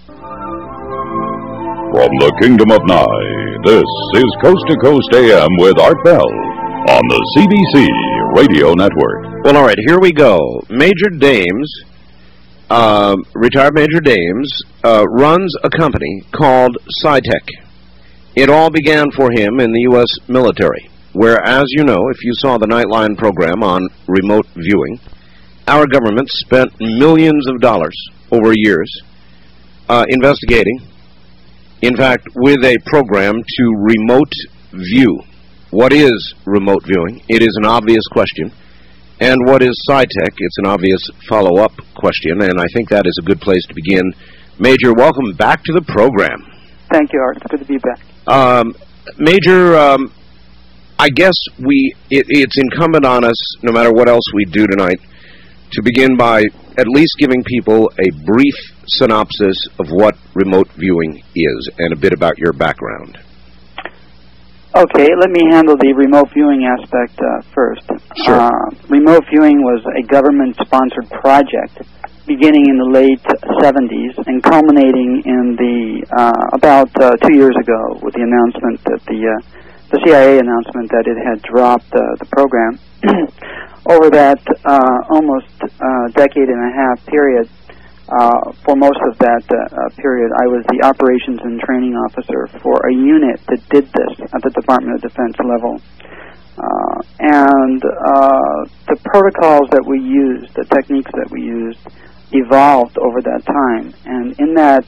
From the Kingdom of Nye, this is Coast to Coast AM with Art Bell on the CBC Radio Network. Well, all right, here we go. Major Dames, retired Major Dames, runs a company called SciTech. It all began for him in the U.S. military, where, as you know, if you saw the Nightline program on remote viewing, our government spent millions of dollars over years investigating, in fact, with a program to remote view. What is remote viewing? It is an obvious question. And what is SciTech? It's an obvious follow-up question, and I think that is a good place to begin. Major, welcome back to the program. Thank you, Art. It's good to be back. Major, I guess it's incumbent on us, no matter what else we do tonight, to begin by at least giving people a brief synopsis of what remote viewing is and a bit about your background. Okay, let me handle the remote viewing aspect first. Sure. Remote viewing was a government-sponsored project beginning in the late 70s and culminating in about 2 years ago with the announcement that the CIA announcement that it had dropped the program. Over that almost decade and a half period, for most of that period, I was the operations and training officer for a unit that did this at the Department of Defense level. And the protocols that we used, the techniques that we used, evolved over that time. And in that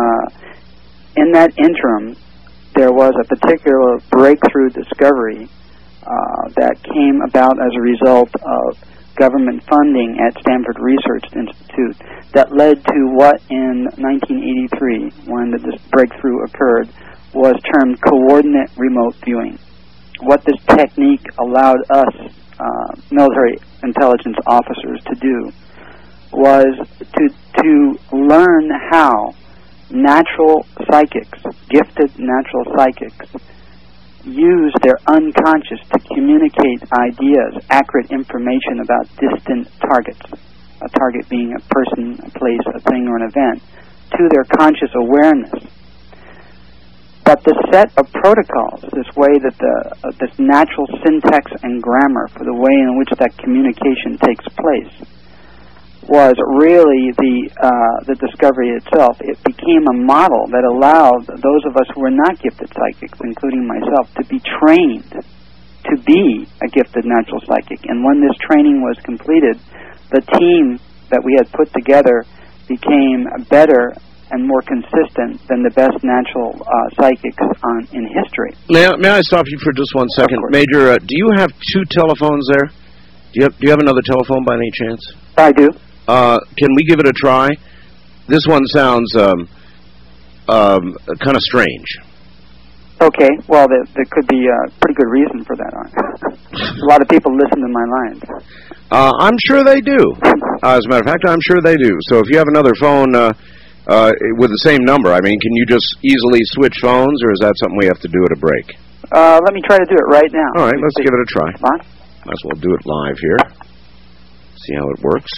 interim, there was a particular breakthrough discovery that came about as a result of government funding at Stanford Research Institute that led to what in 1983, when this breakthrough occurred, was termed coordinate remote viewing. What this technique allowed us, military intelligence officers, to do was to learn how natural psychics, gifted natural psychics, use their unconscious to communicate ideas, accurate information about distant targets, a target being a person, a place, a thing, or an event, to their conscious awareness. But the set of protocols, this way that this natural syntax and grammar for the way in which that communication takes place, was really the discovery itself. It became a model that allowed those of us who were not gifted psychics, including myself, to be trained to be a gifted natural psychic. And when this training was completed, the team that we had put together became better and more consistent than the best natural psychics in history. May I stop you for just 1 second? Major, do you have two telephones there? Do you have another telephone by any chance? I do. Can we give it a try? This one sounds kind of strange. Okay. Well, there could be a pretty good reason for that. A lot of people listen to my lines. I'm sure they do. As a matter of fact, I'm sure they do. So if you have another phone with the same number, I mean, can you just easily switch phones, or is that something we have to do at a break? Let me try to do it right now. All right, let's give it a try. Come on. Might as well do it live here. See how it works.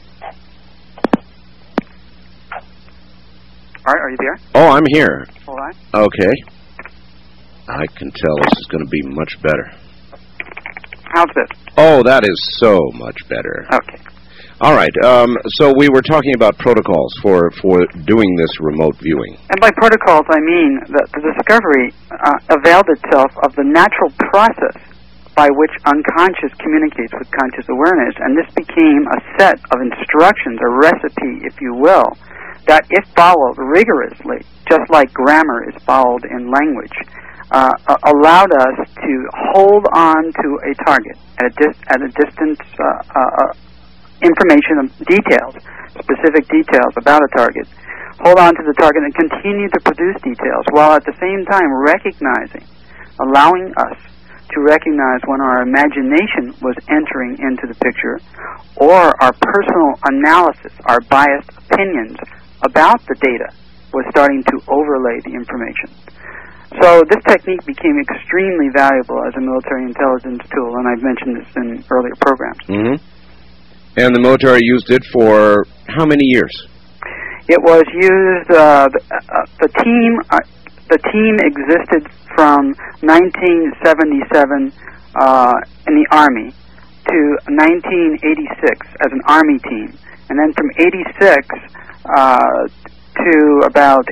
All right, are you there? Oh, I'm here. Hold on. Okay. I can tell this is going to be much better. How's this? Oh, that is so much better. Okay. All right. So we were talking about protocols for doing this remote viewing. And by protocols, I mean that the discovery availed itself of the natural process by which unconscious communicates with conscious awareness, and this became a set of instructions, a recipe, if you will, that if followed rigorously, just like grammar is followed in language, allowed us to hold on to a target at a distance, information of details, specific details about a target, hold on to the target and continue to produce details while at the same time allowing us to recognize when our imagination was entering into the picture or our personal analysis, our biased opinions about the data was starting to overlay the information. So this technique became extremely valuable as a military intelligence tool, and I've mentioned this in earlier programs. Mm-hmm. And the military used it for how many years? It was used. The team existed from 1977 in the Army to 1986 as an Army team, and then from 86 to about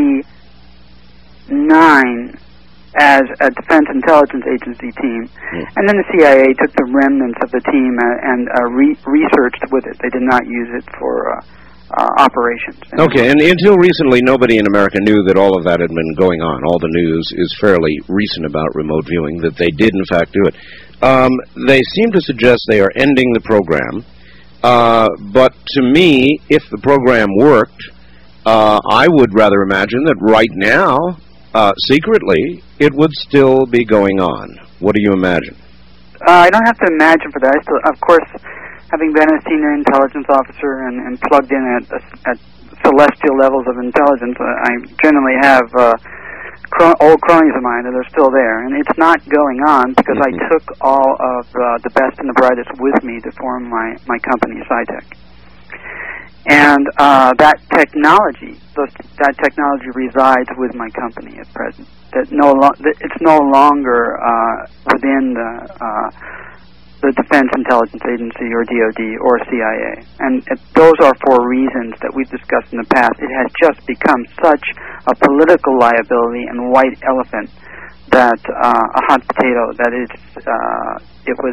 89 as a Defense Intelligence Agency team. And then the CIA took the remnants of the team and researched with it. They did not use it for operations. Okay, and until recently, nobody in America knew that all of that had been going on. All the news is fairly recent about remote viewing, that they did, in fact, do it. They seem to suggest they are ending the program, but to me, if the program worked, I would rather imagine that right now, secretly, it would still be going on. What do you imagine? I don't have to imagine for that. I still, of course, having been a senior intelligence officer and plugged in at celestial levels of intelligence, I generally have old cronies of mine that are still there. And it's not going on because I took all of the best and the brightest with me to form my company, SciTech. And that technology resides with my company at present. It's no longer within the Defense Intelligence Agency or DoD or CIA. And those are for reasons that we've discussed in the past. It has just become such a political liability and white elephant that a hot potato that it was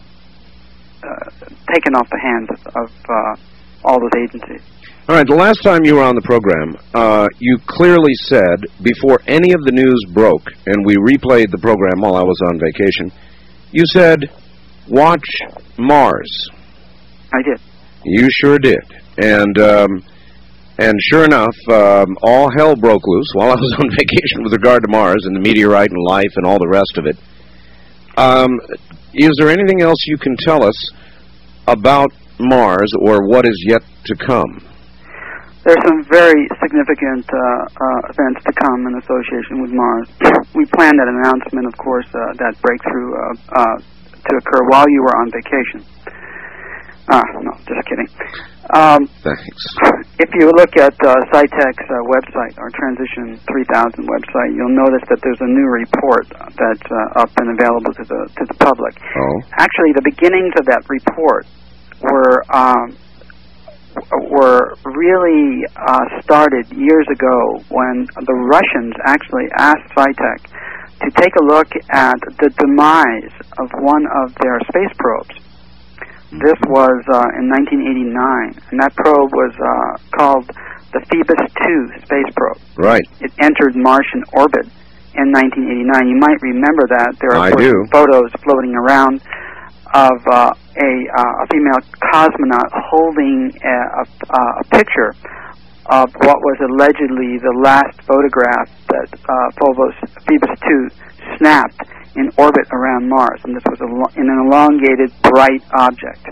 taken off the hands of all those agencies. All right, the last time you were on the program, you clearly said, before any of the news broke, and we replayed the program while I was on vacation, you said, watch Mars. I did. You sure did. And sure enough, all hell broke loose while I was on vacation with regard to Mars and the meteorite and life and all the rest of it. Is there anything else you can tell us about Mars or what is yet to come? There's some very significant events to come in association with Mars. We planned that announcement, of course, that breakthrough to occur while you were on vacation. No, just kidding. Thanks. If you look at SciTech's website, our Transition 3000 website, you'll notice that there's a new report that's up and available to the public. Oh. Actually, the beginnings of that report were really started years ago when the Russians actually asked SciTech to take a look at the demise of one of their space probes. This was in 1989, and that probe was called the Phoebus 2 space probe. Right. It entered Martian orbit in 1989. You might remember that. There are photos floating around of a female cosmonaut holding a picture of what was allegedly the last photograph that Phoebus 2 snapped in orbit around Mars, and this was in an elongated, bright object.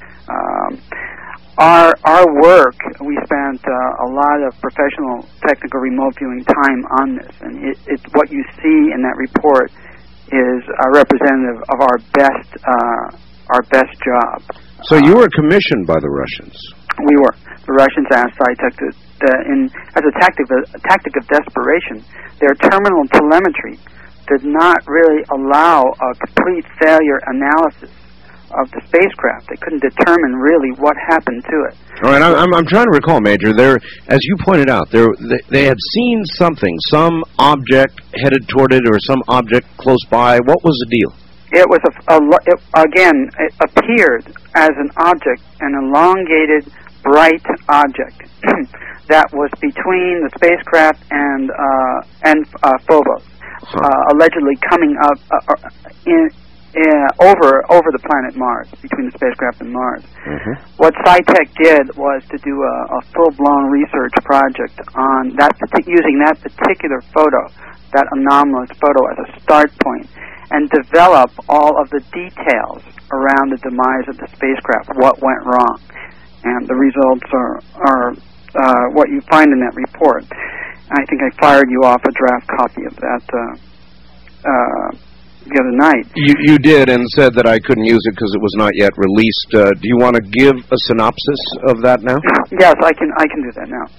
Our work, we spent a lot of professional, technical remote viewing time on this, and it's what you see in that report is representative of our best job. So you were commissioned by the Russians. We were. The Russians asked SciTech as a tactic of desperation. Their terminal telemetry did not really allow a complete failure analysis of the spacecraft. They couldn't determine really what happened to it. All right, I'm trying to recall, Major. As you pointed out, they had seen something, some object headed toward it, or some object close by. What was the deal? It was it appeared as an object, an elongated, bright object that was between the spacecraft and Phobos, allegedly coming up over the planet Mars, between the spacecraft and Mars. What SciTech did was to do a full-blown research project on that, using that particular photo, that anomalous photo as a start point, and develop all of the details around the demise of the spacecraft, what went wrong. And the results are what you find in that report. I think I fired you off a draft copy of that the other night. You did, and said that I couldn't use it because it was not yet released. Do you want to give a synopsis of that now? Yes, I can do that now.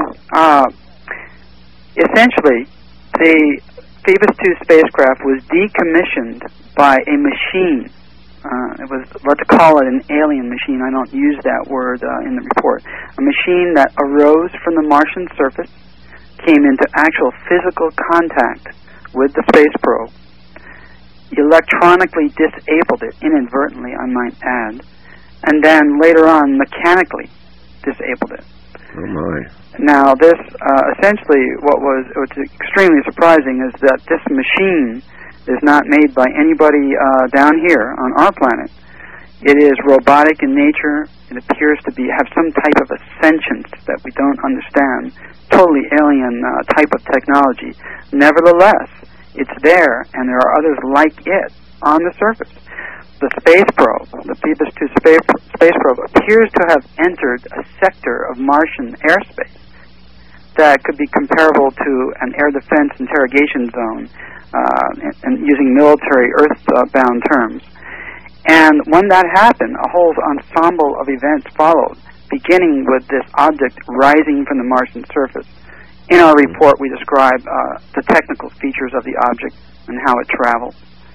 Essentially, the Phoebus 2 spacecraft was decommissioned by a machine. It was, let's call it an alien machine. I don't use that word in the report. A machine that arose from the Martian surface, came into actual physical contact with the space probe, electronically disabled it, inadvertently, I might add, and then later on mechanically disabled it. Oh, my. Now, this, essentially, what's extremely surprising is that this machine is not made by anybody down here on our planet. It is robotic in nature. It appears to have some type of a sentience that we don't understand. Totally alien type of technology. Nevertheless, it's there, and there are others like it on the surface. The space probe, the Phoebus 2 space probe, appears to have entered a sector of Martian airspace that could be comparable to an air defense interrogation zone, and using military earthbound terms. And when that happened, a whole ensemble of events followed, beginning with this object rising from the Martian surface. In our report, we describe the technical features of the object and how it traveled,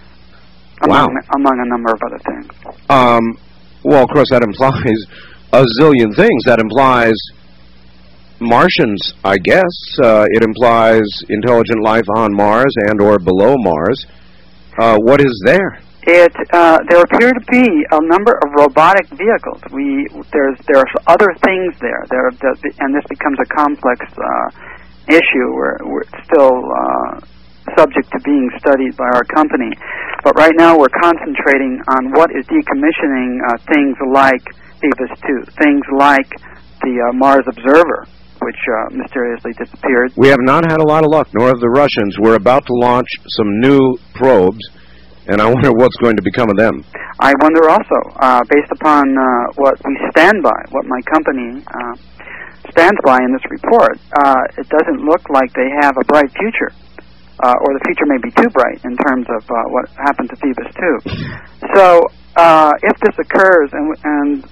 among a number of other things. Well, of course, that implies a zillion things. That implies Martians, I guess. It implies intelligent life on Mars and or below Mars. What is there? There appear to be a number of robotic vehicles. There's other things there. And this becomes a complex issue. We're still subject to being studied by our company. But right now we're concentrating on what is decommissioning things like Phoebus 2, things like the Mars Observer, which mysteriously disappeared. We have not had a lot of luck, nor have the Russians. We're about to launch some new probes, and I wonder what's going to become of them. I wonder also, based upon what we stand by, what my company stands by in this report, it doesn't look like they have a bright future, or the future may be too bright in terms of what happened to Phoebus 2. So if this occurs, and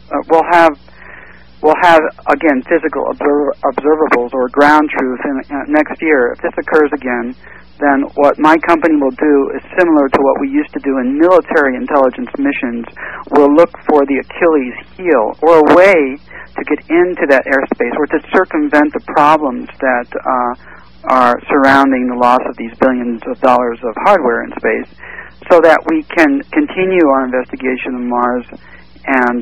we'll have, again, physical observables or ground truth next year. If this occurs again, then what my company will do is similar to what we used to do in military intelligence missions. We'll look for the Achilles heel, or a way to get into that airspace, or to circumvent the problems that are surrounding the loss of these billions of dollars of hardware in space, so that we can continue our investigation of Mars and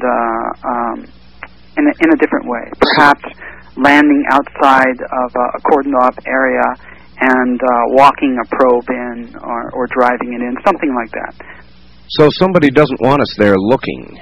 in a different way, perhaps landing outside of a cordoned-off area and walking a probe in, or driving it in, something like that. So somebody doesn't want us there looking.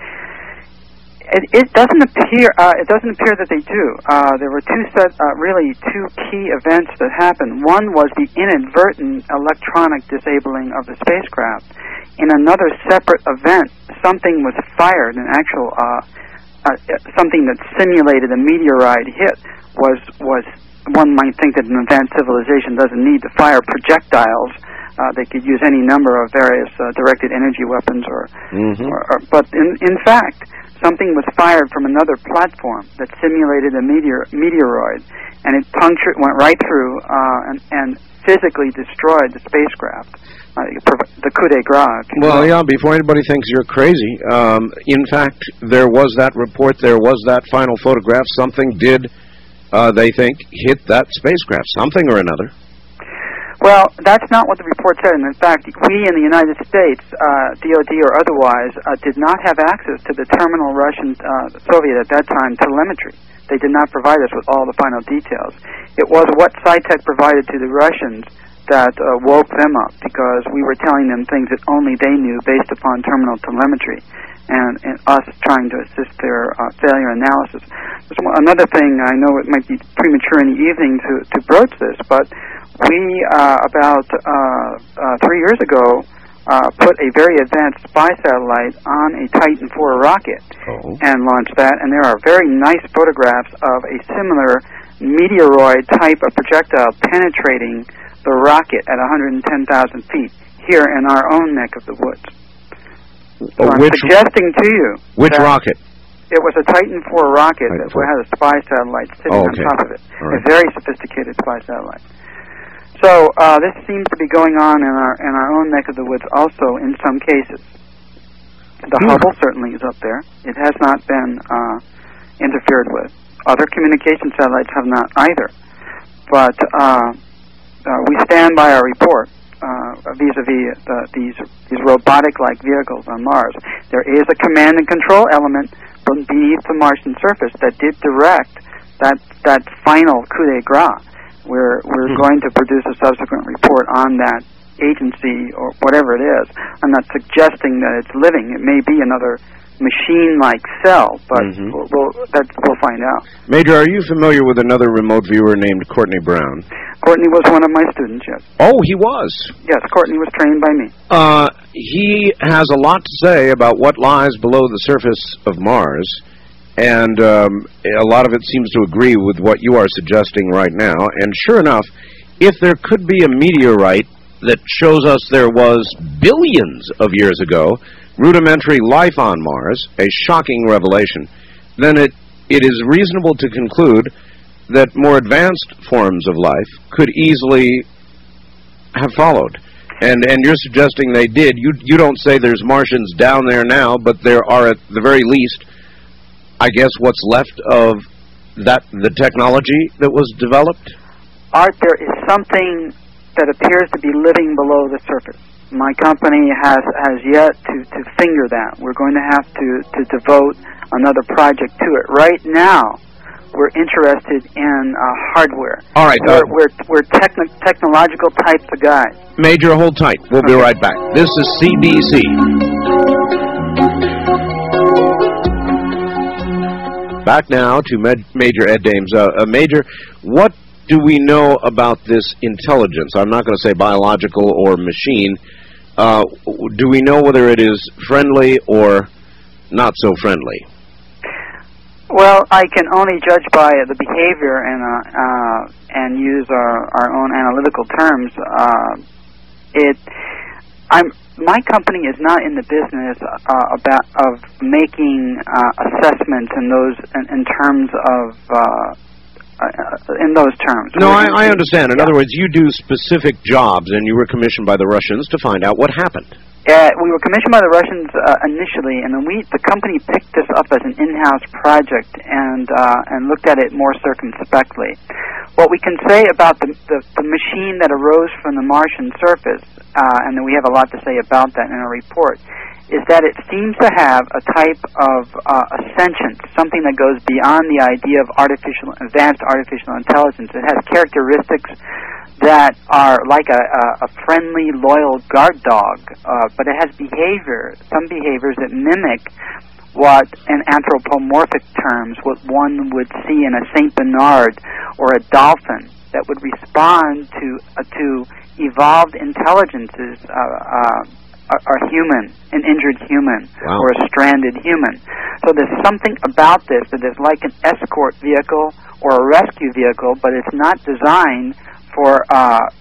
It doesn't appear. It doesn't appear that they do. There were two key events that happened. One was the inadvertent electronic disabling of the spacecraft. In another separate event, something was fired. An actual something that simulated a meteorite hit was. One might think that an advanced civilization doesn't need to fire projectiles. They could use any number of various directed energy weapons, but in fact, something was fired from another platform that simulated a meteoroid, and it went right through and physically destroyed the spacecraft. The coup de grace. Well, yeah, before anybody thinks you're crazy, in fact, there was that report, there was that final photograph. Something did, they think, hit that spacecraft, something or another. Well, that's not what the report said. And in fact, we in the United States, DOD or otherwise, did not have access to the terminal Russian, Soviet at that time, telemetry. They did not provide us with all the final details. It was what SciTech provided to the Russians that woke them up, because we were telling them things that only they knew based upon terminal telemetry, and us trying to assist their failure analysis. Another thing, I know it might be premature in the evening to broach this, but we, about 3 years ago, put a very advanced spy satellite on a Titan IV rocket and launched that, and there are very nice photographs of a similar meteoroid type of projectile penetrating the rocket at 110,000 feet, here in our own neck of the woods. So I'm Which suggesting to you... Which rocket? It was a Titan IV rocket that had a spy satellite sitting on top of it. Right. A very sophisticated spy satellite. So this seems to be going on in our own neck of the woods also in some cases. The Hubble certainly is up there. It has not been interfered with. Other communication satellites have not either. But we stand by our report vis-a-vis these robotic-like vehicles on Mars. There is a command and control element beneath the Martian surface that did direct that final coup de grace. We're going to produce a subsequent report on that agency or whatever it is. I'm not suggesting that it's living. It may be another machine-like cell, but we'll find out. Major, are you familiar with another remote viewer named Courtney Brown? Courtney was one of my students, yes. Oh, he was? Yes, Courtney was trained by me. He has a lot to say about what lies below the surface of Mars, and a lot of it seems to agree with what you are suggesting right now. And sure enough, if there could be a meteorite that shows us there was billions of years ago rudimentary life on Mars, a shocking revelation, then it is reasonable to conclude that more advanced forms of life could easily have followed. And you're suggesting they did. You don't say there's Martians down there now, but there are at the very least, I guess, what's left of the technology that was developed? Art, there is something that appears to be living below the surface. My company has yet to finger that. We're going to have to devote another project to it. Right now, we're interested in hardware. All right. We're technological types of guys. Major, hold tight. We'll be right back. This is CBC. Back now to Major Ed Dames. Major, what do we know about this intelligence? I'm not going to say biological or machine. Do we know whether it is friendly or not so friendly? Well, I can only judge by the behavior and use our own analytical terms. My company is not in the business of making assessments in terms of in those terms. No, I understand. In other words, you do specific jobs, and you were commissioned by the Russians to find out what happened. We were commissioned by the Russians initially, and then the company picked this up as an in-house project and looked at it more circumspectly. What we can say about the machine that arose from the Martian surface, and then we have a lot to say about that in our report, is that it seems to have a type of ascension, something that goes beyond the idea of advanced artificial intelligence. It has characteristics that are like a friendly, loyal guard dog, but it has some behaviors that mimic what, in anthropomorphic terms, what one would see in a Saint Bernard or a dolphin that would respond to evolved intelligences. Are human, an injured human, wow, or a stranded human. So there's something about this that is like an escort vehicle or a rescue vehicle, but it's not designed for a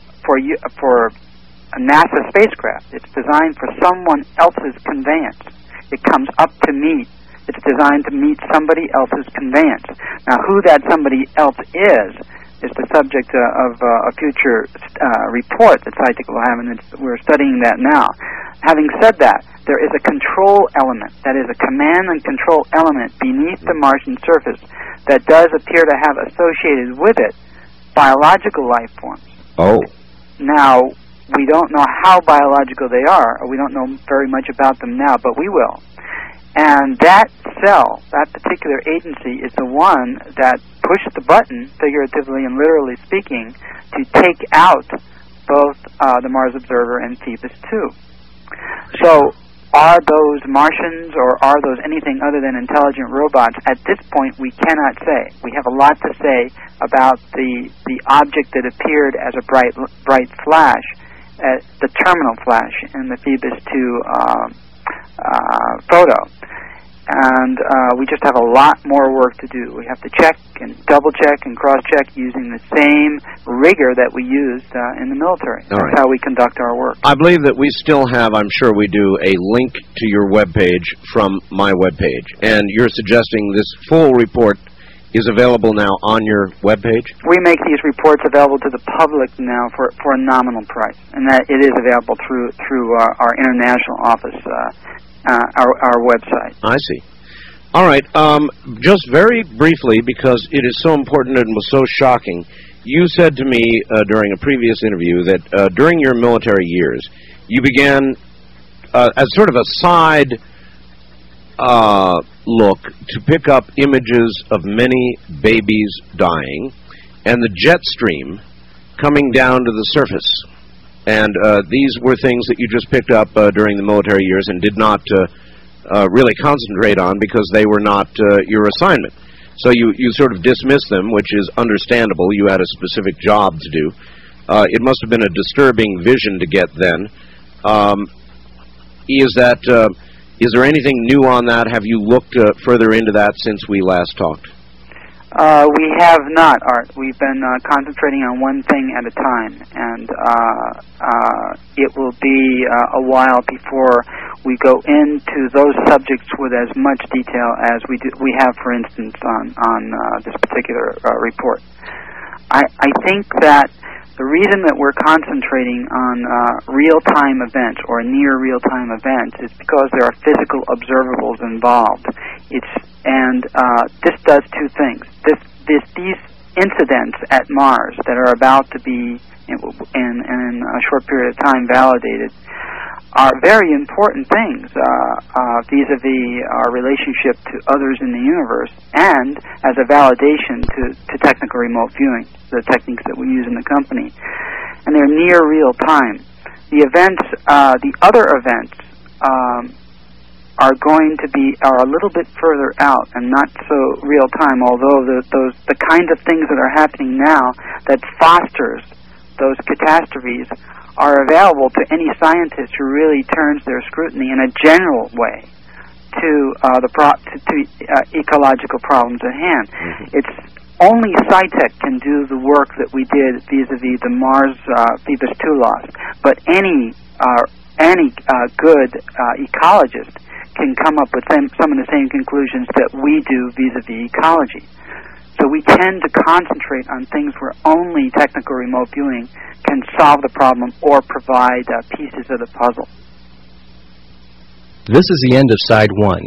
NASA spacecraft. It's designed for someone else's conveyance. It comes up to meet. It's designed to meet somebody else's conveyance. Now, who that somebody else is the subject of a future report that SciTech will have, and we're studying that now. Having said that, there is a control element, that is a command and control element beneath the Martian surface that does appear to have associated with it biological life forms. Oh. Now, we don't know how biological they are, or we don't know very much about them now, but we will. And that cell, that particular agency, is the one that pushed the button, figuratively and literally speaking, to take out both the Mars Observer and Phoebus 2. So, are those Martians or are those anything other than intelligent robots? At this point, we cannot say. We have a lot to say about the object that appeared as a bright flash, the terminal flash in the Phoebus 2 photo. and we just have a lot more work to do. We have to check and double-check and cross-check using the same rigor that we used in the military. That's how we conduct our work. I believe that we still have, I'm sure we do, a link to your webpage from my webpage. And you're suggesting this full report is available now on your webpage? We make these reports available to the public now for a nominal price, and that it is available through our international office, our website. I see. All right. Just very briefly, because it is so important and was so shocking, you said to me during a previous interview that during your military years, you began as sort of a side look to pick up images of many babies dying and the jet stream coming down to the surface. And these were things that you just picked up during the military years and did not really concentrate on because they were not your assignment. So you sort of dismissed them, which is understandable. You had a specific job to do. It must have been a disturbing vision to get then. Is there anything new on that? Have you looked further into that since we last talked? We have not, Art. We've been concentrating on one thing at a time, and it will be a while before we go into those subjects with as much detail as we have, for instance, on this particular report. I think that the reason that we're concentrating on real-time events or near real-time events is because there are physical observables involved. This does two things. These incidents at Mars that are about to be in a short period of time validated are very important things vis-a-vis our relationship to others in the universe and as a validation to technical remote viewing, the techniques that we use in the company. And they're near real time. The events, the other events, are a little bit further out and not so real time, although the kinds of things that are happening now that fosters those catastrophes are available to any scientist who really turns their scrutiny in a general way to ecological problems at hand. Mm-hmm. It's only SciTech can do the work that we did vis-a-vis the Mars Phoebus 2 loss, but any good ecologist can come up with some of the same conclusions that we do vis-a-vis ecology. So we tend to concentrate on things where only technical remote viewing can solve the problem or provide pieces of the puzzle. This is the end of Side 1.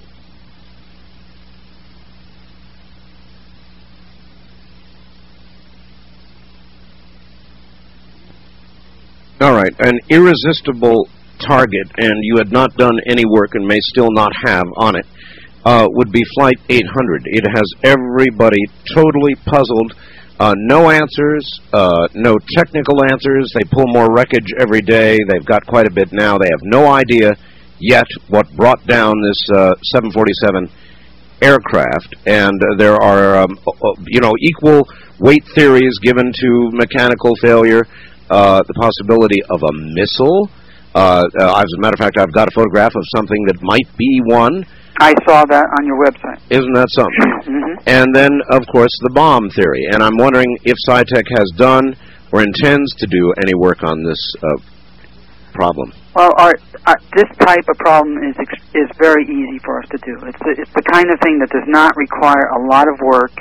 All right, an irresistible target, and you had not done any work and may still not have on it, would be Flight 800. It has everybody totally puzzled. No answers, no technical answers. They pull more wreckage every day. They've got quite a bit now. They have no idea yet what brought down this 747 aircraft. And there are, equal weight theories given to mechanical failure, the possibility of a missile. As a matter of fact, I've got a photograph of something that might be one. I saw that on your website. Isn't that something? Mm-hmm. And then, of course, the bomb theory. And I'm wondering if SciTech has done or intends to do any work on this problem. Well, this type of problem is very easy for us to do. It's the kind of thing that does not require a lot of work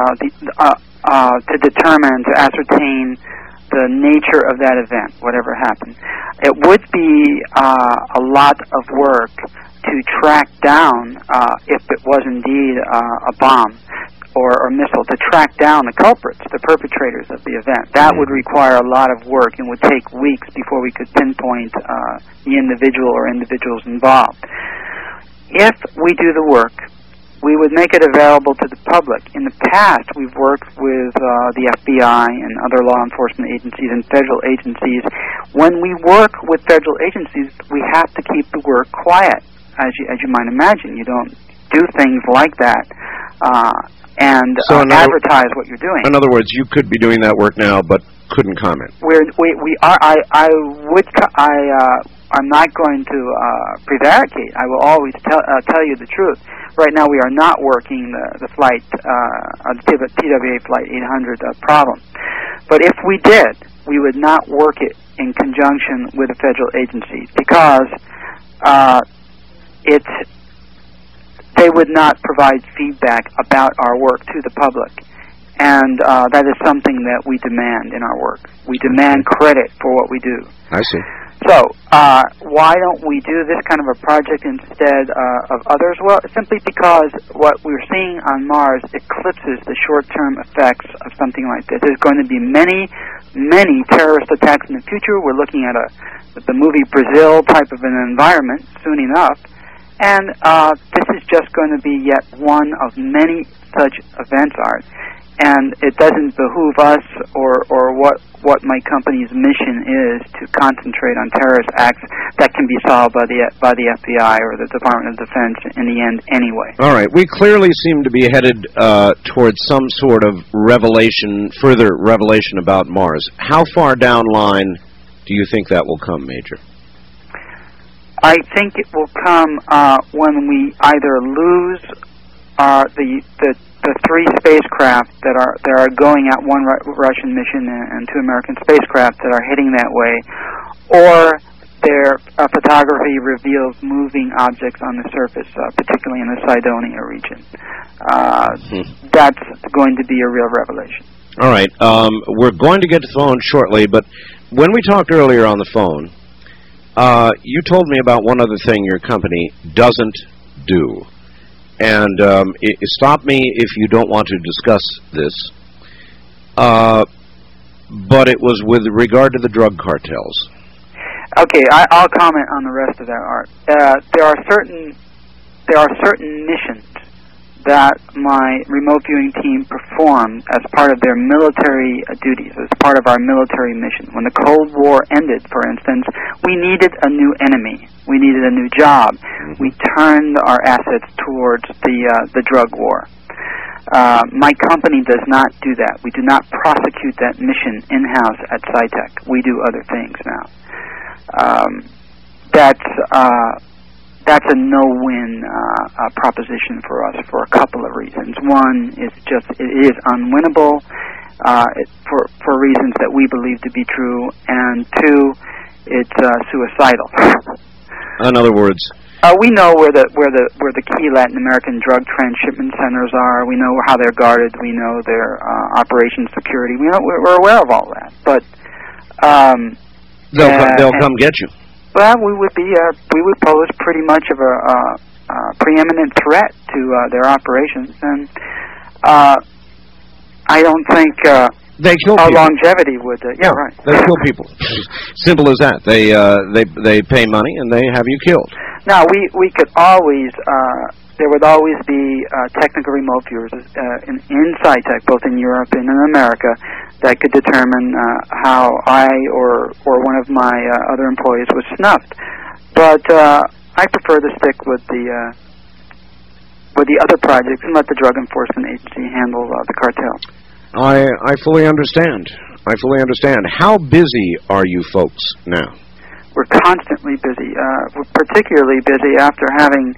to determine, to ascertain the nature of that event, whatever happened. It would be a lot of work to track down, if it was indeed a bomb or a missile, to track down the culprits, the perpetrators of the event. That would require a lot of work and would take weeks before we could pinpoint the individual or individuals involved. If we do the work, we would make it available to the public. In the past, we've worked with the FBI and other law enforcement agencies and federal agencies. When we work with federal agencies, we have to keep the work quiet, as you might imagine. You don't do things like that and advertise what you're doing. In other words, you could be doing that work now, but couldn't comment. I'm not going to prevaricate. I will always tell you the truth. Right now, we are not working the flight, the TWA Flight 800 problem. But if we did, we would not work it in conjunction with a federal agency because they would not provide feedback about our work to the public. And that is something that we demand in our work. We demand credit for what we do. I see. So, why don't we do this kind of a project instead of others? Well, simply because what we're seeing on Mars eclipses the short-term effects of something like this. There's going to be many, many terrorist attacks in the future. We're looking at the movie Brazil type of an environment soon enough. And this is just going to be yet one of many such events, Art. And it doesn't behoove us or what my company's mission is to concentrate on terrorist acts that can be solved by the FBI or the Department of Defense in the end anyway. All right. We clearly seem to be headed towards some sort of further revelation about Mars. How far down line do you think that will come, Major? I think it will come when we either lose the three spacecraft that are going at one Russian mission and two American spacecraft that are heading that way, or their photography reveals moving objects on the surface, particularly in the Cydonia region. That's going to be a real revelation. All right. We're going to get to the phone shortly, but when we talked earlier on the phone, you told me about one other thing your company doesn't do. And stop me if you don't want to discuss this. But it was with regard to the drug cartels. Okay, I'll comment on the rest of that, Art. There are certain missions that my remote viewing team performed as part of their military duties, as part of our military mission. When the Cold War ended, for instance, we needed a new enemy. We needed a new job. We turned our assets towards the drug war. My company does not do that. We do not prosecute that mission in-house at SciTech. We do other things now. That's a no-win proposition for us for a couple of reasons. One is just it is unwinnable for reasons that we believe to be true, and two, it's suicidal. In other words, we know where the key Latin American drug transshipment centers are. We know how they're guarded. We know their operations security. We're aware of all that, but they'll come get you. Well, we would pose pretty much of a preeminent threat to their operations, and I don't think they kill our people. Longevity would. Yeah, right. They kill people. Simple as that. They pay money and they have you killed. Now we could always. There would always be technical remote viewers in SciTech, both in Europe and in America, that could determine how I or one of my other employees was snuffed. But I prefer to stick with the other projects and let the Drug Enforcement Agency handle the cartel. I fully understand. I fully understand. How busy are you folks now? We're constantly busy. We're particularly busy after having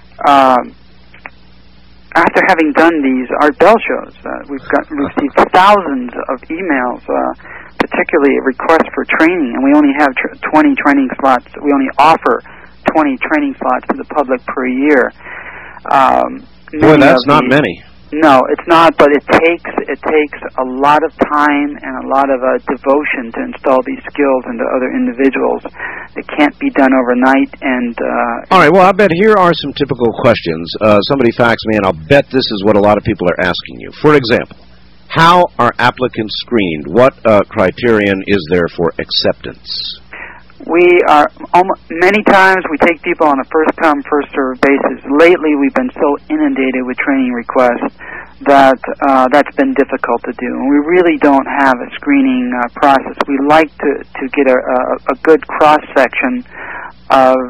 done these Art Bell shows. We've received thousands of emails, particularly requests for training, and we only have 20 training slots. We only offer 20 training slots to the public per year. Boy, that's not many. No, it's not, but it takes a lot of time and a lot of devotion to install these skills into other individuals. It can't be done overnight. And all right, well, I bet here are some typical questions. Somebody faxed me, and I'll bet this is what a lot of people are asking you. For example, how are applicants screened? What criterion is there for acceptance? We are many times we take people on a first-come, first-served basis. Lately, we've been so inundated with training requests that that's been difficult to do. And we really don't have a screening process. We like to get a good cross-section of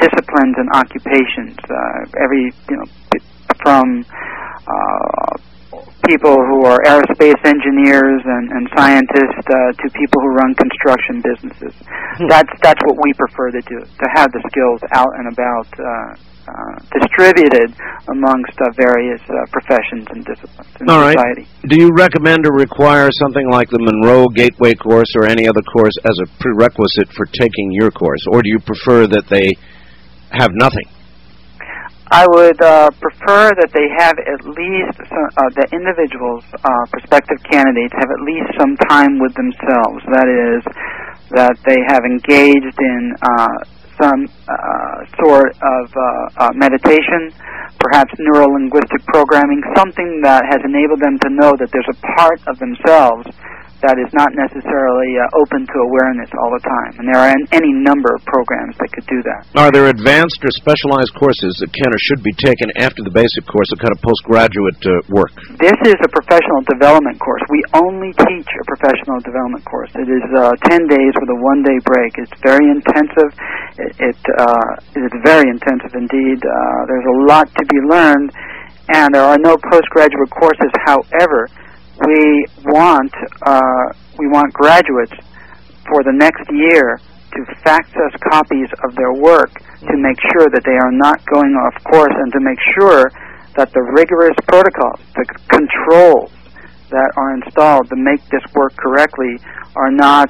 disciplines and occupations. From people who are aerospace engineers and scientists to people who run construction businesses. That's what we prefer to do, to have the skills out and about, distributed amongst various professions and disciplines in society. Do you recommend or require something like the Monroe Gateway course or any other course as a prerequisite for taking your course, or do you prefer that they have nothing? I would prefer that they have at least, the individuals, prospective candidates, have at least some time with themselves. That is, that they have engaged in some sort of meditation, perhaps neuro-linguistic programming, something that has enabled them to know that there's a part of themselves that is not necessarily open to awareness all the time. And there are any number of programs that could do that. Are there advanced or specialized courses that can or should be taken after the basic course, a kind of postgraduate work? This is a professional development course. We only teach a professional development course. It is 10 days with a one-day break. It's very intensive. It is very intensive indeed. There's a lot to be learned, and there are no postgraduate courses. However, we want graduates for the next year to fax us copies of their work to make sure that they are not going off course, and to make sure that the rigorous protocols, the controls that are installed to make this work correctly are not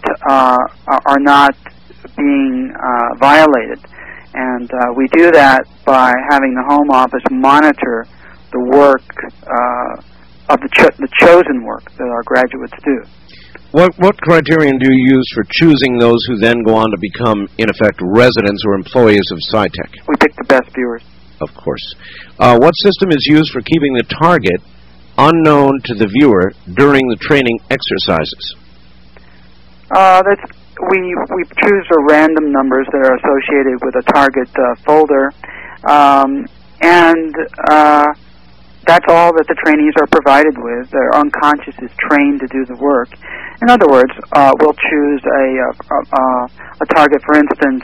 being violated. And we do that by having the Home Office monitor the work of the chosen work that our graduates do. What criterion do you use for choosing those who then go on to become, in effect, residents or employees of SciTech? We pick the best viewers. Of course. What system is used for keeping the target unknown to the viewer during the training exercises? We choose random numbers that are associated with a target folder, and that's all that the trainees are provided with. Their unconscious is trained to do the work. In other words, we'll choose a target. For instance,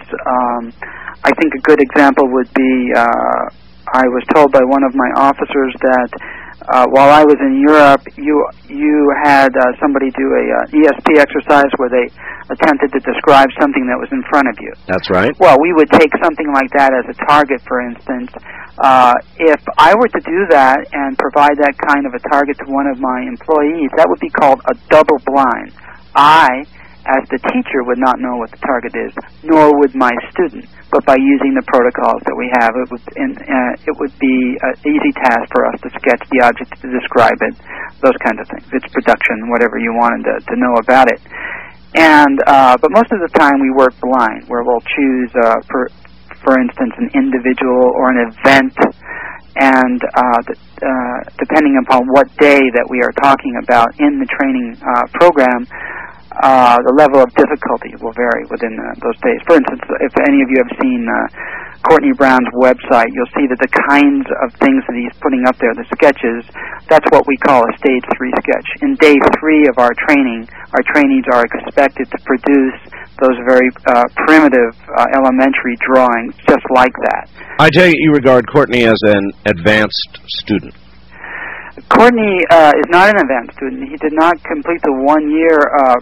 I think a good example would be, I was told by one of my officers that while I was in Europe, you had somebody do a ESP exercise where they attempted to describe something that was in front of you. That's right. Well, we would take something like that as a target, for instance. If I were to do that and provide that kind of a target to one of my employees, that would be called a double blind. I, as the teacher, would not know what the target is, nor would my student. But by using the protocols that we have, it would be an easy task for us to sketch the object, to describe it, those kinds of things. Its production, whatever you wanted to know about it. And but most of the time we work blind, where we'll choose, for instance, an individual or an event, and depending upon what day that we are talking about in the training program, the level of difficulty will vary within those days. For instance, if any of you have seen Courtney Brown's website, you'll see that the kinds of things that he's putting up there, the sketches, that's what we call a Stage 3 sketch. In Day 3 of our training, our trainees are expected to produce those very primitive elementary drawings just like that. I take it you regard Courtney as an advanced student. Courtney is not an advanced student. He did not complete the one-year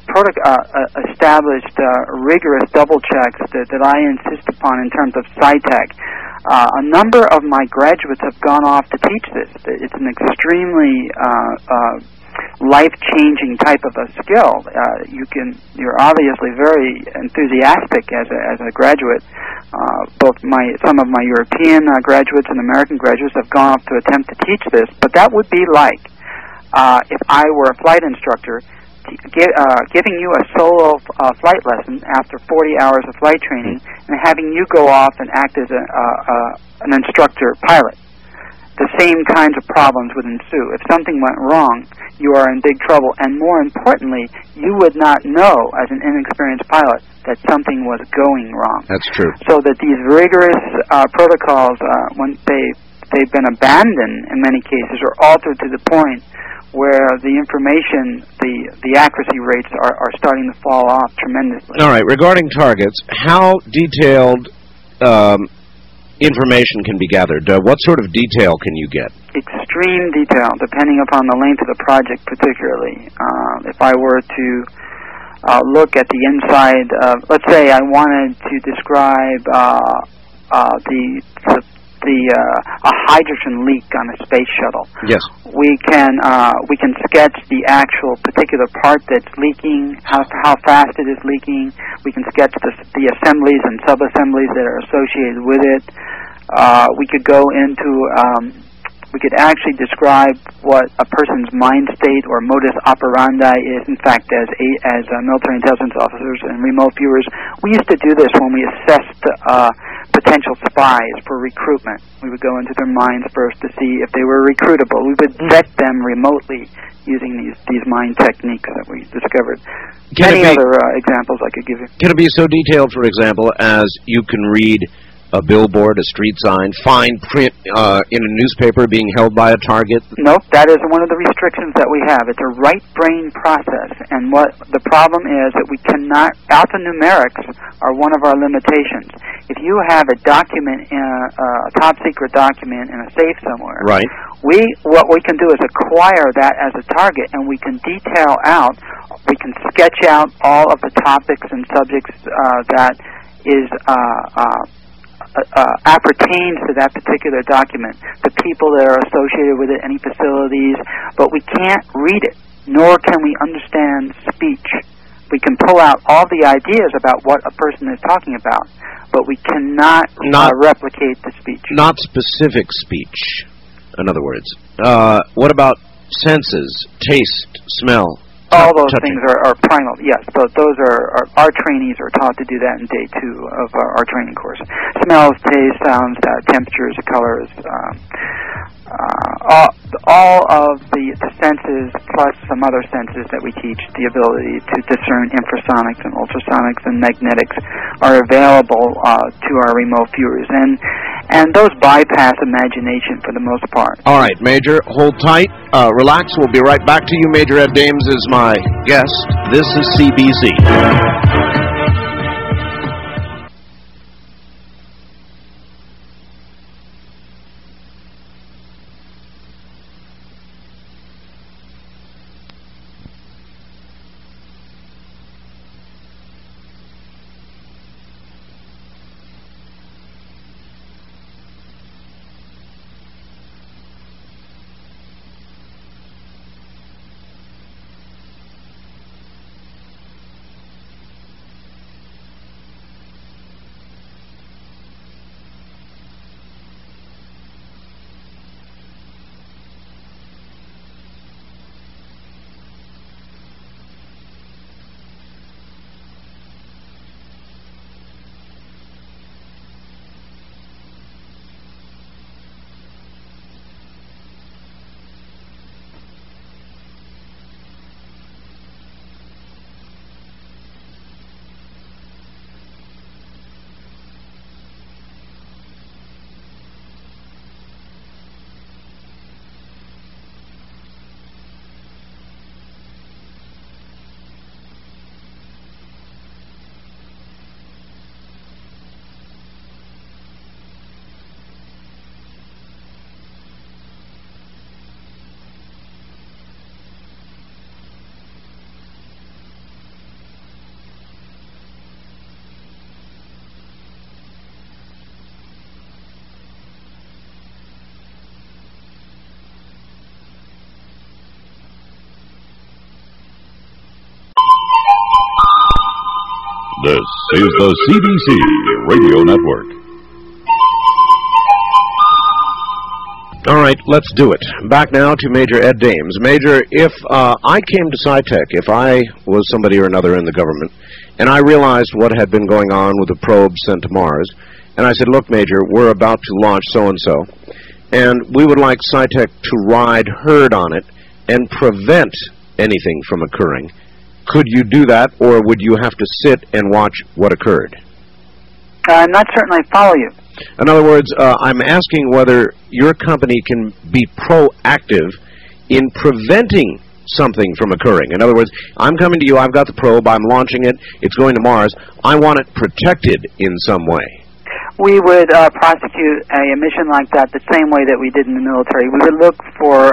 established rigorous double checks that I insist upon in terms of SciTech. A number of my graduates have gone off to teach this. It's an extremely life-changing type of a skill. You're obviously very enthusiastic as a graduate. Some of my European graduates and American graduates have gone off to attempt to teach this, but that would be like if I were a flight instructor giving you a solo flight lesson after 40 hours of flight training and having you go off and act as an instructor pilot. The same kinds of problems would ensue. If something went wrong, you are in big trouble. And more importantly, you would not know, as an inexperienced pilot, that something was going wrong. That's true. So that these rigorous protocols, when they've been abandoned in many cases, or altered to the point where the information, the accuracy rates are starting to fall off tremendously. All right. Regarding targets, how detailed information can be gathered? What sort of detail can you get? extreme detail, depending upon the length of the project particularly. If I were to look at the inside of, let's say I wanted to describe a hydrogen leak on a space shuttle. Yes. We can sketch the actual particular part that's leaking, how fast it is leaking. We can sketch the assemblies and sub-assemblies that are associated with it. We could go into we could actually describe what a person's mind state or modus operandi is. In fact, as military intelligence officers and remote viewers, we used to do this when we assessed potential spies for recruitment. We would go into their minds first to see if they were recruitable. We would vet them remotely using these mind techniques that we discovered. Many other examples I could give you. Can it be so detailed, for example, as you can read a billboard, a street sign, fine print in a newspaper being held by a target? Nope, that is one of the restrictions that we have. It's a right brain process, and what the problem is that we cannot, alphanumerics are one of our limitations. If you have a document, a top secret document in a safe somewhere, right, what we can do is acquire that as a target, and we can detail out, we can sketch out all of the topics and subjects that is appertains to that particular document, the people that are associated with it, any facilities, but we can't read it, nor can we understand speech. We can pull out all the ideas about what a person is talking about, but we cannot replicate the speech. Not specific speech, in other words. What about senses, taste, smell? All those things are primal, yes. Those are our trainees are taught to do that in day 2 of our training course. Smells, taste, sounds, temperatures, colors, all of the senses plus some other senses that we teach, the ability to discern infrasonics and ultrasonics and magnetics are available to our remote viewers. And those bypass imagination for the most part. All right, Major, hold tight. Relax. We'll be right back to you. Major Ed Dames is my guest. This is CBC. This is the CBC Radio Network. All right, let's do it. Back now to Major Ed Dames. Major, if I came to SciTech, if I was somebody or another in the government, and I realized what had been going on with the probe sent to Mars, and I said, look, Major, we're about to launch so-and-so, and we would like SciTech to ride herd on it and prevent anything from occurring, could you do that, or would you have to sit and watch what occurred? I'm not certain I follow you. In other words, I'm asking whether your company can be proactive in preventing something from occurring. In other words, I'm coming to you, I've got the probe, I'm launching it, it's going to Mars, I want it protected in some way. We would prosecute a mission like that the same way that we did in the military. We would look for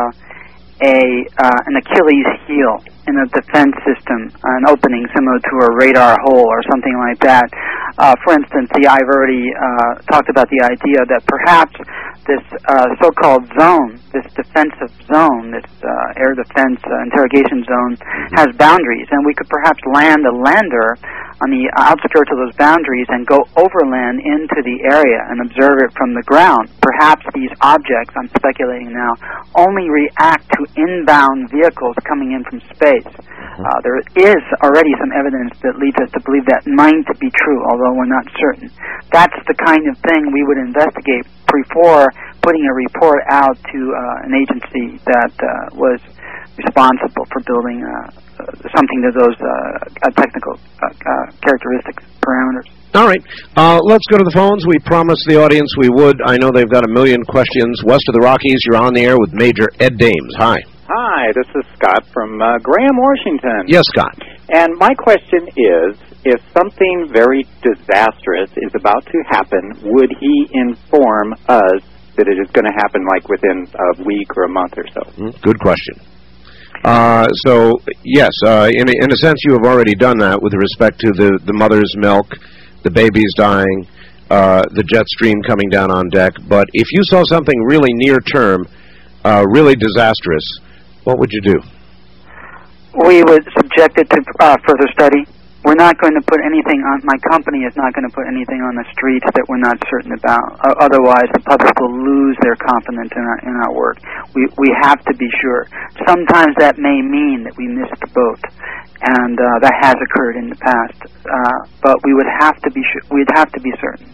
an Achilles heel in a defense system, an opening similar to a radar hole or something like that. For instance, I've already talked about the idea that perhaps this so-called zone, this defensive zone, this air defense interrogation zone, has boundaries, and we could perhaps land a lander on the outskirts of those boundaries and go overland into the area and observe it from the ground. Perhaps these objects, I'm speculating now, only react to inbound vehicles coming in from space. There is already some evidence that leads us to believe that might be true, although we're not certain. That's the kind of thing we would investigate before putting a report out to an agency that was responsible for building something to those technical characteristics, parameters. All right. Let's go to the phones. We promised the audience we would. I know they've got a million questions. West of the Rockies, you're on the air with Major Ed Dames. Hi. Hi, this is Scott from Graham, Washington. Yes, Scott. And my question is, if something very disastrous is about to happen, would he inform us that it is going to happen like within a week or a month or so? Good question. So, yes, in a sense, you have already done that with respect to the mother's milk, the baby's dying, the jet stream coming down on deck. But if you saw something really near term, really disastrous, what would you do? We would subject it to further study. We're not going to put anything on, my company is not going to put anything on the streets that we're not certain about. Otherwise, the public will lose their confidence in our work. We have to be sure. Sometimes that may mean that we missed the boat, and that has occurred in the past. But we would have to be we'd have to be certain.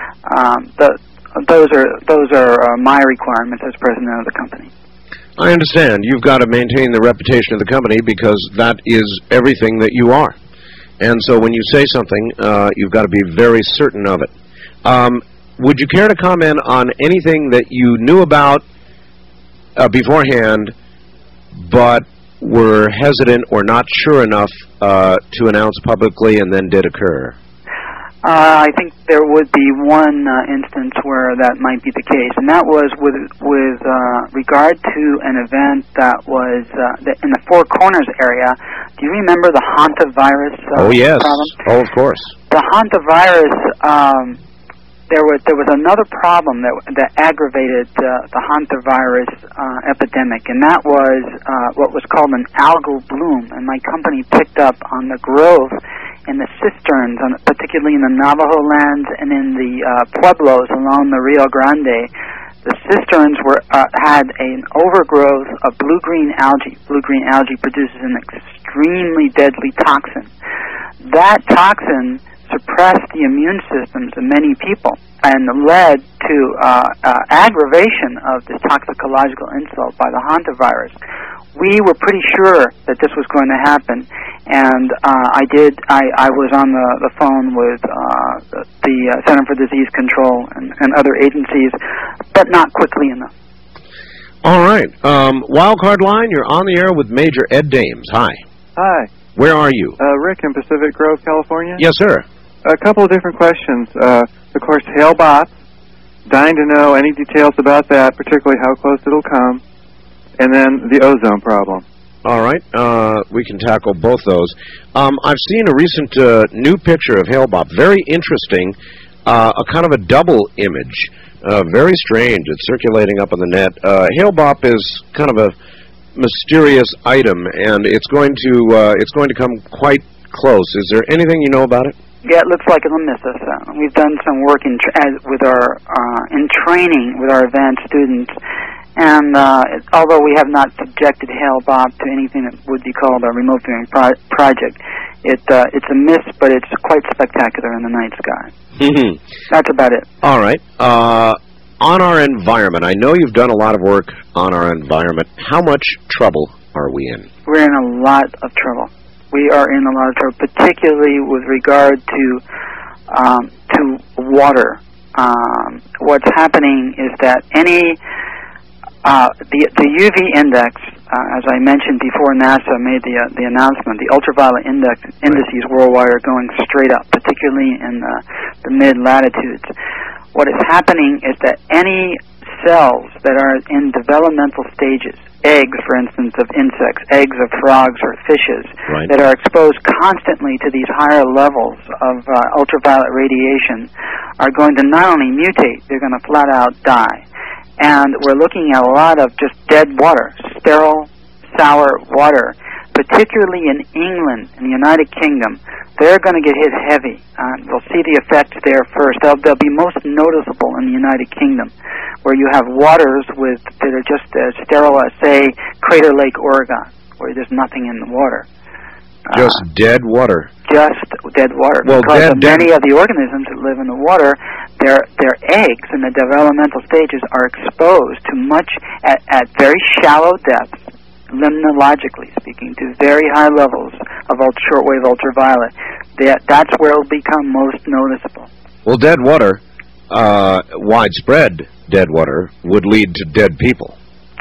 Those are my requirements as president of the company. I understand. You've got to maintain the reputation of the company because that is everything that you are. And so when you say something, you've got to be very certain of it. Would you care to comment on anything that you knew about beforehand but were hesitant or not sure enough to announce publicly and then did occur? I think there would be one instance where that might be the case, and that was with regard to an event that was in the Four Corners area. Do you remember the hantavirus Oh, yes. problem? Oh, of course. The hantavirus, there was another problem that aggravated the hantavirus epidemic, and that was what was called an algal bloom, and my company picked up on the growth in the cisterns, particularly in the Navajo lands and in the pueblos along the Rio Grande. The cisterns had an overgrowth of blue-green algae. Blue-green algae produces an extremely deadly toxin. That toxin suppressed the immune systems of many people and led to aggravation of this toxicological insult by the hantavirus. We were pretty sure that this was going to happen, and I was on the phone with the Center for Disease Control and other agencies, but not quickly enough. All right. Wildcard line, you're on the air with Major Ed Dames. Hi. Hi. Where are you? Rick in Pacific Grove, California. Yes, sir. A couple of different questions. Of course, Hale-Bopp. Dying to know any details about that, particularly how close it'll come. And then the ozone problem. All right. We can tackle both those. I've seen a recent new picture of Hale-Bopp. Very interesting. A kind of a double image. Very strange. It's circulating up on the net. Hale-Bopp is kind of a mysterious item, and it's going to come quite close. Is there anything you know about it? Yeah, it looks like it'll miss us. We've done some work in training with our advanced students, and although we have not subjected Hale-Bopp to anything that would be called a remote viewing project, it's a miss, but it's quite spectacular in the night sky. That's about it. All right. On our environment, I know you've done a lot of work on our environment. How much trouble are we in? We're in a lot of trouble. We are in a lot of trouble, particularly with regard to water. What's happening is that any The UV index, as I mentioned before, NASA made the announcement. The ultraviolet indices worldwide are going straight up, particularly in the mid-latitudes. What is happening is that any cells that are in developmental stages, eggs, for instance, of insects, eggs of frogs or fishes, that are exposed constantly to these higher levels of ultraviolet radiation, are going to not only mutate, they're going to flat out die. And we're looking at a lot of just dead water, sterile, sour water, particularly in England, in the United Kingdom. They're going to get hit heavy. We'll see the effects there first. They'll be most noticeable in the United Kingdom, where you have waters that are just as sterile as, say, Crater Lake, Oregon, where there's nothing in the water. Just dead water. Just dead water. Well, because many of the organisms that live in the water, their eggs in the developmental stages are exposed to much at very shallow depths, limnologically speaking, to very high levels of shortwave ultraviolet. That's where it'll become most noticeable. Well, dead water, widespread dead water, would lead to dead people.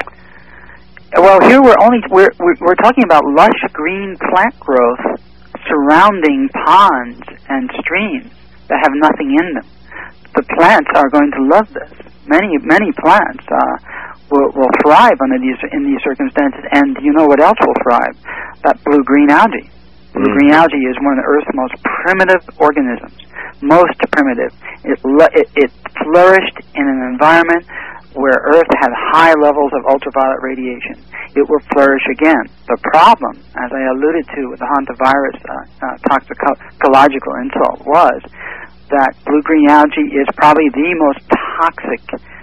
Well, here we're talking about lush green plant growth surrounding ponds and streams that have nothing in them. The plants are going to love this. Many plants will thrive in these circumstances, and you know what else will thrive? That blue-green algae. Blue-green algae is one of the Earth's most primitive organisms. Most primitive. It flourished in an environment where Earth had high levels of ultraviolet radiation. It will flourish again. The problem, as I alluded to with the hantavirus toxicological insult, was that blue-green algae is probably the most toxic,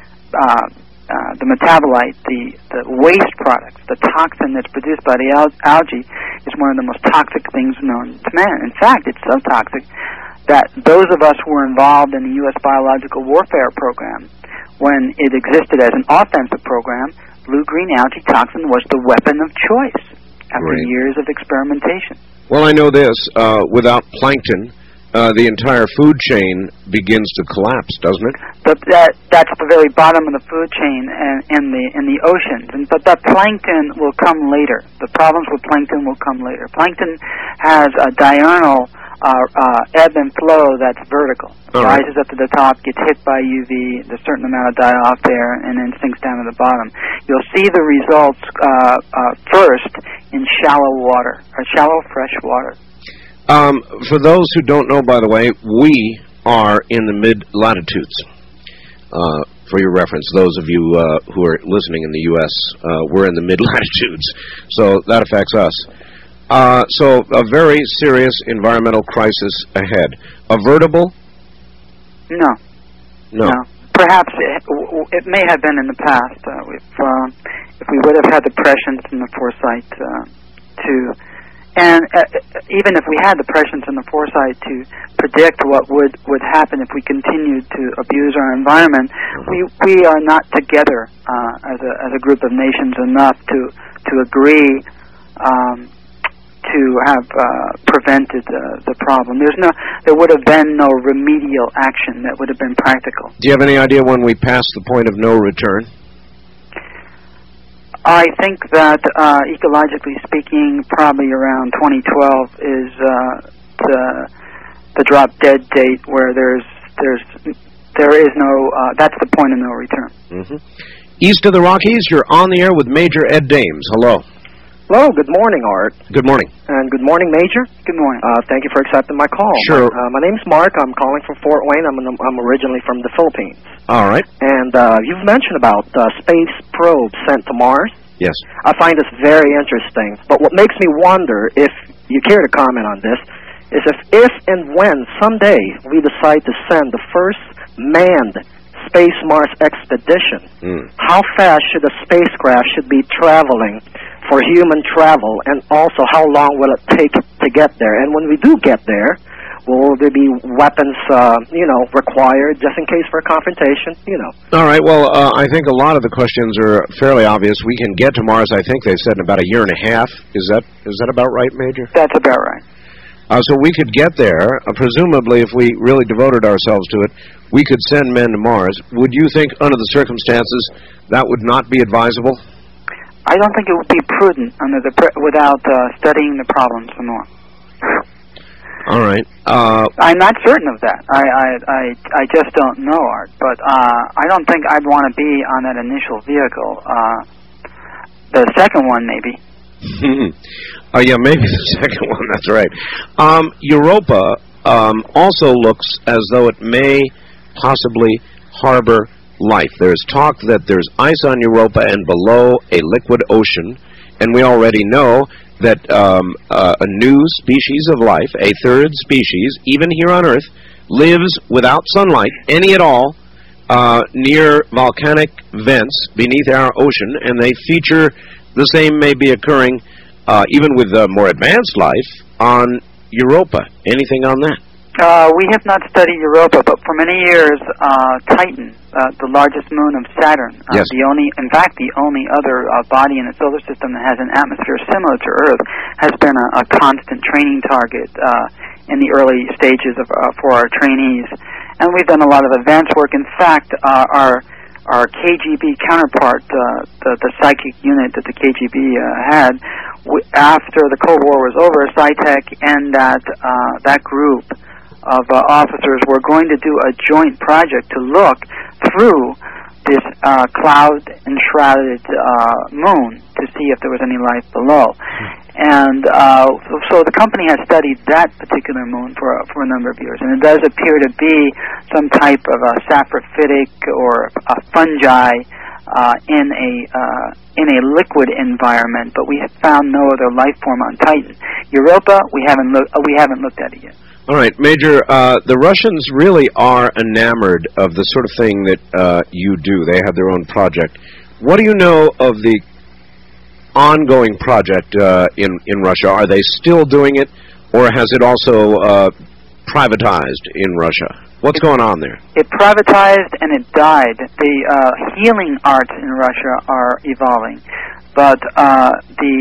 the metabolite, the waste products, the toxin that's produced by the algae is one of the most toxic things known to man. In fact, it's so toxic that those of us who were involved in the U.S. biological warfare program, when it existed as an offensive program, blue-green algae toxin was the weapon of choice after years of experimentation. Well, I know this. Without plankton, the entire food chain begins to collapse, doesn't it? That's the very bottom of the food chain in the oceans. But that plankton will come later. The problems with plankton will come later. Plankton has a diurnal ebb and flow that's vertical. Rises up to the top, gets hit by UV, there's a certain amount of die-off there, and then sinks down to the bottom. You'll see the results first in shallow water, or shallow fresh water. For those who don't know, by the way, we are in the mid-latitudes. For your reference, those of you who are listening in the U.S., we're in the mid-latitudes, so that affects us. So a very serious environmental crisis ahead. Avertible? No. Perhaps it may have been in the past. If we would have had the prescience and the foresight even if we had the prescience and the foresight to predict what would happen if we continued to abuse our environment, we are not together as a group of nations enough to agree to have prevented the problem. There would have been no remedial action that would have been practical. Do you have any idea when we pass the point of no return? I think that ecologically speaking, probably around 2012 is the drop dead date where there is no that's the point of no return. Mm-hmm. East of the Rockies, you're on the air with Major Ed Dames. Hello. Hello, good morning, Art. Good morning. And good morning, Major. Good morning. Thank you for accepting my call. Sure. My name's Mark. I'm calling from Fort Wayne. I'm originally from the Philippines. All right. And you've mentioned about space probes sent to Mars. Yes. I find this very interesting. But what makes me wonder, if you care to comment on this, is if and when someday we decide to send the first manned Space Mars expedition, how fast should a spacecraft should be traveling for human travel, and also how long will it take to get there? And when we do get there, will there be weapons, required just in case for a confrontation, All right, well, I think a lot of the questions are fairly obvious. We can get to Mars, I think they said, in about a year and a half. Is that about right, Major? That's about right. So we could get there. Presumably, if we really devoted ourselves to it, we could send men to Mars. Would you think, under the circumstances, that would not be advisable? I don't think it would be prudent without studying the problem some more. All right. I'm not certain of that. I just don't know, Art. But I don't think I'd want to be on that initial vehicle. The second one, maybe. Oh, yeah, maybe the second one. That's right. Europa also looks as though it may possibly harbor life. There's talk that there's ice on Europa and below a liquid ocean, and we already know that a new species of life, a third species, even here on Earth, lives without sunlight, any at all, near volcanic vents beneath our ocean, and they feature the same may be occurring, even with more advanced life, on Europa. Anything on that? We have not studied Europa, but for many years, Titan, the largest moon of Saturn, yes. the only other body in the solar system that has an atmosphere similar to Earth, has been a constant training target in the early stages for our trainees. And we've done a lot of advanced work. In fact, our KGB counterpart, the psychic unit that the KGB had, after the Cold War was over, SciTech and that group of officers were going to do a joint project to look through this cloud-enshrouded moon to see if there was any life below. And so the company has studied that particular moon for a number of years, and it does appear to be some type of a saprophytic or a fungi in a liquid environment, but we have found no other life form on Titan. Europa, we haven't looked at it yet. All right, Major, the Russians really are enamored of the sort of thing that you do. They have their own project. What do you know of the ongoing project in Russia? Are they still doing it, or has it also privatized in Russia? What's going on there? It privatized and it died. The healing arts in Russia are evolving, but the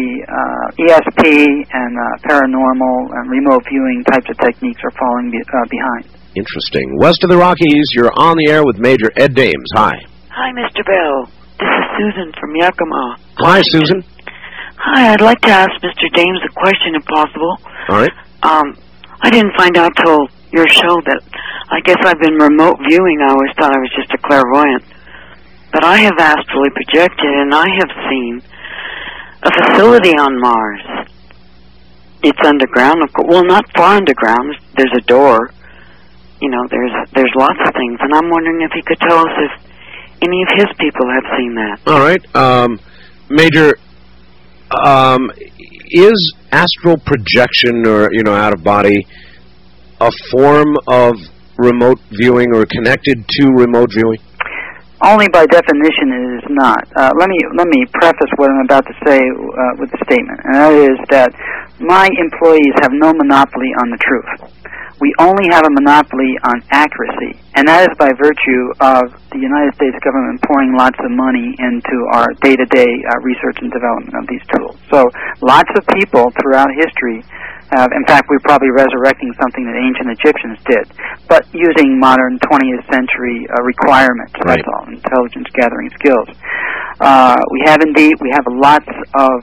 ESP and paranormal and remote viewing types of techniques are falling behind. Interesting. West of the Rockies, you're on the air with Major Ed Dames. Hi. Hi, Mr. Bell. This is Susan from Yakima. Hi, Susan. Hi, I'd like to ask Mr. Dames a question, if possible. All right. I didn't find out till your show that I guess I've been remote viewing. I always thought I was just a clairvoyant. But I have astrally projected, and I have seen a facility on Mars. It's underground, well, not far underground. There's a door. You know, there's lots of things, and I'm wondering if he could tell us if any of his people have seen that. All right. Major, is astral projection or, out of body a form of remote viewing or connected to remote viewing? Only by definition it is not. Let me preface what I'm about to say with a statement, and that is that my employees have no monopoly on the truth. We only have a monopoly on accuracy, and that is by virtue of the United States government pouring lots of money into our day-to-day research and development of these tools. So lots of people throughout history have, in fact, we're probably resurrecting something that ancient Egyptians did, but using modern 20th century requirements, right. That's all, intelligence gathering skills. We have lots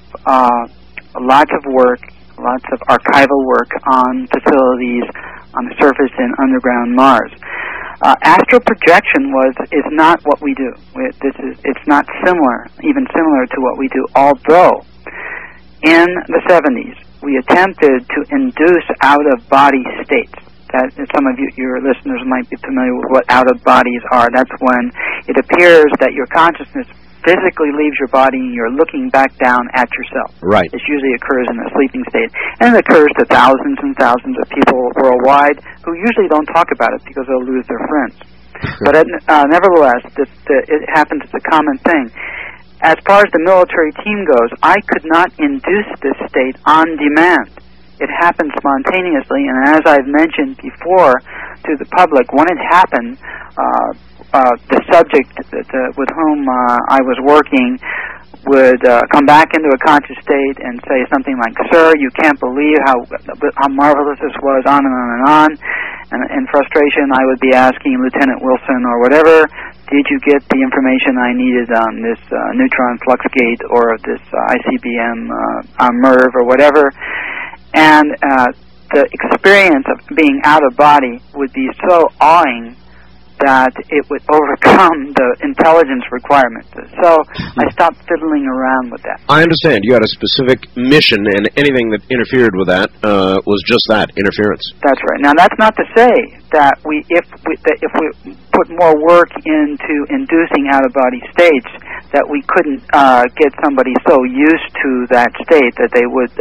of work, lots of archival work on facilities on the surface and underground Mars. Astral projection is not what we do. It's not even similar to what we do, although in the 70s we attempted to induce out-of-body states. That some of your listeners might be familiar with what out-of-bodies are. That's when it appears that your consciousness physically leaves your body and you're looking back down at yourself. Right. This usually occurs in a sleeping state. And it occurs to thousands and thousands of people worldwide who usually don't talk about it because they'll lose their friends. But nevertheless, it happens. It's a common thing. As far as the military team goes, I could not induce this state on demand. It happened spontaneously, and as I've mentioned before to the public, when it happened, the subject with whom I was working would come back into a conscious state and say something like, "Sir, you can't believe how marvelous this was," on and on and on. And in frustration, I would be asking Lieutenant Wilson or whatever, "Did you get the information I needed on this neutron flux gate or this ICBM MERV or whatever?" And the experience of being out of body would be so awing that it would overcome the intelligence requirements. So I stopped fiddling around with that. I understand. You had a specific mission, and anything that interfered with that was just that, interference. That's right. Now, that's not to say that if we put more work into inducing out-of-body states, that we couldn't get somebody so used to that state that they would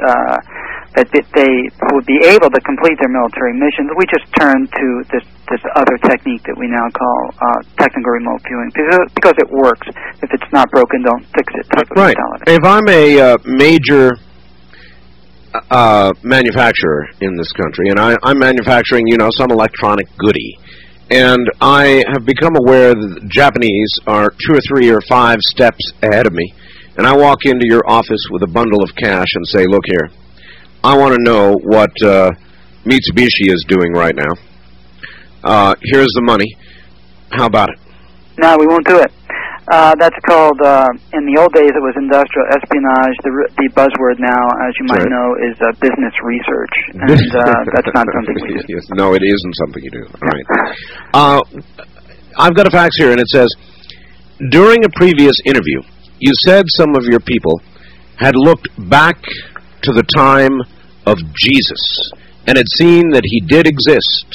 be able to complete their military missions. We just turned to this other technique that we now call technical remote viewing because it works. If it's not broken, don't fix it type of mentality. If I'm a major manufacturer in this country, and I'm manufacturing, some electronic goodie, and I have become aware that the Japanese are 2 or 3 or 5 steps ahead of me, and I walk into your office with a bundle of cash and say, "Look here, I want to know what Mitsubishi is doing right now. Here's the money. How about it?" No, we won't do it. That's called, in the old days it was industrial espionage. The buzzword now, as you might know, is business research. And that's not something we do. Yes, no, it isn't something you do. All right. I've got a fax here, and it says, "During a previous interview, you said some of your people had looked back to the time of Jesus and had seen that he did exist."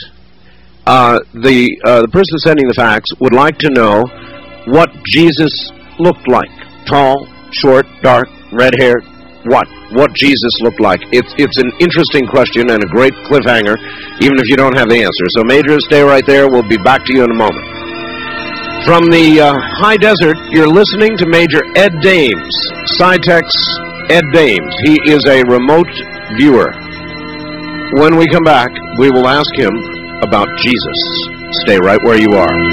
The person sending the fax would like to know what Jesus looked like. Tall, short, dark, red-haired, what Jesus looked like. It's an interesting question and a great cliffhanger, even if you don't have the answer. So, Major, stay right there. We'll be back to you in a moment. From the high desert, you're listening to Major Ed Dames, SciTech's Ed Dames. He is a remote viewer. When we come back, we will ask him about Jesus. Stay right where you are.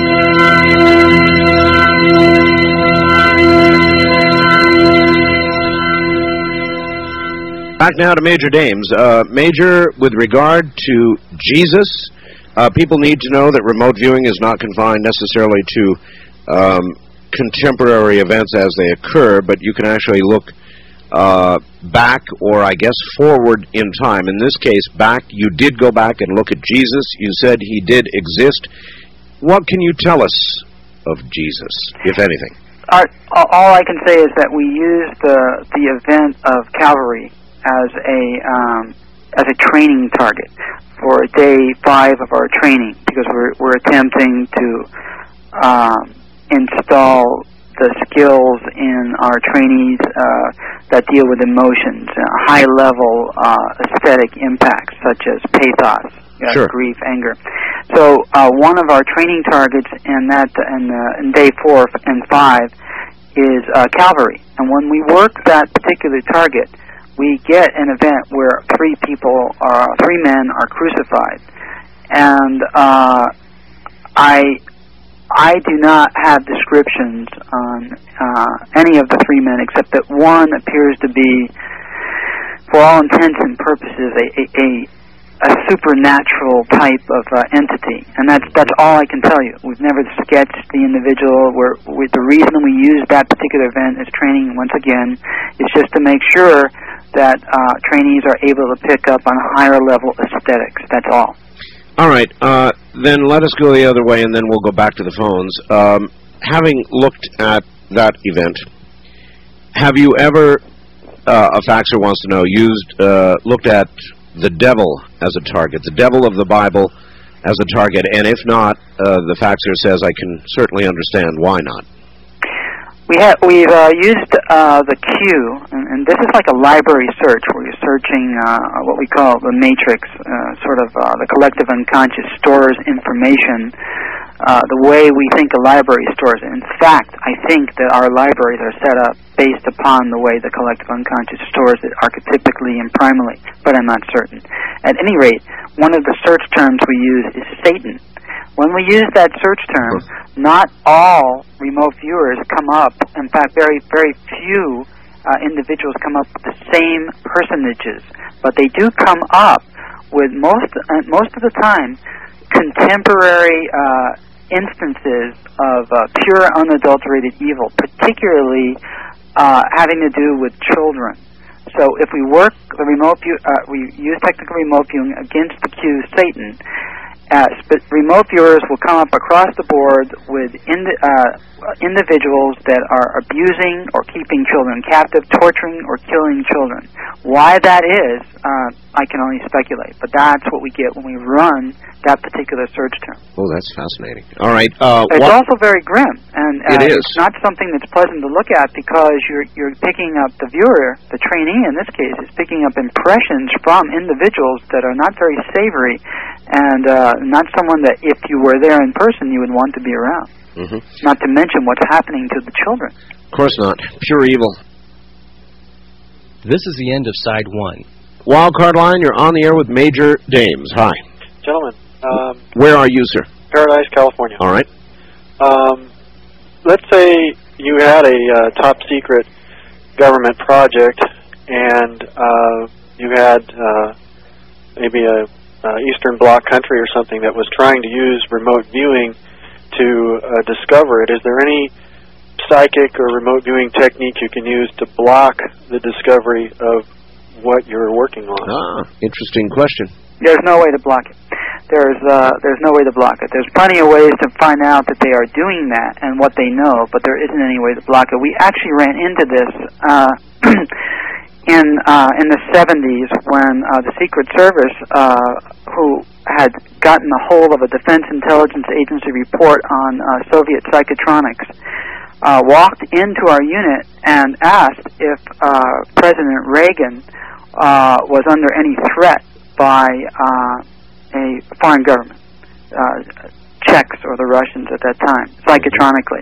Back now to Major Dames. Major, with regard to Jesus, people need to know that remote viewing is not confined necessarily to contemporary events as they occur, but you can actually look back, or I guess forward in time. In this case, back. You did go back and look at Jesus. You said he did exist. What can you tell us of Jesus, if anything? All I can say is that we used the event of Calvary as a training target for day 5 of our training, because we're attempting to install the skills in our trainees that deal with emotions, high-level aesthetic impacts such as pathos, grief, anger. So one of our training targets in day 4 and 5 is Calvary. And when we work that particular target, we get an event where 3 men are crucified. And I do not have descriptions on any of the 3 men, except that one appears to be, for all intents and purposes, a supernatural type of entity, and that's all I can tell you. We've never sketched the individual. The reason we use that particular event as training, once again, is just to make sure that trainees are able to pick up on higher level aesthetics. That's all. All right, then let us go the other way, and then we'll go back to the phones. Having looked at that event, have you ever, a faxer wants to know, looked at the devil as a target, the devil of the Bible as a target? And if not, the faxer says, I can certainly understand why not. We've used the Q, and this is like a library search where you're searching what we call the matrix, the collective unconscious stores information the way we think a library stores it. In fact, I think that our libraries are set up based upon the way the collective unconscious stores it archetypically and primally, but I'm not certain. At any rate, one of the search terms we use is Satan. When we use that search term, not all remote viewers come up. In fact, very, very few individuals come up with the same personages, but they do come up with most of the time contemporary instances of pure, unadulterated evil, particularly having to do with children. So if we work the remote view, we use technical remote viewing against the accused Satan. Remote viewers will come up across the board with individuals that are abusing or keeping children captive, torturing or killing children. Why that is, I can only speculate, but that's what we get when we run that particular search term. Oh, that's fascinating. All right. It's also very grim, and it is. It's not something that's pleasant to look at because you're picking up, the viewer, the trainee in this case, is picking up impressions from individuals that are not very savory and not someone that if you were there in person you would want to be around. Mm-hmm. Not to mention what's happening to the children. Of course not. Pure evil. This is the end of side one. Wildcard line, you're on the air with Major Dames. Hi. Gentlemen. Where are you, sir? Paradise, California. All right. Let's say you had a top-secret government project and you had maybe a Eastern Bloc country or something that was trying to use remote viewing to discover it. Is there any psychic or remote viewing technique you can use to block the discovery of what you're working on? Interesting question. There's no way to block it. There's no way to block it. There's plenty of ways to find out that they are doing that and what they know, but there isn't any way to block it. We actually ran into this in the 70s when the Secret Service, who had gotten a hold of a Defense Intelligence Agency report on Soviet psychotronics, walked into our unit and asked if President Reagan was under any threat by a foreign government, Czechs or the Russians at that time, psychotronically.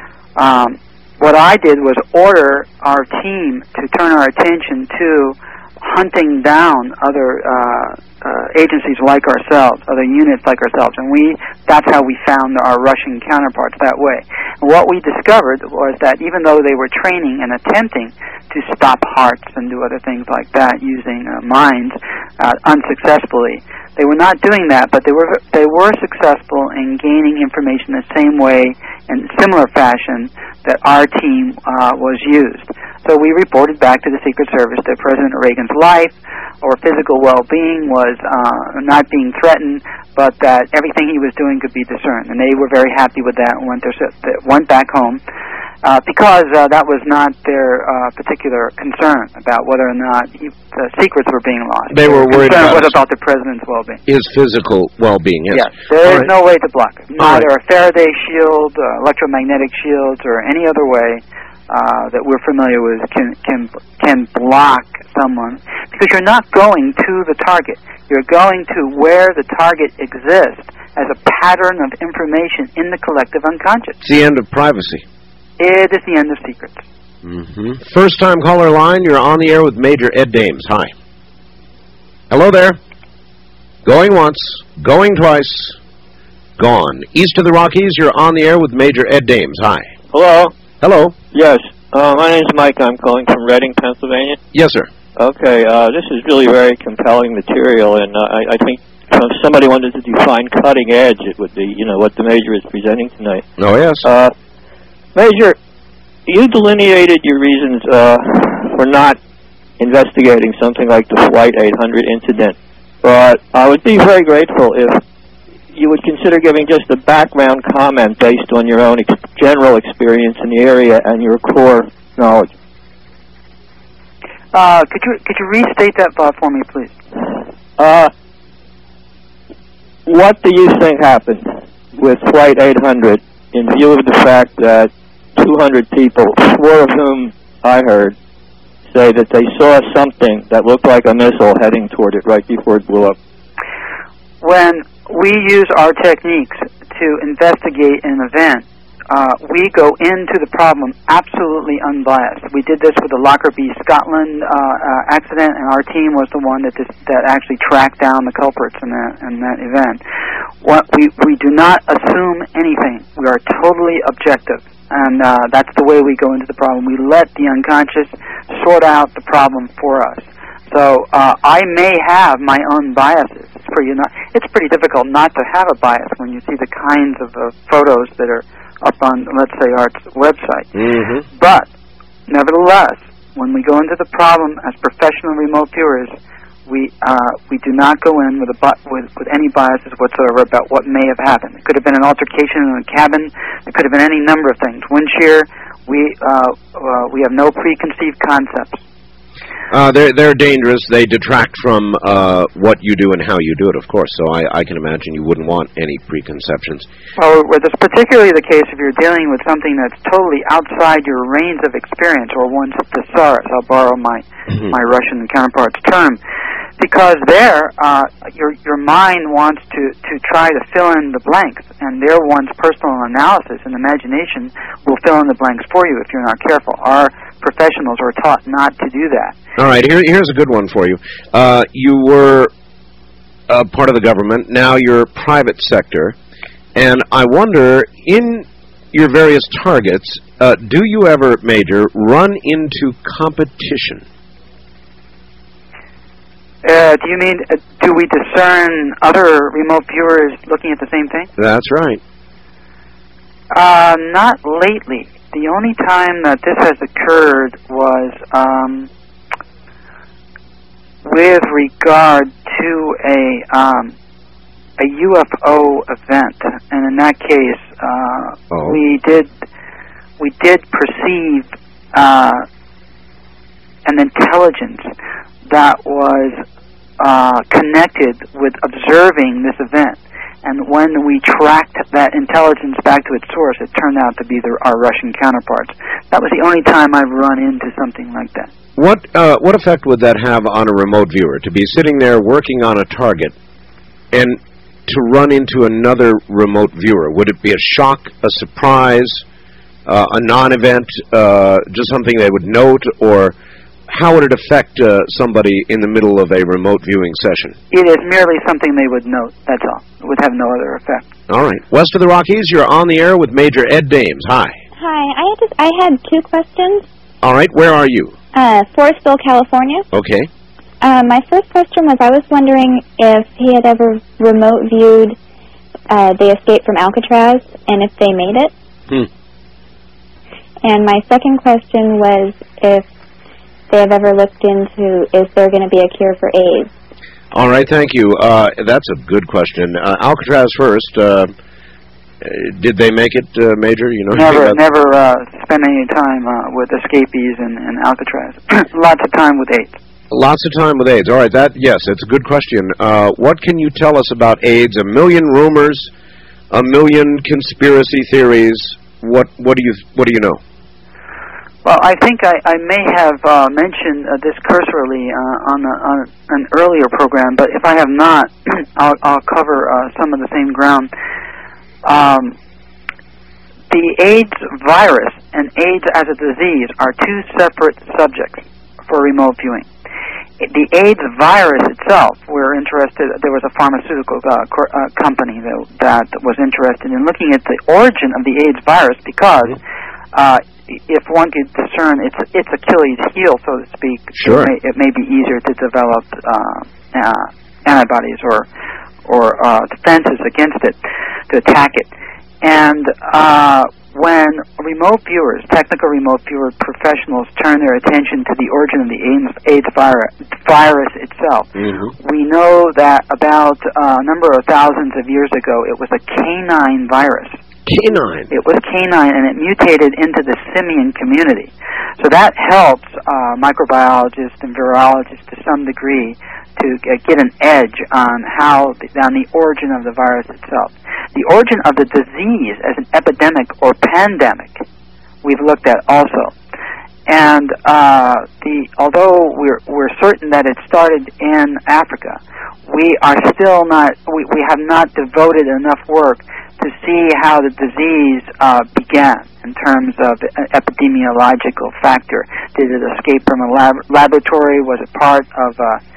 What I did was order our team to turn our attention to hunting down other agencies like ourselves, other units like ourselves, and that's how we found our Russian counterparts that way. And what we discovered was that even though they were training and attempting to stop hearts and do other things like that using minds unsuccessfully, they were not doing that, but they were successful in gaining information the same way, in similar fashion, that our team was used. So we reported back to the Secret Service that President Reagan's life or physical well-being was not being threatened, but that everything he was doing could be discerned. And they were very happy with that and went back home because that was not their particular concern about whether or not the secrets were being lost. They were worried about the president's well-being. His physical well-being, yes. Yes, there is no way to block it. Neither a Faraday shield, electromagnetic shields, or any other way that we're familiar with can block someone, because you're not going to the target. You're going to where the target exists as a pattern of information in the collective unconscious. It's the end of privacy. It is the end of secrets. Mm-hmm. First-time caller line, you're on the air with Major Ed Dames. Hi. Hello there. Going once, going twice, gone. East of the Rockies, you're on the air with Major Ed Dames. Hi. Hello. Hello. Yes. My name's Mike. I'm calling from Reading, Pennsylvania. Yes, sir. Okay. This is really very compelling material, and I think if somebody wanted to define cutting edge, it would be, what the Major is presenting tonight. Oh, yes. Major, you delineated your reasons for not investigating something like the Flight 800 incident, but I would be very grateful if you would consider giving just a background comment based on your own general experience in the area and your core knowledge. Could you restate that for me, please? What do you think happened with Flight 800 in view of the fact that 200 people, 4 of whom I heard, say that they saw something that looked like a missile heading toward it right before it blew up? When we use our techniques to investigate an event, we go into the problem absolutely unbiased. We did this with the Lockerbie, Scotland accident, and our team was the one that actually tracked down the culprits in that event. We do not assume anything. We are totally objective, and that's the way we go into the problem. We let the unconscious sort out the problem for us. So I may have my own biases. It's pretty difficult not to have a bias when you see the kinds of photos that are up on, let's say, Art's website. Mm-hmm. But nevertheless, when we go into the problem as professional remote viewers, we do not go in with any biases whatsoever about what may have happened. It could have been an altercation in a cabin. It could have been any number of things. Wind shear. We have no preconceived concepts. They're dangerous. They detract from what you do and how you do it, of course. So I can imagine you wouldn't want any preconceptions. Well, that's particularly the case if you're dealing with something that's totally outside your range of experience, or one's thesaurus. I'll borrow my Russian counterpart's term, because there your mind wants to try to fill in the blanks, and there one's personal analysis and imagination will fill in the blanks for you if you're not careful. Our professionals are taught not to do that. All right, here's a good one for you. You were part of the government, now you're private sector, and I wonder, in your various targets, do you ever, Major, run into competition? Do you mean, do we discern other remote viewers looking at the same thing? That's right. Not lately. The only time that this has occurred was with regard to a UFO event, and in that case, we did perceive an intelligence that was connected with observing this event. And when we tracked that intelligence back to its source, it turned out to be our Russian counterparts. That was the only time I've run into something like that. What effect would that have on a remote viewer, to be sitting there working on a target and to run into another remote viewer? Would it be a shock, a surprise, a non-event, just something they would note, or how would it affect somebody in the middle of a remote viewing session? It is merely something they would note, that's all. It would have no other effect. All right. West of the Rockies, you're on the air with Major Ed Dames. Hi. Hi. I had two questions. All right. Where are you? Forestville, California. Okay. My first question was, I was wondering if he had ever remote viewed the escape from Alcatraz, and if they made it. And my second question was if they have ever looked into, is there going to be a cure for AIDS? All right, thank you. That's a good question. Alcatraz first. Did they make it, Major? You know, never spent any time with escapees in Alcatraz. Lots of time with AIDS. Lots of time with AIDS. All right, yes, it's a good question. What can you tell us about AIDS? A million rumors, a million conspiracy theories. What do you know? Well, I think I may have mentioned this cursorily on an earlier program, but if I have not, I'll cover some of the same ground. The AIDS virus and AIDS as a disease are two separate subjects for remote viewing. The AIDS virus itself, we're interested. There was a pharmaceutical company that was interested in looking at the origin of the AIDS virus because if one could discern its Achilles heel, so to speak, sure, it may be easier to develop antibodies or defenses against it, to attack it. And when remote viewers, technical remote viewer professionals, turn their attention to the origin of the AIDS virus itself, we know that about a number of thousands of years ago, it was a canine virus. Canine? It was canine, and it mutated into the simian community. So that helps microbiologists and virologists to some degree to get an edge on the origin of the virus itself. The origin of the disease as an epidemic or pandemic we've looked at also. And although we're certain that it started in Africa, we are still not, we have not devoted enough work to see how the disease began in terms of an epidemiological factor. Did it escape from a laboratory? Was it part of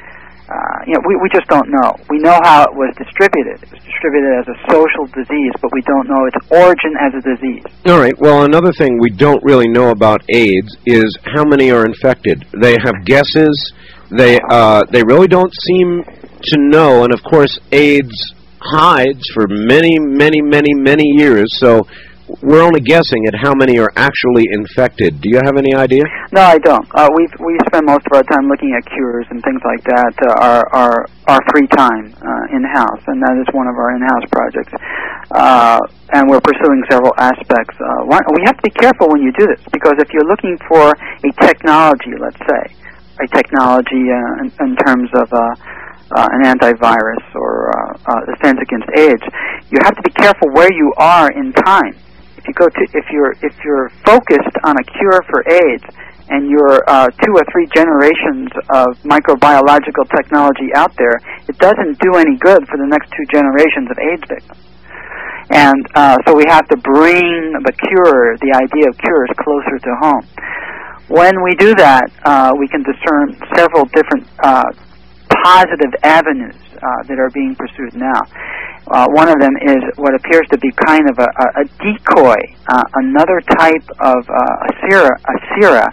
we just don't know. We know how it was distributed. It was distributed as a social disease, but we don't know its origin as a disease. All right. Well, another thing we don't really know about AIDS is how many are infected. They have guesses. They really don't seem to know, and of course, AIDS hides for many, many, many, many years. So we're only guessing at how many are actually infected. Do you have any idea? No, I don't. We spend most of our time looking at cures and things like that. Our free time in-house, and that is one of our in-house projects. And we're pursuing several aspects. We have to be careful when you do this, because if you're looking for a technology, let's say, a technology in terms of an antivirus or defense against AIDS, you have to be careful where you are in time. If you're focused on a cure for AIDS and you're 2 or 3 generations of microbiological technology out there, it doesn't do any good for the next 2 generations of AIDS victims. And so we have to bring the idea of cures closer to home. When we do that, we can discern several different positive avenues that are being pursued now. One of them is what appears to be kind of a decoy, another type of a sera,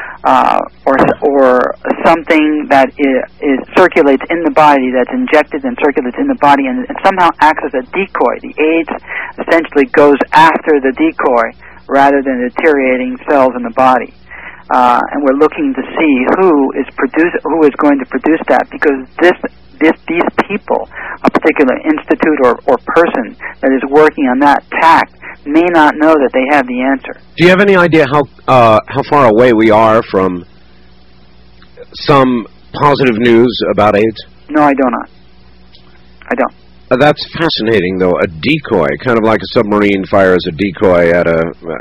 or something that circulates in the body, that's injected and circulates in the body, and it somehow acts as a decoy. The AIDS essentially goes after the decoy rather than deteriorating cells in the body. And we're looking to see who is going to produce that, because these people, a particular institute or person that is working on that tack, may not know that they have the answer. Do you have any idea how far away we are from some positive news about AIDS? No, I do not. I don't. That's fascinating, though. A decoy, kind of like a submarine fires a decoy at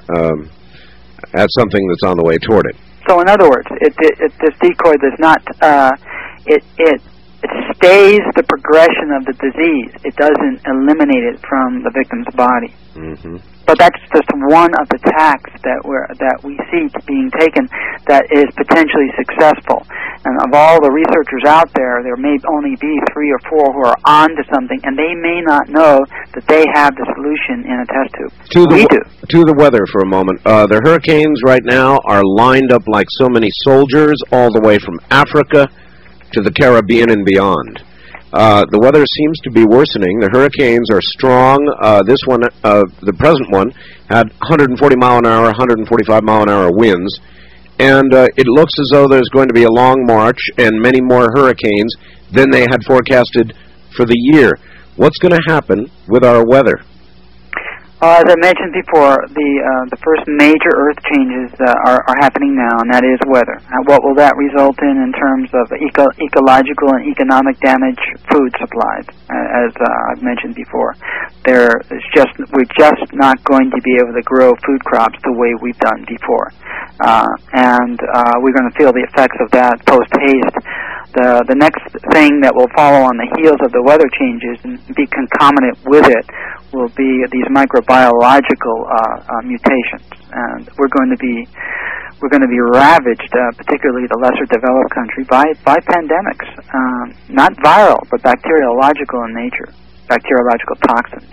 something that's on the way toward it. So, in other words, this decoy does not. It stays the progression of the disease. It doesn't eliminate it from the victim's body. Mm-hmm. But that's just one of the tacks that we see being taken that is potentially successful. And of all the researchers out there may only be 3 or 4 who are onto something, and they may not know that they have the solution in a test tube. To the weather for a moment. The hurricanes right now are lined up like so many soldiers all the way from Africa to the Caribbean and beyond. The weather seems to be worsening. The hurricanes are strong. This one, the present one, had 140 mile an hour, 145 mile an hour winds. And it looks as though there's going to be a long march and many more hurricanes than they had forecasted for the year. What's going to happen with our weather? As I mentioned before, the first major earth changes are happening now, and that is weather. What will that result in terms of ecological and economic damage? Food supplies, as I've mentioned before. We're just not going to be able to grow food crops the way we've done before, and we're going to feel the effects of that post-haste. The next thing that will follow on the heels of the weather changes and be concomitant with it will be these microbiological mutations, and we're going to be ravaged, particularly the lesser developed country, by pandemics, not viral but bacteriological in nature, bacteriological toxins.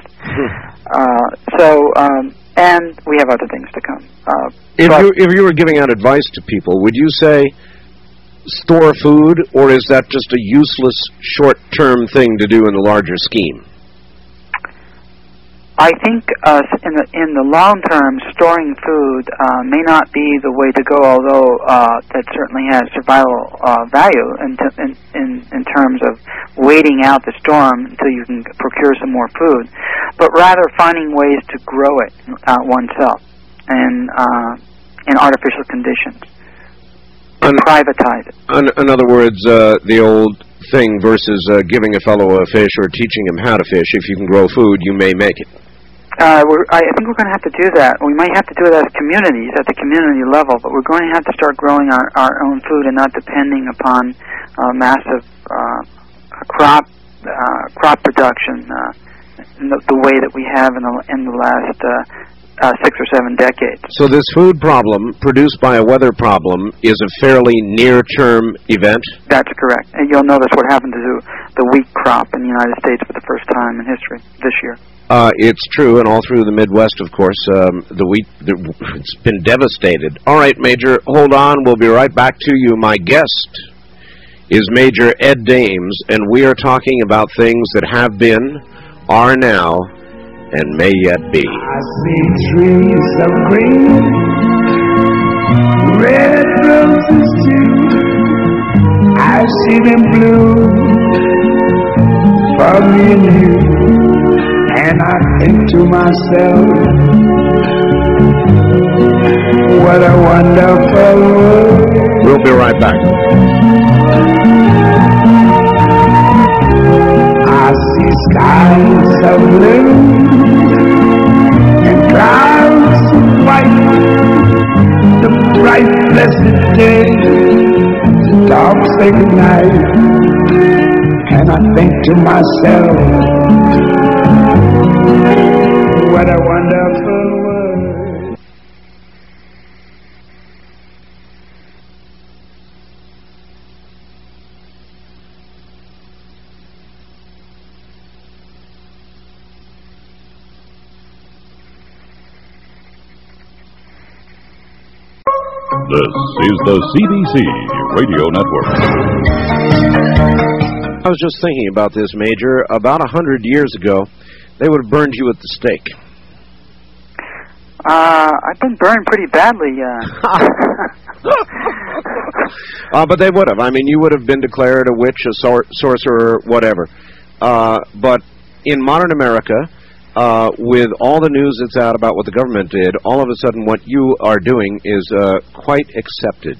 And we have other things to come. If you were giving out advice to people, would you say store food, or is that just a useless short-term thing to do in the larger scheme? I think in the long term, storing food may not be the way to go, although that certainly has survival value in terms of waiting out the storm until you can procure some more food, but rather finding ways to grow it oneself in artificial conditions. And privatize it. In other words, the old thing versus giving a fellow a fish or teaching him how to fish. If you can grow food, you may make it. I think we're going to have to do that. We might have to do it as communities, at the community level, but we're going to have to start growing our own food and not depending upon massive crop production in the way that we have in the last 6 or 7 decades. So this food problem produced by a weather problem is a fairly near-term event? That's correct. And you'll notice what happened to the wheat crop in the United States for the first time in history this year. It's true, and all through the Midwest, of course, the wheat, it's been devastated. All right, Major, hold on. We'll be right back to you. My guest is Major Ed Dames, and we are talking about things that have been, are now, and may yet be. I see trees of green, red roses too. I see them blue for me and you. And I think to myself, what a wonderful world. We'll be right back. I see skies of blue and clouds of white, the bright blessed day, the dark sacred night. And I think to myself, what a wonderful world. This is the CBC Radio Network. I was just thinking about this, Major. About 100 years ago, they would have burned you at the stake. I've been burned pretty badly. But they would have. I mean, you would have been declared a witch, a sorcerer, whatever. But in modern America, with all the news that's out about what the government did, all of a sudden what you are doing is quite accepted.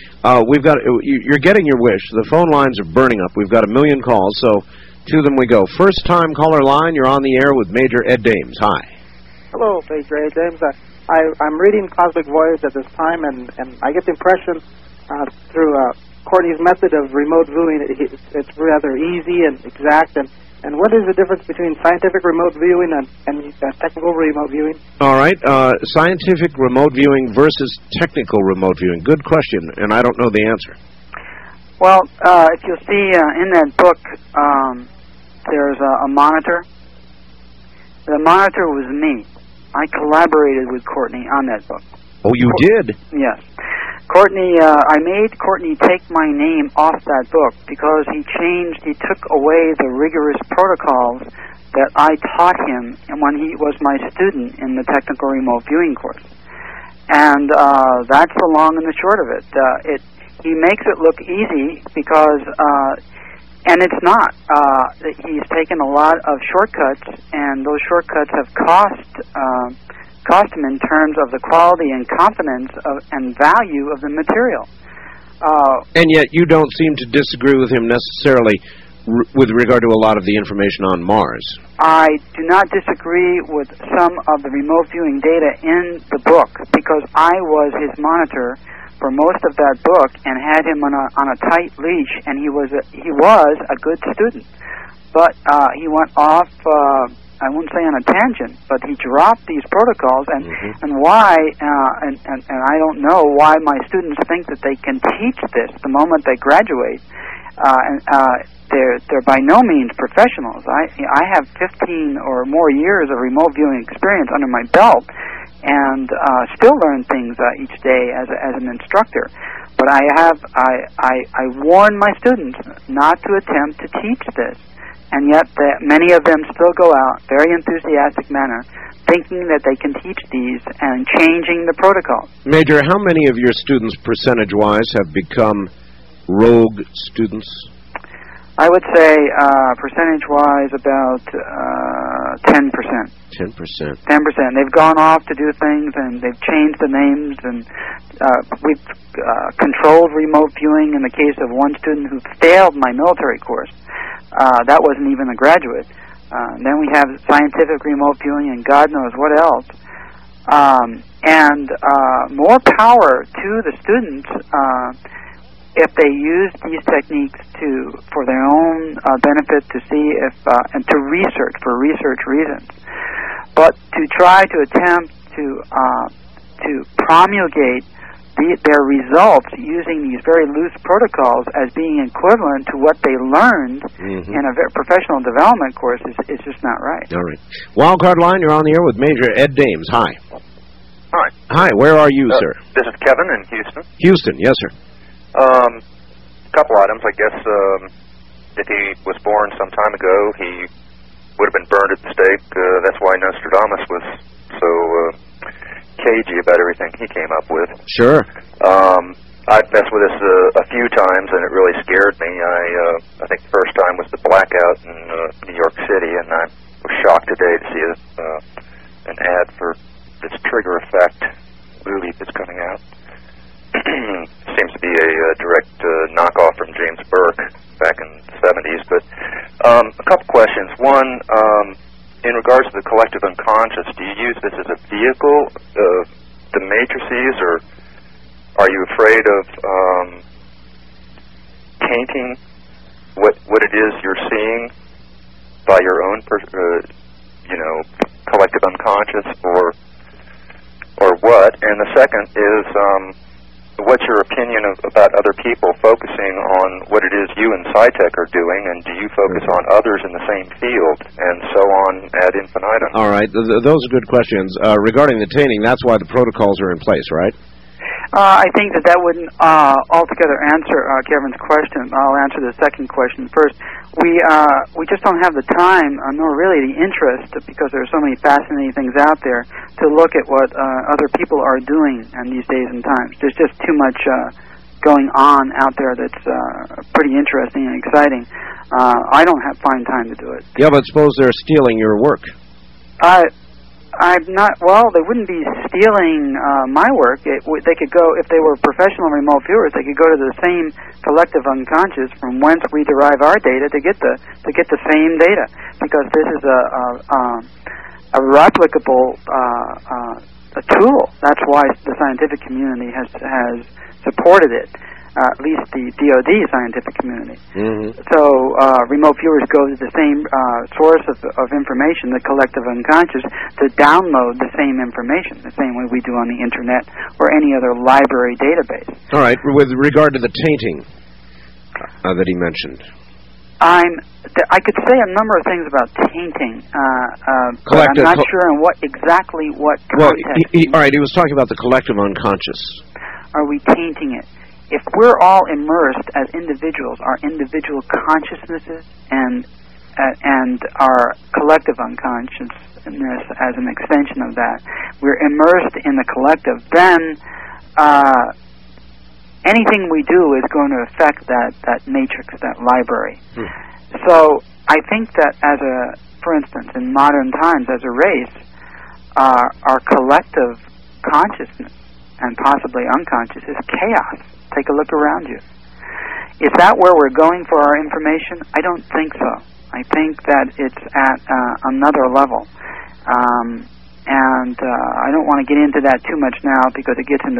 You're getting your wish. The phone lines are burning up. We've got 1 million calls, so to them we go. First-time caller line, you're on the air with Major Ed Dames. Hi. Hello, Major Ed Dames. I'm reading Cosmic Voyage at this time, and I get the impression through Courtney's method of remote viewing, it's rather easy and exact. And what is the difference between scientific remote viewing and technical remote viewing? All right. Scientific remote viewing versus technical remote viewing. Good question, and I don't know the answer. Well, if you'll see in that book, there's a monitor. The monitor was me. I collaborated with Courtney on that book. Oh, you did? Yes. Courtney, I made Courtney take my name off that book because he took away the rigorous protocols that I taught him when he was my student in the technical remote viewing course. And that's the long and the short of it. He makes it look easy because, and it's not. He's taken a lot of shortcuts, and those shortcuts have cost him in terms of the quality and confidence and value of the material. And yet you don't seem to disagree with him necessarily with regard to a lot of the information on Mars. I do not disagree with some of the remote viewing data in the book because I was his monitor for most of that book and had him on a tight leash, and he was a good student. But he went off, I wouldn't say on a tangent, but he dropped these protocols, and why, and I don't know why my students think that they can teach this the moment they graduate. They're by no means professionals. I have 15 or more years of remote viewing experience under my belt, and still learn things each day as an instructor. But I warn my students not to attempt to teach this. And yet many of them still go out, very enthusiastic manner, thinking that they can teach these and changing the protocol. Major, how many of your students, percentage-wise, have become rogue students? I would say, percentage-wise, about 10%. 10%. 10%. They've gone off to do things, and they've changed the names, and we've controlled remote viewing in the case of one student who failed my military course. That wasn't even a graduate. Then we have scientific remote viewing and God knows what else. And more power to the students if they use these techniques for their own benefit, to see if and to research for research reasons. But to try to attempt to promulgate their results using these very loose protocols as being equivalent to what they learned in a professional development course is just not right. All right. Wildcard line, you're on the air with Major Ed Dames. Hi. Hi. Hi, where are you, sir? This is Kevin in Houston. Houston, yes, sir. Couple items, I guess. If he was born some time ago, he would have been burned at the stake. That's why Nostradamus was so cagey about everything he came up with. Sure. I've messed with this a few times, and it really scared me. I think the first time was the blackout in New York City, and I was shocked today to see an ad for this Trigger Effect movie that's coming out. Seems to be a direct knockoff from James Burke back in the 70s. But a couple questions. One, in regards to the collective unconscious, do you use this as a vehicle of the matrices, or are you afraid of tainting what it is you're seeing by your own, collective unconscious, or what? And the second is, what's your opinion about other people focusing on what it is you and SciTech are doing, and do you focus on others in the same field, and so on ad infinitum? All right, those are good questions. Regarding the tainting, that's why the protocols are in place, right? I think that wouldn't altogether answer Kevin's question. I'll answer the second question first. We just don't have the time, nor really the interest, because there are so many fascinating things out there, to look at what other people are doing in these days and times. There's just too much going on out there that's pretty interesting and exciting. I don't find time to do it. Yeah, but suppose they're stealing your work. I'm not. Well, they wouldn't be stealing my work. They could go, if they were professional remote viewers, they could go to the same collective unconscious from whence we derive our data to get the same data, because this is a replicable a tool. That's why the scientific community has supported it. At least the DoD scientific community. So remote viewers go to the same source of information, the collective unconscious, to download the same information, the same way we do on the Internet or any other library database. All right, with regard to the tainting that he mentioned. I could say a number of things about tainting, but I'm not sure in what context. Well, all right, he was talking about the collective unconscious. Are we tainting it? If we're all immersed as individuals, our individual consciousnesses and our collective unconsciousness as an extension of that, we're immersed in the collective, then anything we do is going to affect that matrix, that library. So I think that for instance, in modern times, as a race, our collective consciousness and possibly unconscious is chaos. Take a look around you. Is that where we're going for our information? I don't think so. I think that it's at another level. And I don't want to get into that too much now, because it gets into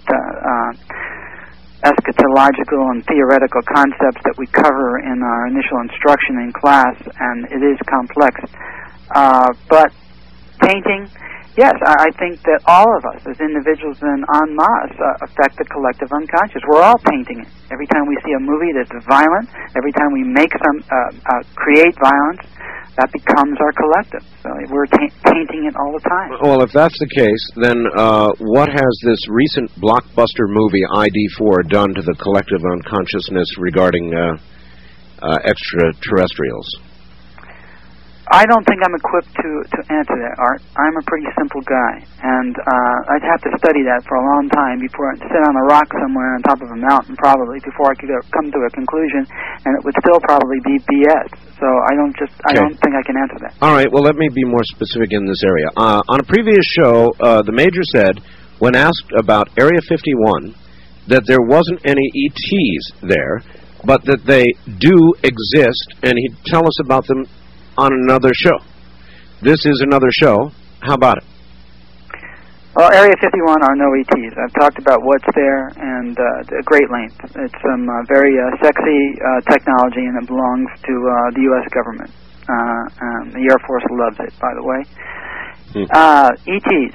eschatological and theoretical concepts that we cover in our initial instruction in class, and it is complex. But painting, yes, I think that all of us as individuals and en masse affect the collective unconscious. We're all painting it. Every time we see a movie that's violent, every time we make create violence, that becomes our collective. So we're painting it all the time. Well, if that's the case, then what has this recent blockbuster movie, ID4, done to the collective unconsciousness regarding extraterrestrials? I don't think I'm equipped to answer that, Art. I'm a pretty simple guy, and I'd have to study that for a long time before I'd sit on a rock somewhere on top of a mountain, probably, before I could come to a conclusion, and it would still probably be BS. So I don't think I can answer that. All right, well, let me be more specific in this area. On a previous show, the Major said, when asked about Area 51, that there wasn't any ETs there, but that they do exist, and he'd tell us about them on another show. This is another show. How about it? Well, Area 51 are no ETs. I've talked about what's there and at great length. It's some very sexy technology, and it belongs to the U.S. government. The Air Force loves it, by the way. ETs.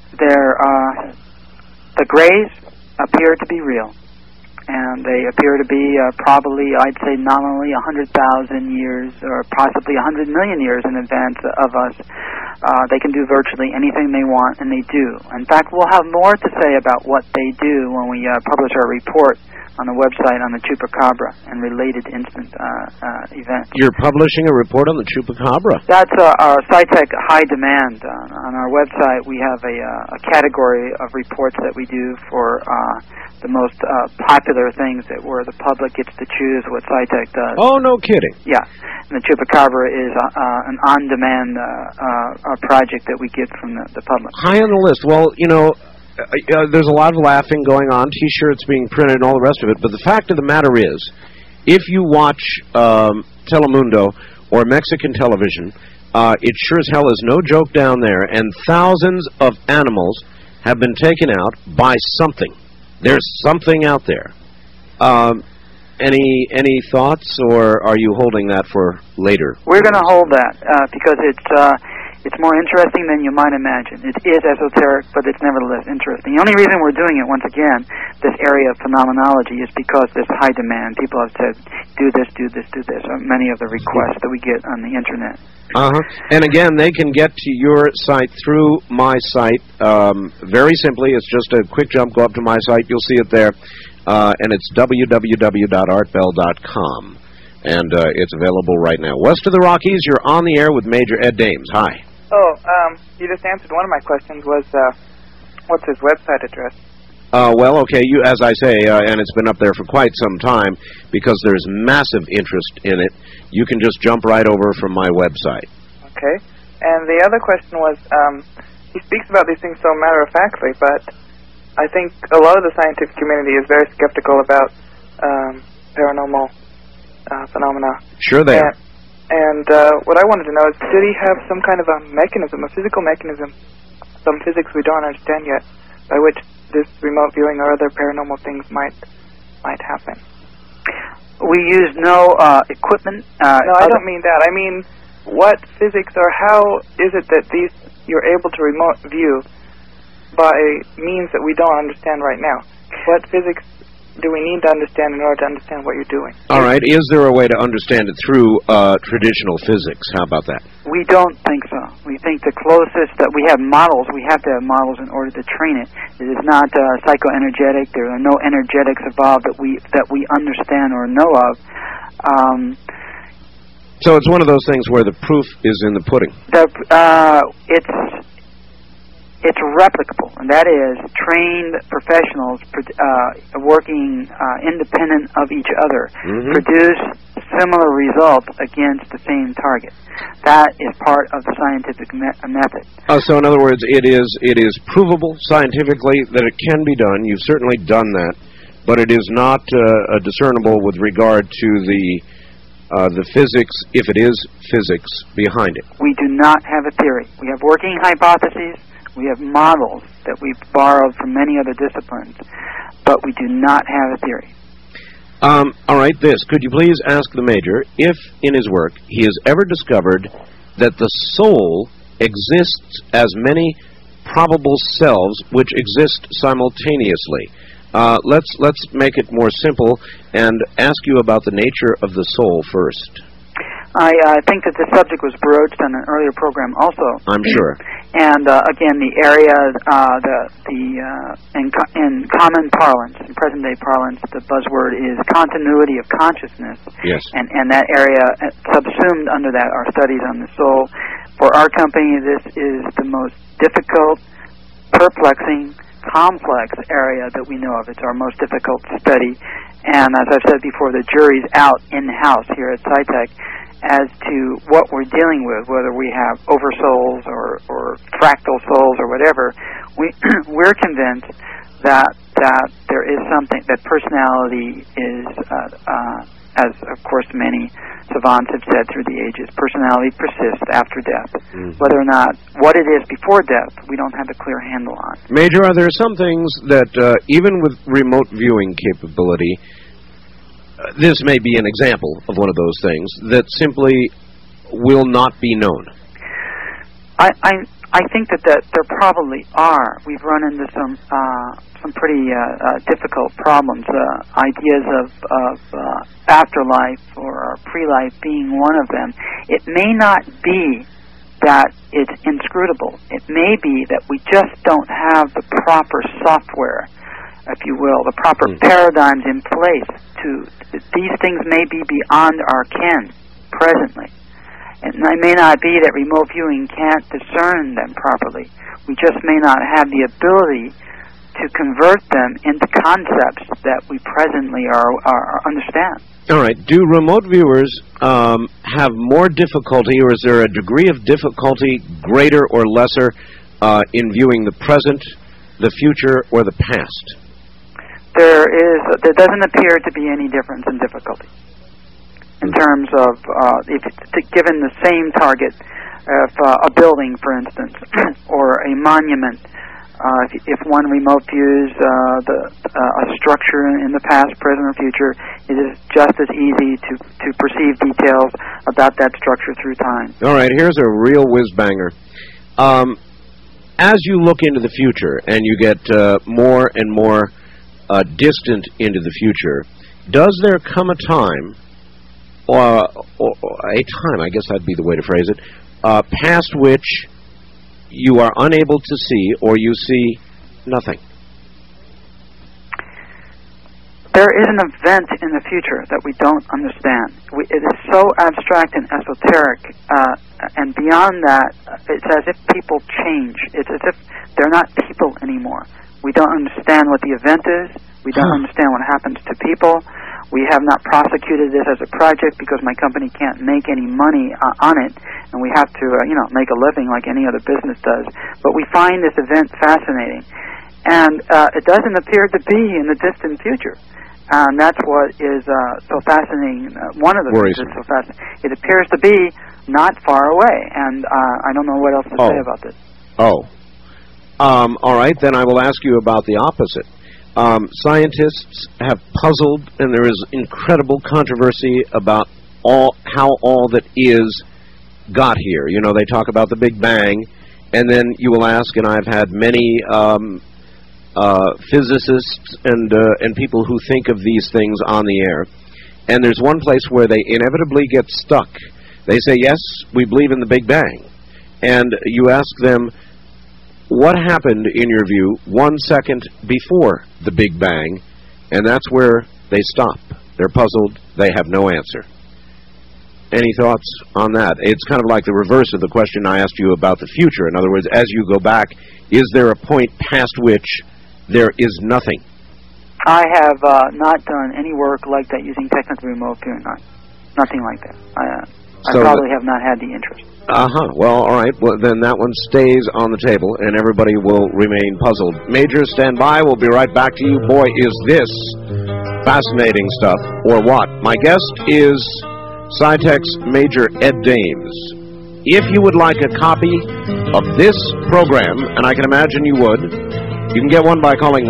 the grays appear to be real. And they appear to be probably, I'd say, nominally 100,000 years or possibly 100 million years in advance of us. They can do virtually anything they want, and they do. In fact, we'll have more to say about what they do when we publish our report on the website on the Chupacabra and related instant events. You're publishing a report on the Chupacabra? That's our SciTech High Demand. On our website, we have a category of reports that we do for the most popular things where the public gets to choose what SciTech does. Oh, no kidding. Yeah. And the Chupacabra is an on-demand project that we get from the public. High on the list. Well, you know, there's a lot of laughing going on, T-shirts being printed and all the rest of it, but the fact of the matter is, if you watch Telemundo or Mexican television, it sure as hell is no joke down there, and thousands of animals have been taken out by something. There's something out there. Any thoughts, or are you holding that for later? We're going to hold that because it's more interesting than you might imagine. It is esoteric, but it's nevertheless interesting. The only reason we're doing it, once again, this area of phenomenology, is because there's high demand. People have said, do this, do this, do this. Many of the requests that we get on the Internet. And again, they can get to your site through my site. Very simply, it's just a quick jump. Go up to my site. You'll see it there. And it's www.artbell.com. And it's available right now. West of the Rockies, you're on the air with Major Ed Dames. Hi. Oh, you just answered one of my questions. Was what's his website address? Well, okay, as I say, and it's been up there for quite some time, because there's massive interest in it. You can just jump right over from my website. Okay. And the other question was, he speaks about these things so matter-of-factly, but I think a lot of the scientific community is very skeptical about paranormal phenomena. Sure they are. And what I wanted to know is, did he have some kind of a mechanism, a physical mechanism, some physics we don't understand yet, by which this remote viewing or other paranormal things might happen? We use no equipment. No, I don't mean that. I mean, what physics or how is it that you're able to remote view by means that we don't understand right now? What physics do we need to understand in order to understand what you're doing? All right. Is there a way to understand it through traditional physics? How about that? We don't think so. We think the closest that we have models, we have to have models in order to train it. It is not psychoenergetic. There are no energetics involved that we understand or know of. So it's one of those things where the proof is in the pudding. It's replicable, and that is trained professionals working independent of each other produce similar results against the same target. That is part of the scientific method. So in other words, it is provable scientifically that it can be done. You've certainly done that, but it is not discernible with regard to the physics, if it is physics, behind it. We do not have a theory. We have working hypotheses. We have models that we've borrowed from many other disciplines, but we do not have a theory. All right, could you please ask the Major if, in his work, he has ever discovered that the soul exists as many probable selves which exist simultaneously? Let's make it more simple and ask you about the nature of the soul first. I think that the subject was broached on an earlier program also. I'm sure. And again, the area, in common parlance, in present-day parlance, the buzzword is continuity of consciousness. Yes. And that area, subsumed under that, are studies on the soul. For our company, this is the most difficult, perplexing, complex area that we know of. It's our most difficult study. And as I've said before, the jury's out in-house here at SciTech as to what we're dealing with, whether we have oversouls or fractal souls or whatever. We're convinced that there is something, that personality is, as of course many savants have said through the ages, personality persists after death. Whether or not what it is before death, we don't have a clear handle on. Major, are there some things that, even with remote viewing capability, this may be an example of one of those things that simply will not be known? I think that there probably are. We've run into some pretty difficult problems. Ideas of afterlife or pre-life being one of them. It may not be that it's inscrutable. It may be that we just don't have the proper software, if you will, the proper paradigms in place. These things may be beyond our ken presently. And it may not be that remote viewing can't discern them properly. We just may not have the ability to convert them into concepts that we presently are understand. All right. Do remote viewers have more difficulty, or is there a degree of difficulty greater or lesser in viewing the present, the future, or the past? There doesn't appear to be any difference in difficulty. In terms of, if given the same target of a building, for instance, or a monument, if one remote views a structure in the past, present, or future, it is just as easy to perceive details about that structure through time. All right, here's a real whiz-banger. As you look into the future and you get more and more distant into the future, does there come a time, or a time, I guess that'd be the way to phrase it, past which you are unable to see, or you see nothing? There is an event in the future that we don't understand. It is so abstract and esoteric, and beyond that, it's as if people change. It's as if they're not people anymore. We don't understand what the event is. We don't understand what happens to people. We have not prosecuted this as a project because my company can't make any money on it, and we have to, make a living like any other business does. But we find this event fascinating, and it doesn't appear to be in the distant future. And that's what is so fascinating. One of the things that's so fascinating. It appears to be not far away, and I don't know what else to say about this. All right, then I will ask you about the opposite. Scientists have puzzled, and there is incredible controversy about how all that is got here. You know, they talk about the Big Bang, and then you will ask, and I've had many physicists and people who think of these things on the air, and there's one place where they inevitably get stuck. They say, yes, we believe in the Big Bang. And you ask them, what happened, in your view, 1 second before the Big Bang? And that's where they stop. They're puzzled. They have no answer. Any thoughts on that? It's kind of like the reverse of the question I asked you about the future. In other words, as you go back, is there a point past which there is nothing? I have not done any work like that using technical remote viewing. Nothing like that. I probably have not had the interest. Well, all right. Well, then that one stays on the table, and everybody will remain puzzled. Major, stand by. We'll be right back to you. Boy, is this fascinating stuff, or what? My guest is SciTech's Major Ed Dames. If you would like a copy of this program, and I can imagine you would, you can get one by calling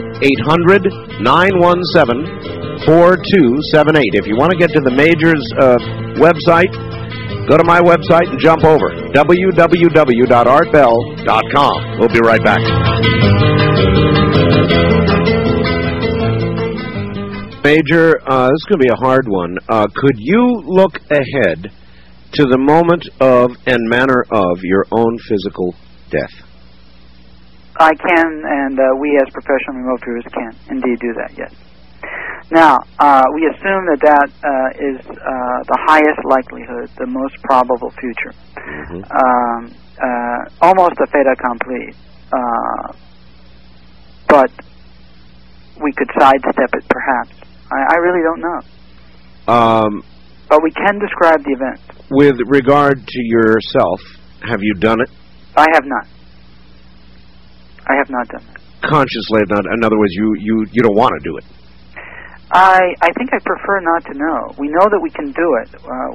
1-800-917-4278. If you want to get to the Major's website, go to my website and jump over, www.artbell.com. We'll be right back. Major, this is going to be a hard one. Could you look ahead to the moment of and manner of your own physical death? I can, and we as professional remote viewers can indeed do that, yes. Now, we assume that is the highest likelihood, the most probable future. Almost a fait accompli. But we could sidestep it, perhaps. I really don't know. But we can describe the event. With regard to yourself, have you done it? I have not. I have not done that. Consciously have not. In other words, you don't want to do it. I think I prefer not to know. We know that we can do it.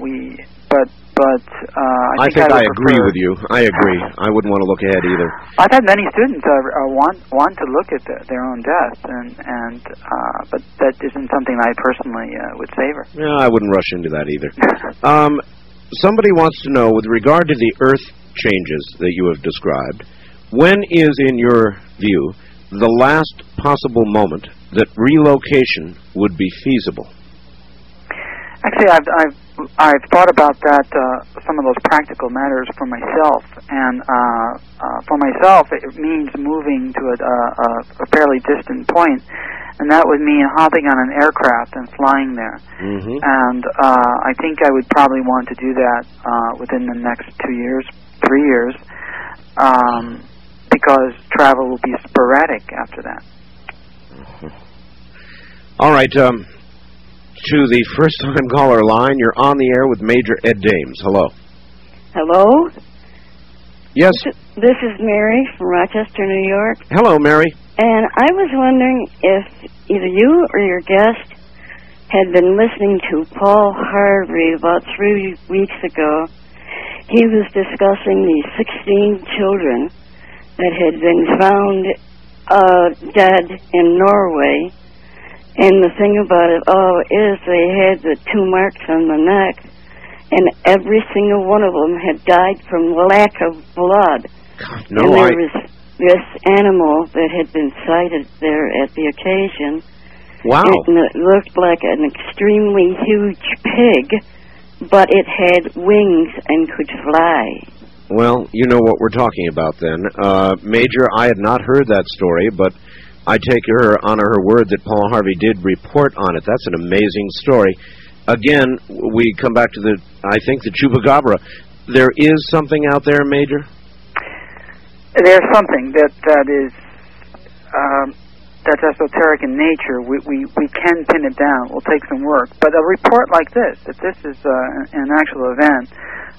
I think I agree with you. I agree. I wouldn't want to look ahead either. I've had many students want to look at their own death, but that isn't something I personally would savor. Yeah, I wouldn't rush into that either. Somebody wants to know, with regard to the Earth changes that you have described, when is, in your view, the last possible moment that relocation would be feasible? Actually, I've thought about that, some of those practical matters for myself, and for myself, it means moving to a fairly distant point, and that would mean hopping on an aircraft and flying there. Mm-hmm. And I think I would probably want to do that within the next 2 years, 3 years, because travel will be sporadic after that. All right. To the first-time caller line, you're on the air with Major Ed Dames. Hello. Hello? Yes. This is Mary from Rochester, New York. Hello, Mary. And I was wondering if either you or your guest had been listening to Paul Harvey about 3 weeks ago. He was discussing the 16 children that had been found dead in Norway. And the thing about it all is they had the 2 marks on the neck, and every single one of them had died from lack of blood. No, and there was this animal that had been sighted there at the occasion. Wow. And it looked like an extremely huge pig, but it had wings and could fly. Well, you know what we're talking about then. Major, I had not heard that story, but I take her on her word that Paul Harvey did report on it. That's an amazing story. Again, we come back to the Chupacabra. There is something out there, Major? There's something that is that's esoteric in nature. We can pin it down. We'll take some work. But a report like this, if this is an actual event,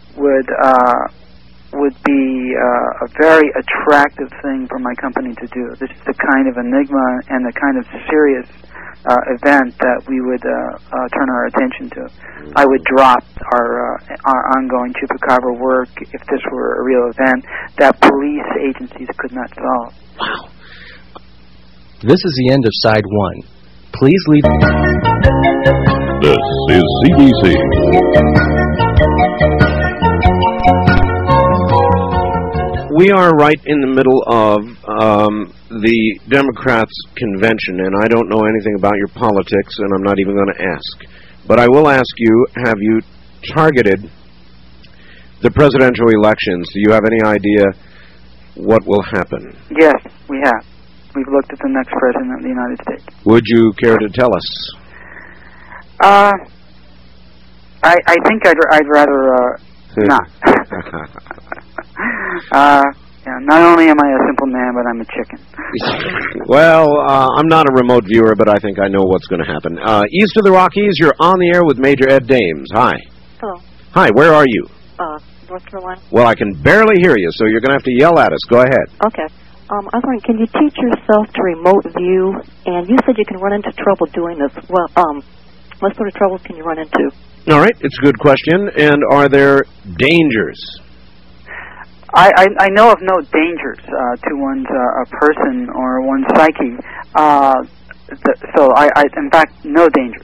would be a very attractive thing for my company to do. This is the kind of enigma and the kind of serious event that we would turn our attention to. I would drop our ongoing Chupacabra work if this were a real event that police agencies could not solve. Wow. This is the end of side 1. Please leave. This is CBC. We are right in the middle of the Democrats' convention, and I don't know anything about your politics, and I'm not even going to ask. But I will ask you, have you targeted the presidential elections? Do you have any idea what will happen? Yes, we have. We've looked at the next president of the United States. Would you care to tell us? I think I'd rather not. Not only am I a simple man, but I'm a chicken. Well, I'm not a remote viewer, but I think I know what's going to happen. East of the Rockies, you're on the air with Major Ed Dames. Hi. Hello. Hi, where are you? North Carolina. Well, I can barely hear you, so you're going to have to yell at us. Go ahead. Okay. I was wondering, can you teach yourself to remote view? And you said you can run into trouble doing this. Well, what sort of troubles can you run into? All right, it's a good question. And are there dangers? I know of no dangers to one's person or one's psyche. So in fact, no dangers.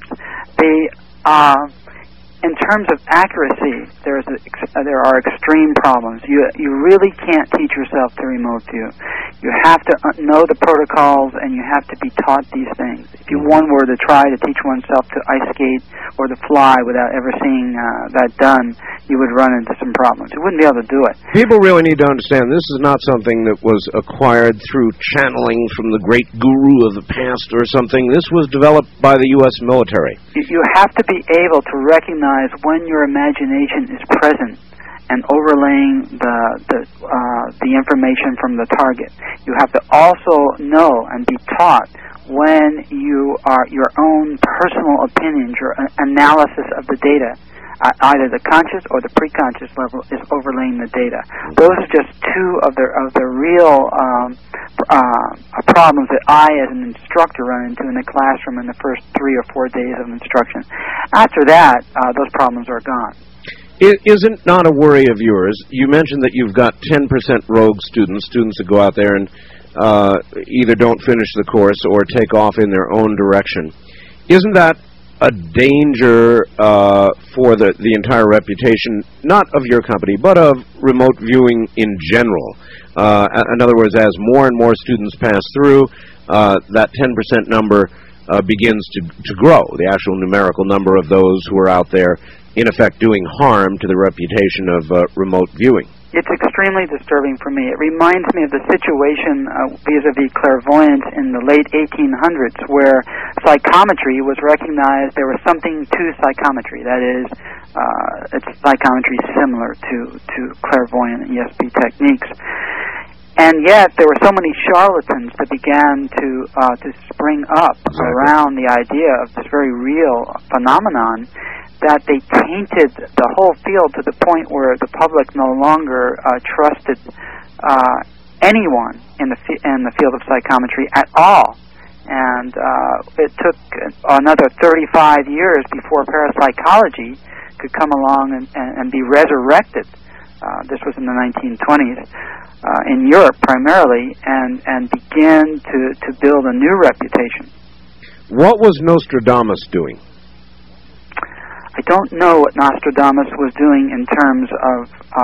In terms of accuracy, there are extreme problems. You really can't teach yourself to remote view. You have to know the protocols, and you have to be taught these things. If one were to try to teach oneself to ice skate or to fly without ever seeing that done, you would run into some problems. You wouldn't be able to do it. People really need to understand this is not something that was acquired through channeling from the great guru of the past or something. This was developed by the U.S. military. You have to be able to recognize when your imagination is present and overlaying the information from the target. You have to also know and be taught when your own personal opinions, your analysis of the data, either the conscious or the preconscious level, is overlaying the data. Those are just two of the real problems that I, as an instructor, run into in the classroom in the first 3 or 4 days of instruction. After that, those problems are gone. Isn't not a worry of yours? You mentioned that you've got 10% rogue students that go out there and either don't finish the course or take off in their own direction. Isn't that a danger for the entire reputation, not of your company, but of remote viewing in general? In other words, as more and more students pass through, that 10% number begins to grow, the actual numerical number of those who are out there, in effect, doing harm to the reputation of remote viewing. It's extremely disturbing for me. It reminds me of the situation vis-a-vis clairvoyance in the late 1800s, where psychometry was recognized. There was something to psychometry. That is, it's psychometry similar to clairvoyant and ESP techniques. And yet, there were so many charlatans that began to spring up around the idea of this very real phenomenon, that they tainted the whole field to the point where the public no longer trusted anyone in the field of psychometry at all. And it took another 35 years before parapsychology could come along and be resurrected. This was in the 1920s in Europe primarily, and begin to build a new reputation. What was Nostradamus doing? I don't know what Nostradamus was doing in terms of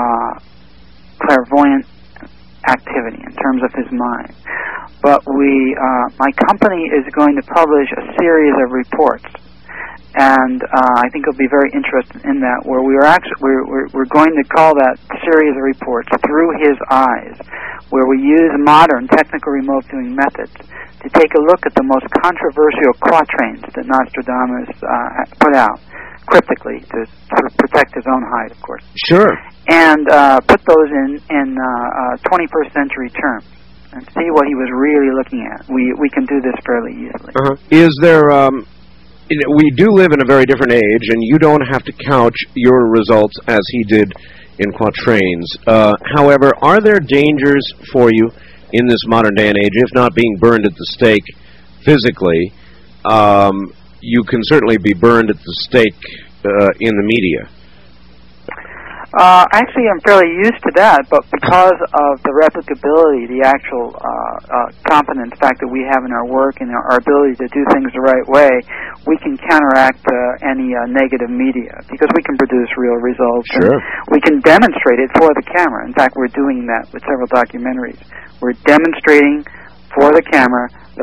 clairvoyant activity, in terms of his mind. But my company is going to publish a series of reports, and I think you'll be very interested in that, where we're going to call that series of reports Through His Eyes, where we use modern technical remote viewing methods to take a look at the most controversial quatrains that Nostradamus put out, cryptically, to sort of protect his own hide, of course. Sure. And put those in 21st century terms and see what he was really looking at. We can do this fairly easily. Is there... we do live in a very different age, and you don't have to couch your results as he did in quatrains. However, are there dangers for you in this modern day and age, if not being burned at the stake physically? You can certainly be burned at the stake in the media. Actually, I'm fairly used to that, but because of the replicability, the actual confidence fact that we have in our work and our ability to do things the right way, we can counteract any negative media, because we can produce real results. Sure. And we can demonstrate it for the camera. In fact, we're doing that with several documentaries. We're demonstrating for the camera that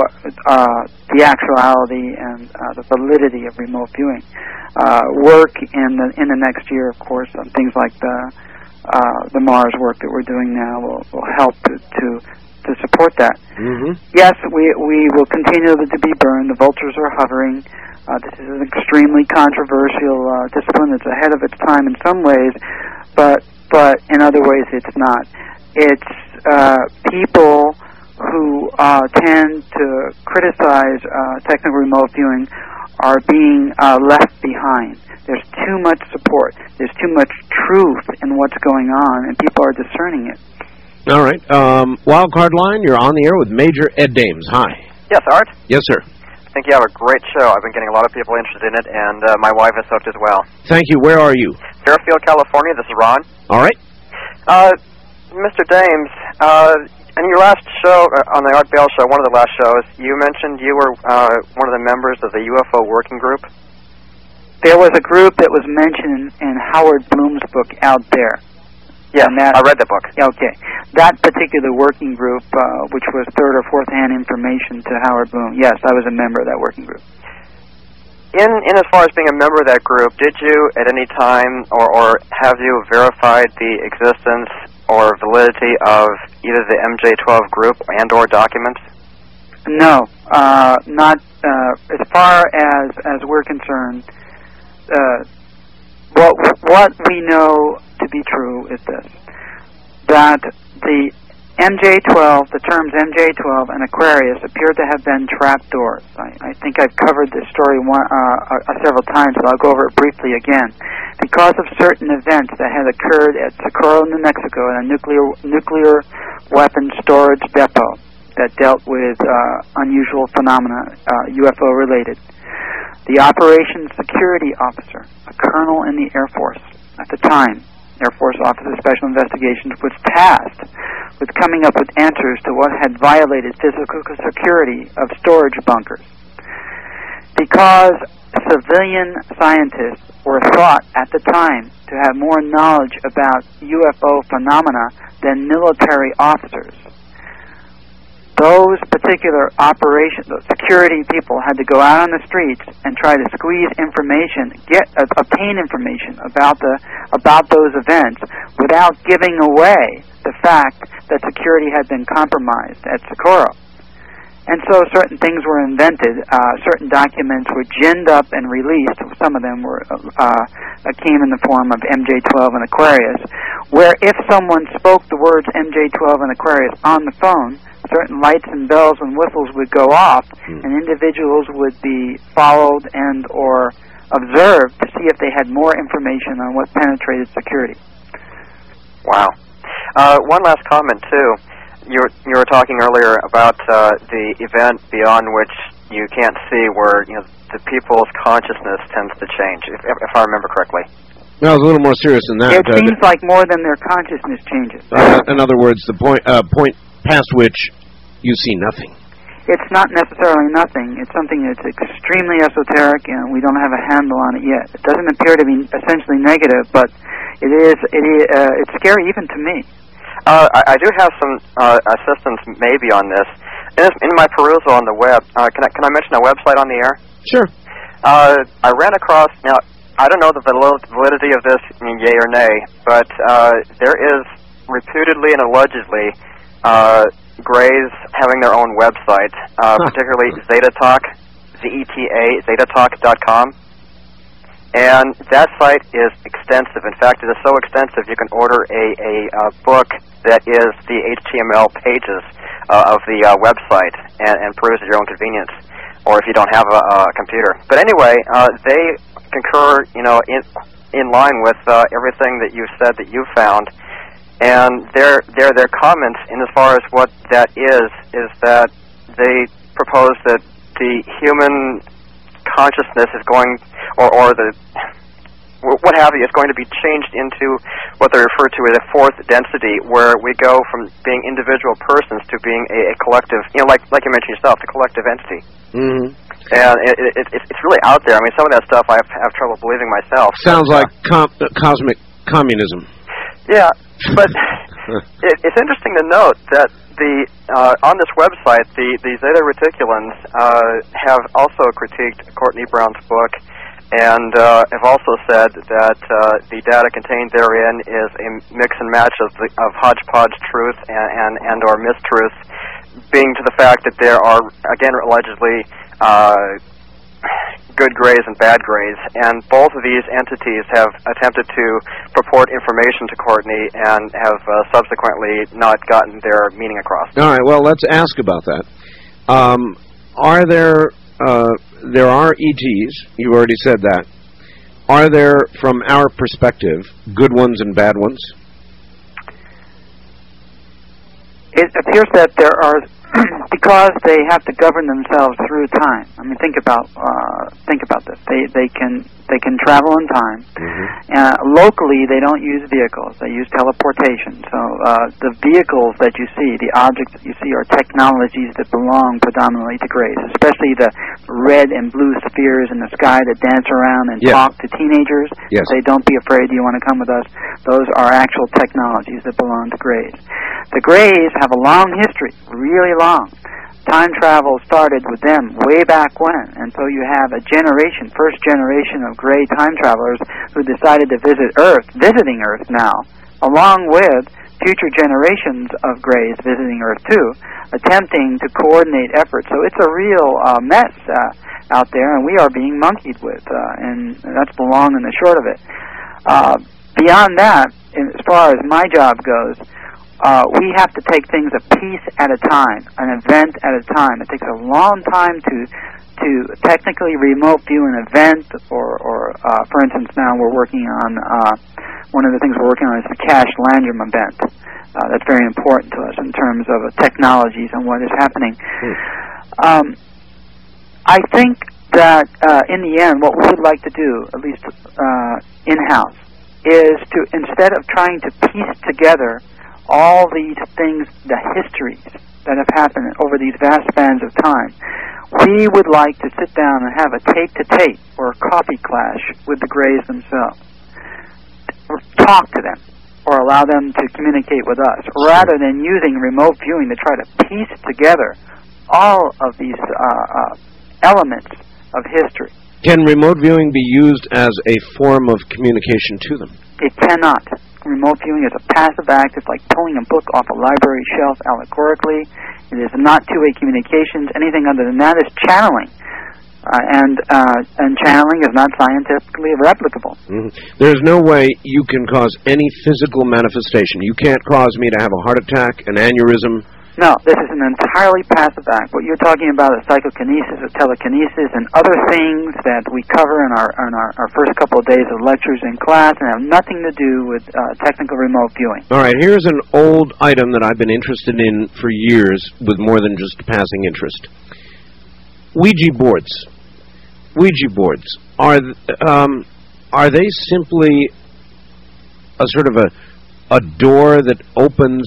the actuality and the validity of remote viewing. Work in the next year, of course, on things like the Mars work that we're doing now will help to support that. Mm-hmm. Yes, we will continue to be burned. The vultures are hovering. This is an extremely controversial discipline that's ahead of its time in some ways, but in other ways it's not. It's people who tend to criticize technical remote viewing are being left behind. There's too much support. There's too much truth in what's going on, and people are discerning it. All right. Wildcard Line, you're on the air with Major Ed Dames. Hi. Yes, Art? Yes, sir. I think you have a great show. I've been getting a lot of people interested in it, and my wife is hooked as well. Thank you. Where are you? Fairfield, California. This is Ron. All right. Mr. Dames, in your last show, on the Art Bell show, one of the last shows, you mentioned you were one of the members of the UFO working group. There was a group that was mentioned in Howard Bloom's book, Out There. Yes, I read the book. Okay. That particular working group, which was third or fourth hand information to Howard Bloom, yes, I was a member of that working group. In as far as being a member of that group, did you at any time or have you verified the existence or validity of either the MJ-12 group and or documents? No, not as far as we're concerned. What we know to be true is this: that the MJ-12, the terms MJ-12 and Aquarius appear to have been trapdoors. I think I've covered this story several times, but I'll go over it briefly again. Because of certain events that had occurred at Socorro, New Mexico, in a nuclear weapons storage depot that dealt with unusual phenomena, UFO-related, the operations security officer, a colonel in the Air Force at the time, Air Force Office of Special Investigations, was tasked with coming up with answers to what had violated physical security of storage bunkers. because civilian scientists were thought at the time to have more knowledge about UFO phenomena than military officers. Those particular operations, the security people had to go out on the streets and try to squeeze information, obtain information about those events without giving away the fact that security had been compromised at Socorro. And so certain things were invented, certain documents were ginned up and released. Some of them came in the form of MJ-12 and Aquarius, where if someone spoke the words MJ-12 and Aquarius on the phone, certain lights and bells and whistles would go off, and individuals would be followed and or observed to see if they had more information on what penetrated security. Wow. One last comment, too. You were talking earlier about the event beyond which you can't see, where the people's consciousness tends to change, if I remember correctly. No, it's a little more serious than that. It seems like more than their consciousness changes. In other words, the point past which you see nothing. It's not necessarily nothing. It's something that's extremely esoteric, and we don't have a handle on it yet. It doesn't appear to be essentially negative, but it's scary even to me. I do have some assistance maybe on this. In my perusal on the web, can I mention a website on the air? Sure. I ran across, now, I don't know the validity of this, yay or nay, but there is reputedly and allegedly Greys having their own website, particularly ZetaTalk, Z-E-T-A, ZetaTalk.com. And that site is extensive. In fact, it is so extensive you can order a book that is the HTML pages of the website and peruse at your own convenience, or if you don't have a computer. But anyway, they concur, in line with everything that you've said that you've found. And their comments, in as far as what that is that they propose that the human consciousness is going, or the what have you, is going to be changed into what they refer to as a fourth density, where we go from being individual persons to being a collective, like you mentioned yourself, the collective entity. Mm-hmm. And it's really out there. I mean, some of that stuff I have trouble believing myself. Sounds like cosmic communism. Yeah, but it's interesting to note that on this website, the Zeta Reticulans have also critiqued Courtney Brown's book, and have also said that the data contained therein is a mix and match of hodgepodge truth and or mistruths, being to the fact that there are, again, allegedly good Greys and bad Greys, and both of these entities have attempted to purport information to Courtney and have subsequently not gotten their meaning across. All right, well, let's ask about that. There are ETs, you already said that. Are there, from our perspective, good ones and bad ones? It appears that there are, because they have to govern themselves through time. I mean, think about this. They can travel in time. Mm-hmm. Locally, they don't use vehicles. They use teleportation. So the vehicles that you see, the objects that you see, are technologies that belong predominantly to Greys, especially the red and blue spheres in the sky that dance around and talk to teenagers. Yes. Say, don't be afraid, do you want to come with us? Those are actual technologies that belong to Greys. The Greys have a long history, really long. Time travel started with them way back when, and so you have a first generation of Grey time travelers who decided to visit Earth, visiting Earth now, along with future generations of Greys visiting Earth too, attempting to coordinate efforts. So it's a real mess out there, and we are being monkeyed with, and that's the long and the short of it. Beyond that, as far as my job goes, we have to take things a piece at a time, an event at a time. It takes a long time to technically remote view an event, or for instance, now we're working on one of the things we're working on is the Cash Landrum event. That's very important to us in terms of technologies and what is happening. I think that in the end, what we would like to do, at least in-house, is to, instead of trying to piece together all these things, the histories that have happened over these vast spans of time, We would like to sit down and have a tape-to-tape or a coffee clash with the Greys themselves. Talk to them or allow them to communicate with us, rather than using remote viewing to try to piece together all of these elements of history. Can remote viewing be used as a form of communication to them? It cannot. Remote viewing is a passive act. It's like pulling a book off a library shelf allegorically. It is not two-way communications. Anything other than that is channeling. And channeling is not scientifically replicable. Mm-hmm. There's no way you can cause any physical manifestation. You can't cause me to have a heart attack, an aneurysm. No, this is an entirely passive act. What you're talking about is psychokinesis or telekinesis and other things that we cover in our first couple of days of lectures in class and have nothing to do with technical remote viewing. All right, here's an old item that I've been interested in for years with more than just passing interest. Ouija boards. Ouija boards. Are they simply a sort of a door that opens...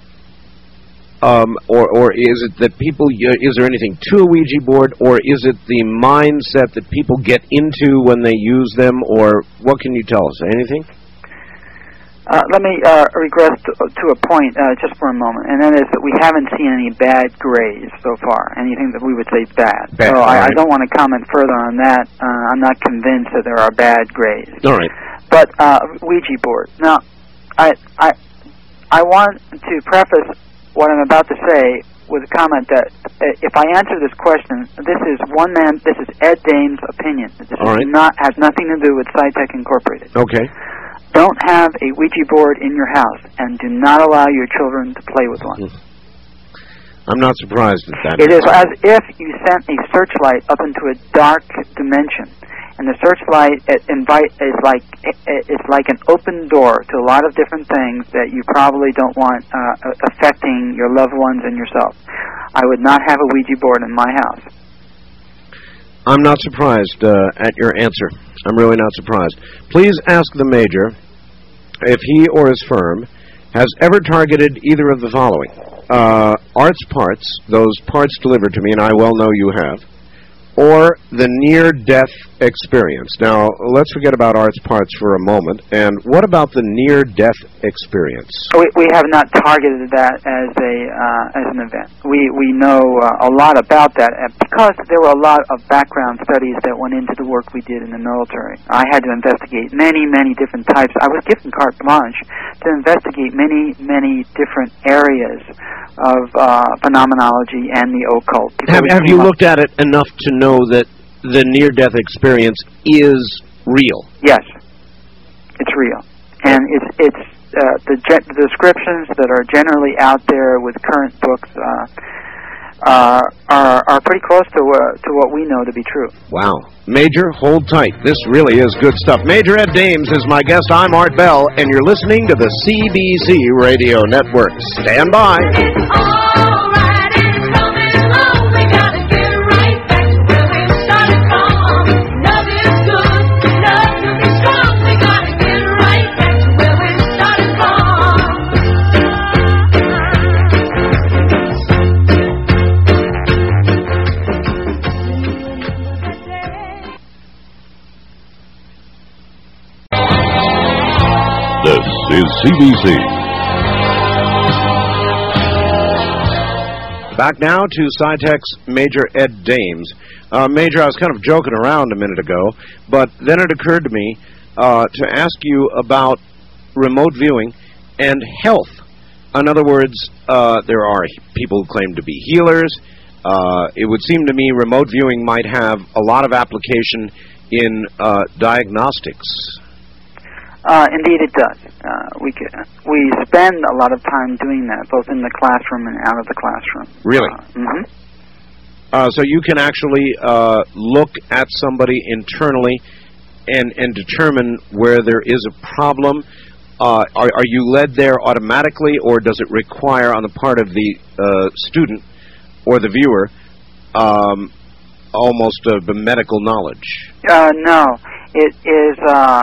or is it that people, is there anything to a Ouija board, or is it the mindset that people get into when they use them, or what can you tell us? Anything? Let me regress to a point just for a moment, and that is that we haven't seen any bad Greys so far, anything that we would say bad. So I don't want to comment further on that. I'm not convinced that there are bad Greys. All right. But Ouija board. Now, I want to preface what I'm about to say with a comment that if I answer this question, this is Ed Dames' opinion. This has nothing to do with SciTech Incorporated. Okay. Don't have a Ouija board in your house, and do not allow your children to play with one. I'm not surprised at that. It is as if you sent a searchlight up into a dark dimension. And the searchlight is like an open door to a lot of different things that you probably don't want affecting your loved ones and yourself. I would not have a Ouija board in my house. I'm not surprised at your answer. I'm really not surprised. Please ask the Major if he or his firm has ever targeted either of the following. Arts parts, those parts delivered to me, and I well know you have, or the near-death experience. Now, let's forget about arts parts for a moment. And what about the near-death experience? We have not targeted that as an event. We know a lot about that because there were a lot of background studies that went into the work we did in the military. I had to investigate many different types. I was given carte blanche to investigate many different areas of phenomenology and the occult. Have you looked at it enough to know that the near-death experience is real? Yes, it's real, and it's the descriptions that are generally out there with current books are pretty close to what we know to be true. Wow. Major, hold tight. This really is good stuff. Major Ed Dames is my guest. I'm Art Bell, and you're listening to the CBC Radio Network. Stand by. This is CBC. Back now to SciTech's Major Ed Dames. Major, I was kind of joking around a minute ago, but then it occurred to me to ask you about remote viewing and health. In other words, there are people who claim to be healers. It would seem to me remote viewing might have a lot of application in diagnostics. Indeed, it does. We spend a lot of time doing that, both in the classroom and out of the classroom. Really? Mm-hmm. So you can actually look at somebody internally and determine where there is a problem. Are you led there automatically, or does it require on the part of the student or the viewer almost the medical knowledge? No. It is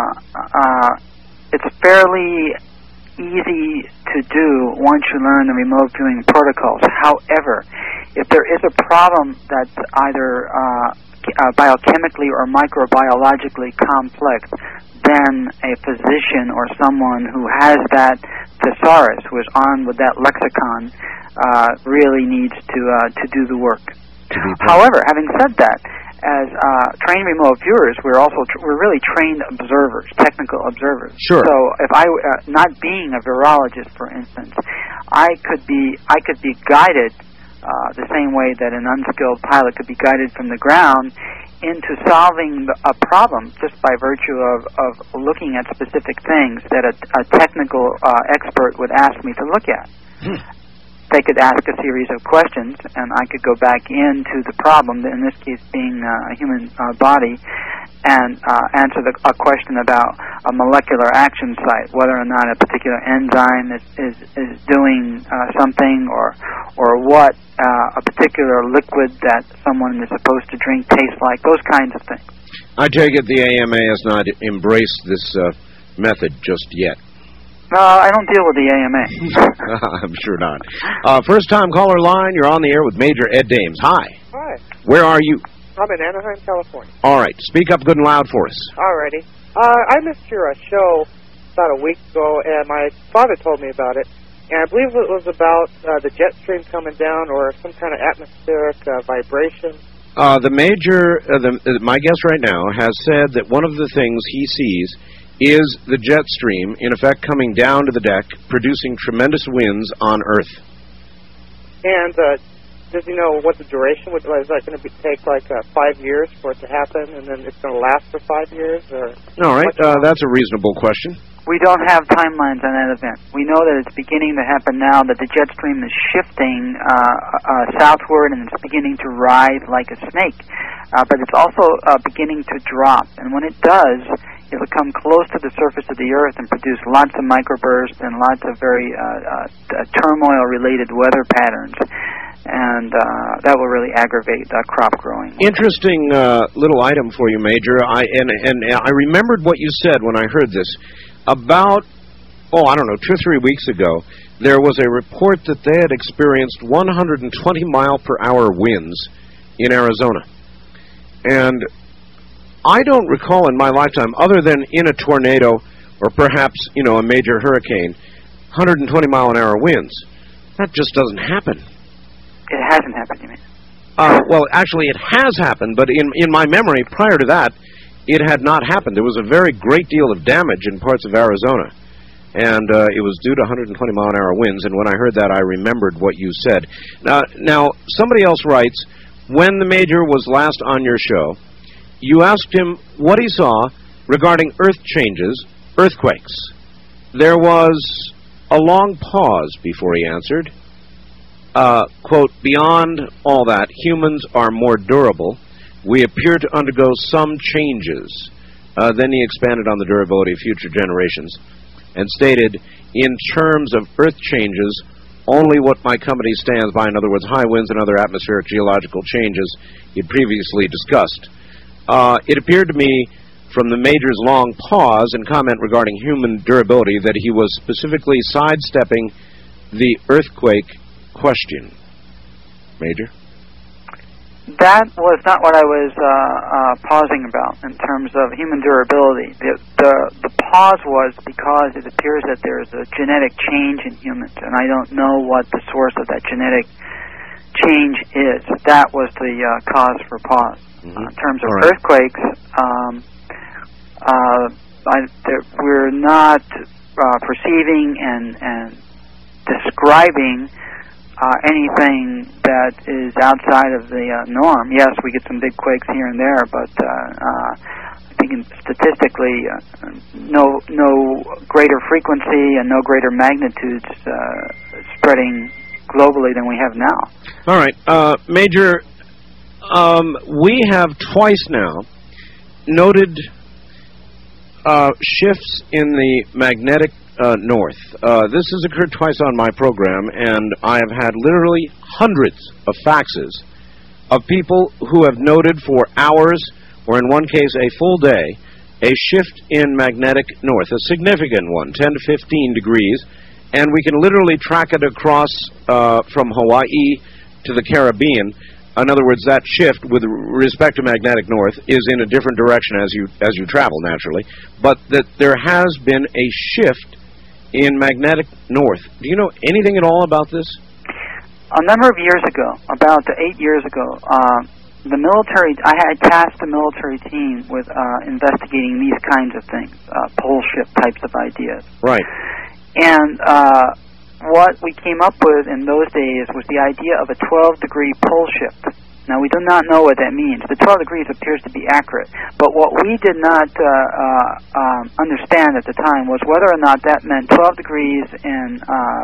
it's fairly easy to do once you learn the remote viewing protocols. However, if there is a problem that's either biochemically or microbiologically complex, then a physician or someone who has that thesaurus, who is armed with that lexicon, really needs to do the work. However, having said that, as trained remote viewers, we're really trained observers, technical observers. Sure. So if I, not being a virologist, for instance, I could be guided the same way that an unskilled pilot could be guided from the ground into solving a problem just by virtue of looking at specific things that a technical expert would ask me to look at. They could ask a series of questions, and I could go back into the problem, in this case being a human body, and answer a question about a molecular action site, whether or not a particular enzyme is doing something, or what a particular liquid that someone is supposed to drink tastes like, those kinds of things. I take it the AMA has not embraced this method just yet. No, I don't deal with the AMA. I'm sure not. First-time caller line, you're on the air with Major Ed Dames. Hi. Hi. Where are you? I'm in Anaheim, California. All right. Speak up good and loud for us. Alrighty. I missed your show about a week ago, and my father told me about it. And I believe it was about the jet stream coming down or some kind of atmospheric vibration. The Major, my guest right now, has said that one of the things he sees is the jet stream, in effect, coming down to the deck, producing tremendous winds on Earth. And does he know what the duration would be? Is that going to take like 5 years for it to happen, and then it's going to last for 5 years? Or all right, that's a reasonable question. We don't have timelines on that event. We know that it's beginning to happen now, that the jet stream is shifting southward, and it's beginning to rise like a snake. But it's also beginning to drop. And when it does, it'll come close to the surface of the Earth and produce lots of microbursts and lots of very turmoil-related weather patterns. And that will really aggravate crop growing. Interesting little item for you, Major. I remembered what you said when I heard this. About, 2 or 3 weeks ago, there was a report that they had experienced 120-mile-per-hour winds in Arizona. And I don't recall in my lifetime, other than in a tornado or perhaps, a major hurricane, 120-mile-an-hour winds. That just doesn't happen. It hasn't happened, you mean? Well, actually, it has happened, but in my memory, prior to that, it had not happened. There was a very great deal of damage in parts of Arizona, and it was due to 120-mile-an-hour winds, and when I heard that, I remembered what you said. Now, somebody else writes, when the Major was last on your show, you asked him what he saw regarding earth changes, earthquakes. There was a long pause before he answered. Quote, beyond all that, humans are more durable. We appear to undergo some changes. Then he expanded on the durability of future generations and stated, in terms of earth changes, only what my company stands by, in other words, high winds and other atmospheric geological changes he previously discussed. It appeared to me from the Major's long pause and comment regarding human durability that he was specifically sidestepping the earthquake question. Major? That was not what I was pausing about in terms of human durability. The pause was because it appears that there is a genetic change in humans, and I don't know what the source of that genetic change is. That was the cause for pause. In terms of earthquakes, we're not perceiving and describing anything that is outside of the norm. Yes, we get some big quakes here and there, but I think statistically, no greater frequency and no greater magnitudes spreading globally than we have now. All right, Major, we have twice now noted shifts in the magnetic north. This has occurred twice on my program, and I have had literally hundreds of faxes of people who have noted for hours, or in one case a full day, a shift in magnetic north, a significant one, 10 to 15 degrees, and we can literally track it across from Hawaii to the Caribbean. In other words, that shift with respect to magnetic north is in a different direction as you travel, naturally, but that there has been a shift in magnetic north. Do you know anything at all about this? A number of years ago, about 8 years ago, the military, I had tasked the military team with investigating these kinds of things, pole shift types of ideas. Right. And what we came up with in those days was the idea of a 12-degree pole shift. Now, we do not know what that means. The 12 degrees appears to be accurate. But what we did not understand at the time was whether or not that meant 12 degrees in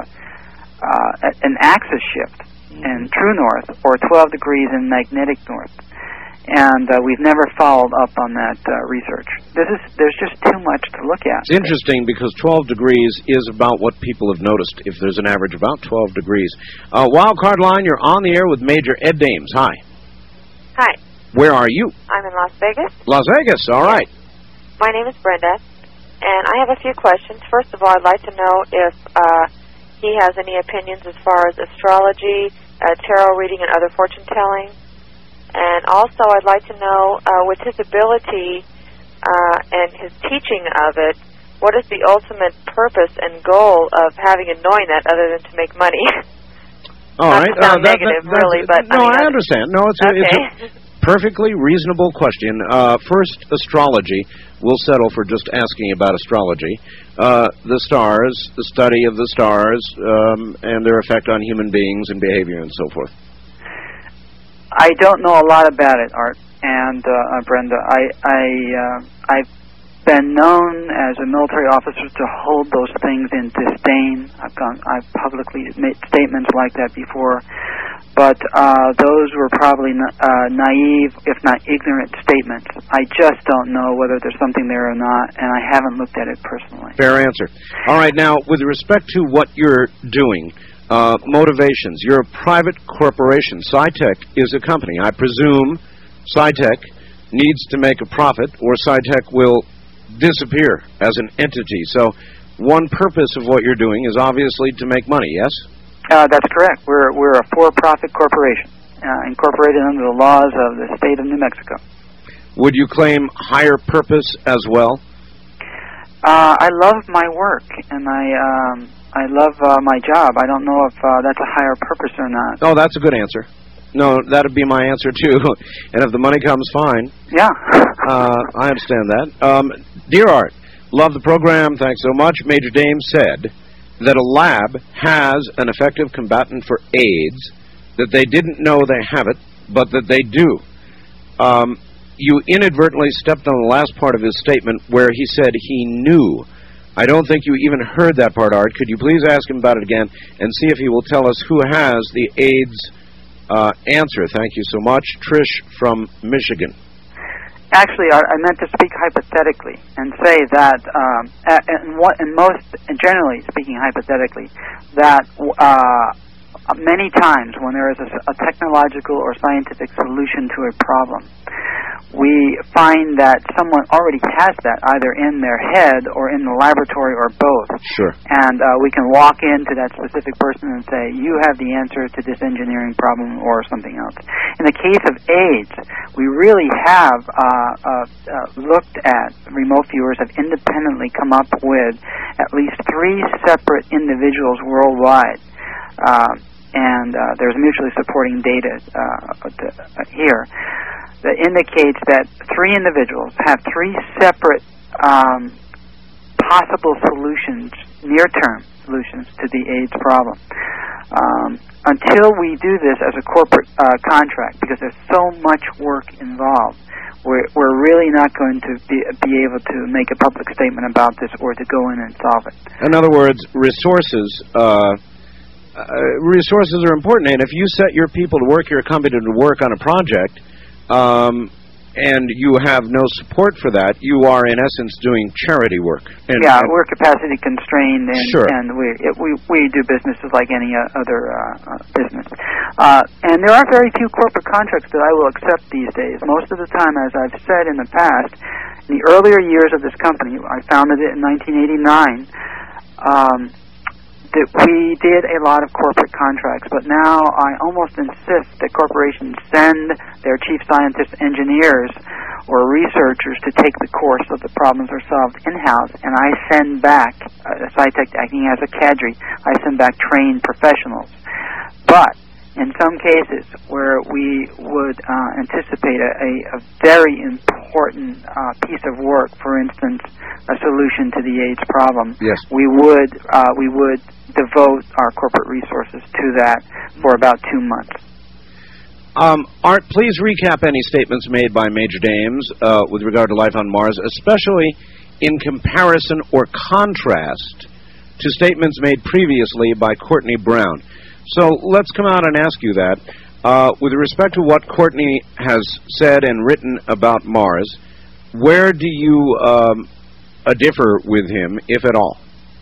an axis shift in true north or 12 degrees in magnetic north. And we've never followed up on that research. There's just too much to look at. It's interesting because 12 degrees is about what people have noticed, if there's an average about 12 degrees. Wildcard Line, you're on the air with Major Ed Dames. Hi. Hi. Where are you? I'm in Las Vegas. Las Vegas, all right. My name is Brenda, and I have a few questions. First of all, I'd like to know if he has any opinions as far as astrology, tarot reading, and other fortune-telling. And also, I'd like to know, with his ability and his teaching of it, what is the ultimate purpose and goal of having and knowing that other than to make money? All right. Not to sound negative, really, but... No, I understand. No, it's a perfectly reasonable question. First, astrology. We'll settle for just asking about astrology. The stars, the study of the stars, and their effect on human beings and behavior and so forth. I don't know a lot about it, Art and Brenda. I've been known as a military officer to hold those things in disdain. I've publicly made statements like that before, but those were probably naive, if not ignorant, statements. I just don't know whether there's something there or not, and I haven't looked at it personally. Fair answer. All right, now, with respect to what you're doing, motivations. You're a private corporation. SciTech is a company. I presume SciTech needs to make a profit, or SciTech will disappear as an entity. So one purpose of what you're doing is obviously to make money, yes? That's correct. We're a for-profit corporation, incorporated under the laws of the state of New Mexico. Would you claim higher purpose as well? I love my work, and I love my job. I don't know if that's a higher purpose or not. Oh, that's a good answer. No, that would be my answer, too. And if the money comes, fine. Yeah. I understand that. Dear Art, love the program. Thanks so much. Major Dames said that a lab has an effective combatant for AIDS, that they didn't know they have it, but that they do. You inadvertently stepped on the last part of his statement where he said he knew. I don't think you even heard that part, Art. Could you please ask him about it again and see if he will tell us who has the AIDS answer? Thank you so much. Trish from Michigan. Actually, I meant to speak hypothetically and say that, generally speaking hypothetically, that many times when there is a technological or scientific solution to a problem, we find that someone already has that either in their head or in the laboratory or both. Sure. And we can walk into that specific person and say, you have the answer to this engineering problem or something else. In the case of AIDS, we really have looked at, remote viewers have independently come up with at least 3 separate individuals worldwide. And there's mutually supporting data here that indicates that 3 individuals have 3 separate possible solutions, near-term solutions to the AIDS problem. Until we do this as a corporate contract, because there's so much work involved, we're really not going to be able to make a public statement about this or to go in and solve it. In other words, resources are important, and if you set your people to work, your company to work on a project, and you have no support for that, you are in essence doing charity work. And, yeah, we're capacity constrained, and, sure. And we do businesses like any other business. And there are very few corporate contracts that I will accept these days. Most of the time, as I've said in the past, in the earlier years of this company, I founded it in 1989. We did a lot of corporate contracts, but now I almost insist that corporations send their chief scientists, engineers, or researchers to take the course of the problems are solved in-house, and I send back, SciTech acting as a cadre, I send back trained professionals. But in some cases where we would anticipate a very important piece of work, for instance, a solution to the AIDS problem, yes, we would devote our corporate resources to that for about 2 months. Art, please recap any statements made by Major Dames with regard to life on Mars, especially in comparison or contrast to statements made previously by Courtney Brown. So let's come out and ask you that. With respect to what Courtney has said and written about Mars, where do you differ with him, if at all?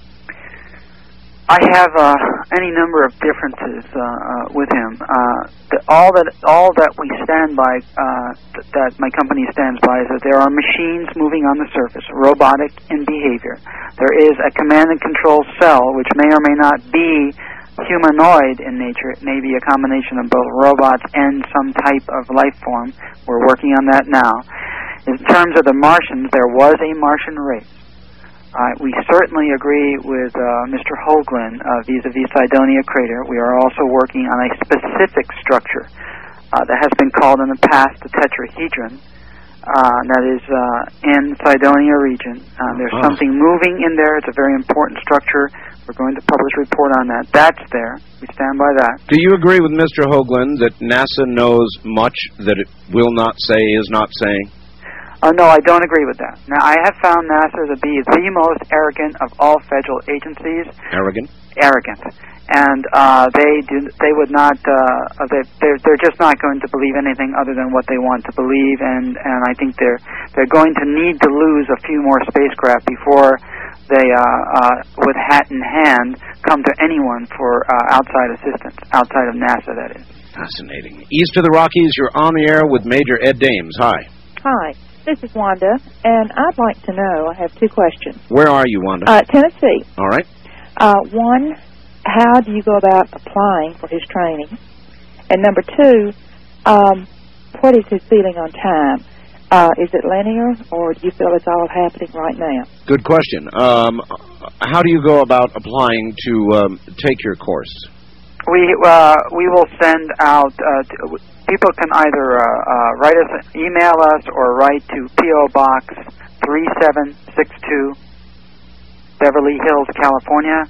I have any number of differences with him. All that we stand by, that my company stands by, is that there are machines moving on the surface, robotic in behavior. There is a command and control cell, which may or may not be humanoid in nature. It may be a combination of both robots and some type of life form. We're working on that now. In terms of the Martians, there was a Martian race. We certainly agree with Mr. Hoagland vis-a-vis Cydonia crater. We are also working on a specific structure that has been called in the past the tetrahedron. That is in Cydonia region. There's something moving in there. It's a very important structure. We're going to publish a report on that. That's there. We stand by that. Do you agree with Mr. Hoagland that NASA knows much that it will not say, is not saying? No, I don't agree with that. Now, I have found NASA to be the most arrogant of all federal agencies. Arrogant? Arrogant. And they would not, they're just not going to believe anything other than what they want to believe, and I think they're going to need to lose a few more spacecraft before they, with hat in hand, come to anyone for outside assistance, outside of NASA, that is. Fascinating. East of the Rockies, you're on the air with Major Ed Dames. Hi. Hi. This is Wanda, and I'd like to know, I have 2 questions. Where are you, Wanda? Tennessee. All right. One, how do you go about applying for his training? And number 2, what is his feeling on time? Is it linear, or do you feel it's all happening right now? Good question. How do you go about applying to take your course? We will send out. People can either write us, email us, or write to P.O. Box 3762, Beverly Hills, California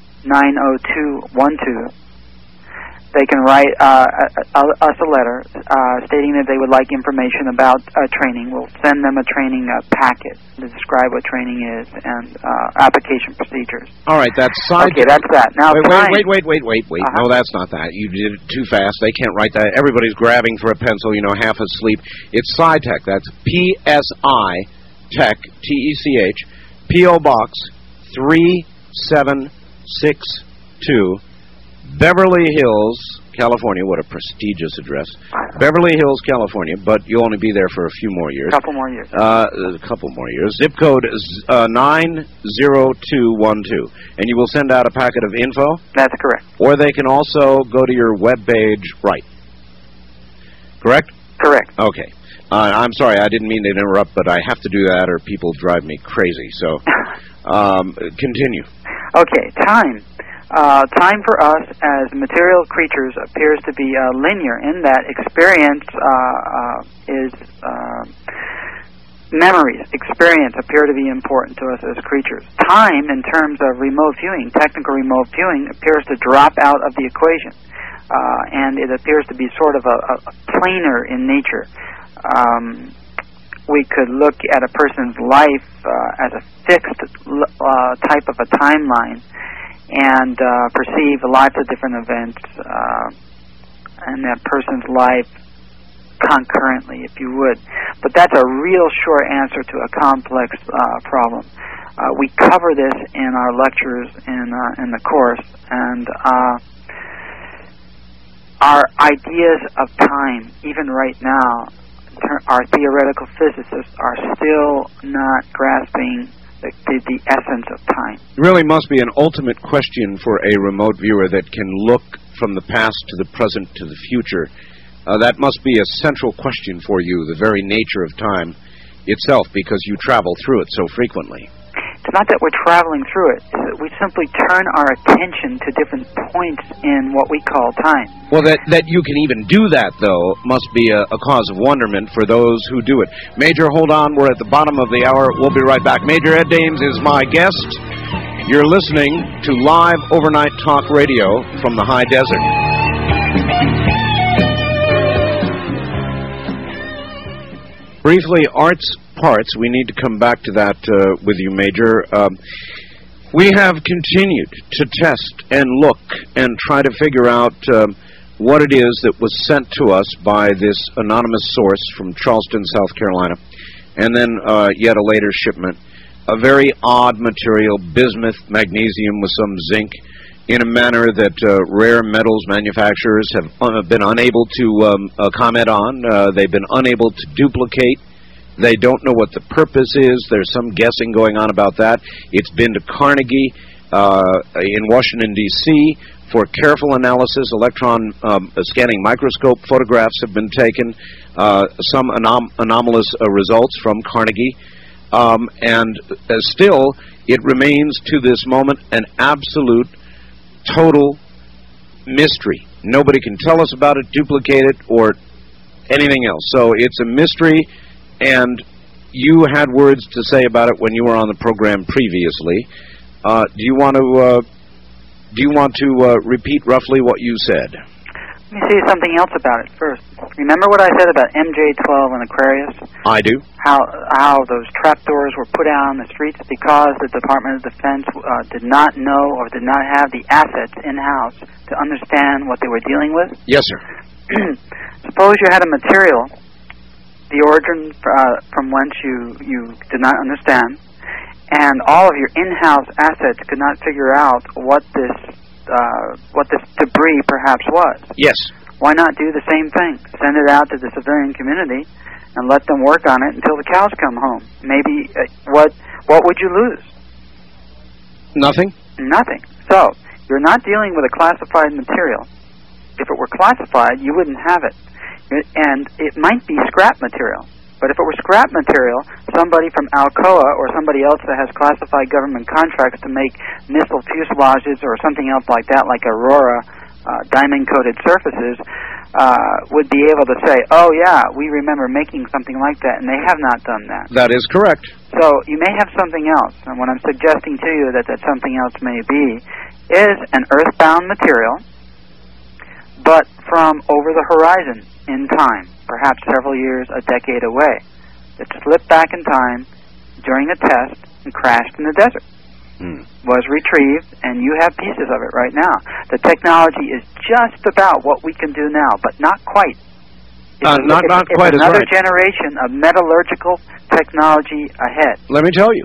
90212. They can write us a letter stating that they would like information about training. We'll send them a training packet to describe what training is and application procedures. All right, that's side. Okay, that's that. Now, wait. No, that's not that. You did it too fast. They can't write that. Everybody's grabbing for a pencil, half asleep. It's SciTech. That's P-S-I Tech, T-E-C-H, P.O. Box 3762, Beverly Hills, California. What a prestigious address. Beverly Hills, California, but you'll only be there for a few more years. A couple more years. A couple more years. Zip code is 90212. And you will send out a packet of info? That's correct. Or they can also go to your webpage, right? Correct? Correct. Okay. I'm sorry, I didn't mean to interrupt, but I have to do that or people drive me crazy. So, continue. Okay, time. Time for us as material creatures appears to be linear in that experience is memories, experience appear to be important to us as creatures. Time, in terms of remote viewing, technical remote viewing, appears to drop out of the equation, and it appears to be sort of a planar in nature. We could look at a person's life as a fixed type of a timeline, and perceive lots of different events in that person's life concurrently, if you would. But that's a real short answer to a complex problem. We cover this in our lectures in the course, and our ideas of time, even right now, our theoretical physicists are still not grasping the essence of time. It really must be an ultimate question for a remote viewer that can look from the past to the present to the future. That must be a central question for you, the very nature of time itself, because you travel through it so frequently. It's not that we're traveling through it. It's that we simply turn our attention to different points in what we call time. Well, that you can even do that, though, must be a cause of wonderment for those who do it. Major, hold on. We're at the bottom of the hour. We'll be right back. Major Ed Dames is my guest. You're listening to live overnight talk radio from the high desert. Briefly, Art's Parts. We need to come back to that with you, Major. We have continued to test and look and try to figure out what it is that was sent to us by this anonymous source from Charleston, South Carolina, and then yet a later shipment. A very odd material, bismuth, magnesium with some zinc, in a manner that rare metals manufacturers have been unable to comment on. They've been unable to duplicate. They don't know what the purpose is. There's some guessing going on about that. It's been to Carnegie in Washington, D.C. for careful analysis. Electron scanning microscope photographs have been taken. Some anomalous results from Carnegie. And still, it remains to this moment an absolute, total mystery. Nobody can tell us about it, duplicate it, or anything else. So it's a mystery, and you had words to say about it when you were on the program previously. Do you want to repeat roughly what you said? Let me say something else about it first. Remember what I said about MJ-12 and Aquarius? I do. How those trapdoors were put out on the streets because the Department of Defense did not know or did not have the assets in-house to understand what they were dealing with? Yes, sir. Suppose you had a material, the origin from whence you did not understand, and all of your in-house assets could not figure out what this debris perhaps was. Yes. Why not do the same thing? Send it out to the civilian community and let them work on it until the cows come home. Maybe what would you lose? Nothing. Nothing. So you're not dealing with a classified material. If it were classified, you wouldn't have it. And it might be scrap material. But if it were scrap material, somebody from Alcoa or somebody else that has classified government contracts to make missile fuselages or something else like that, like Aurora diamond-coated surfaces, would be able to say, oh, yeah, we remember making something like that, and they have not done that. That is correct. So you may have something else, and what I'm suggesting to you that something else may be is an earthbound material, but from over the horizon in time, perhaps several years, a decade away, that slipped back in time during a test and crashed in the desert. Was retrieved, and you have pieces of it right now. The technology is just about what we can do now, but not quite. Not quite as right. Another generation of metallurgical technology ahead. Let me tell you,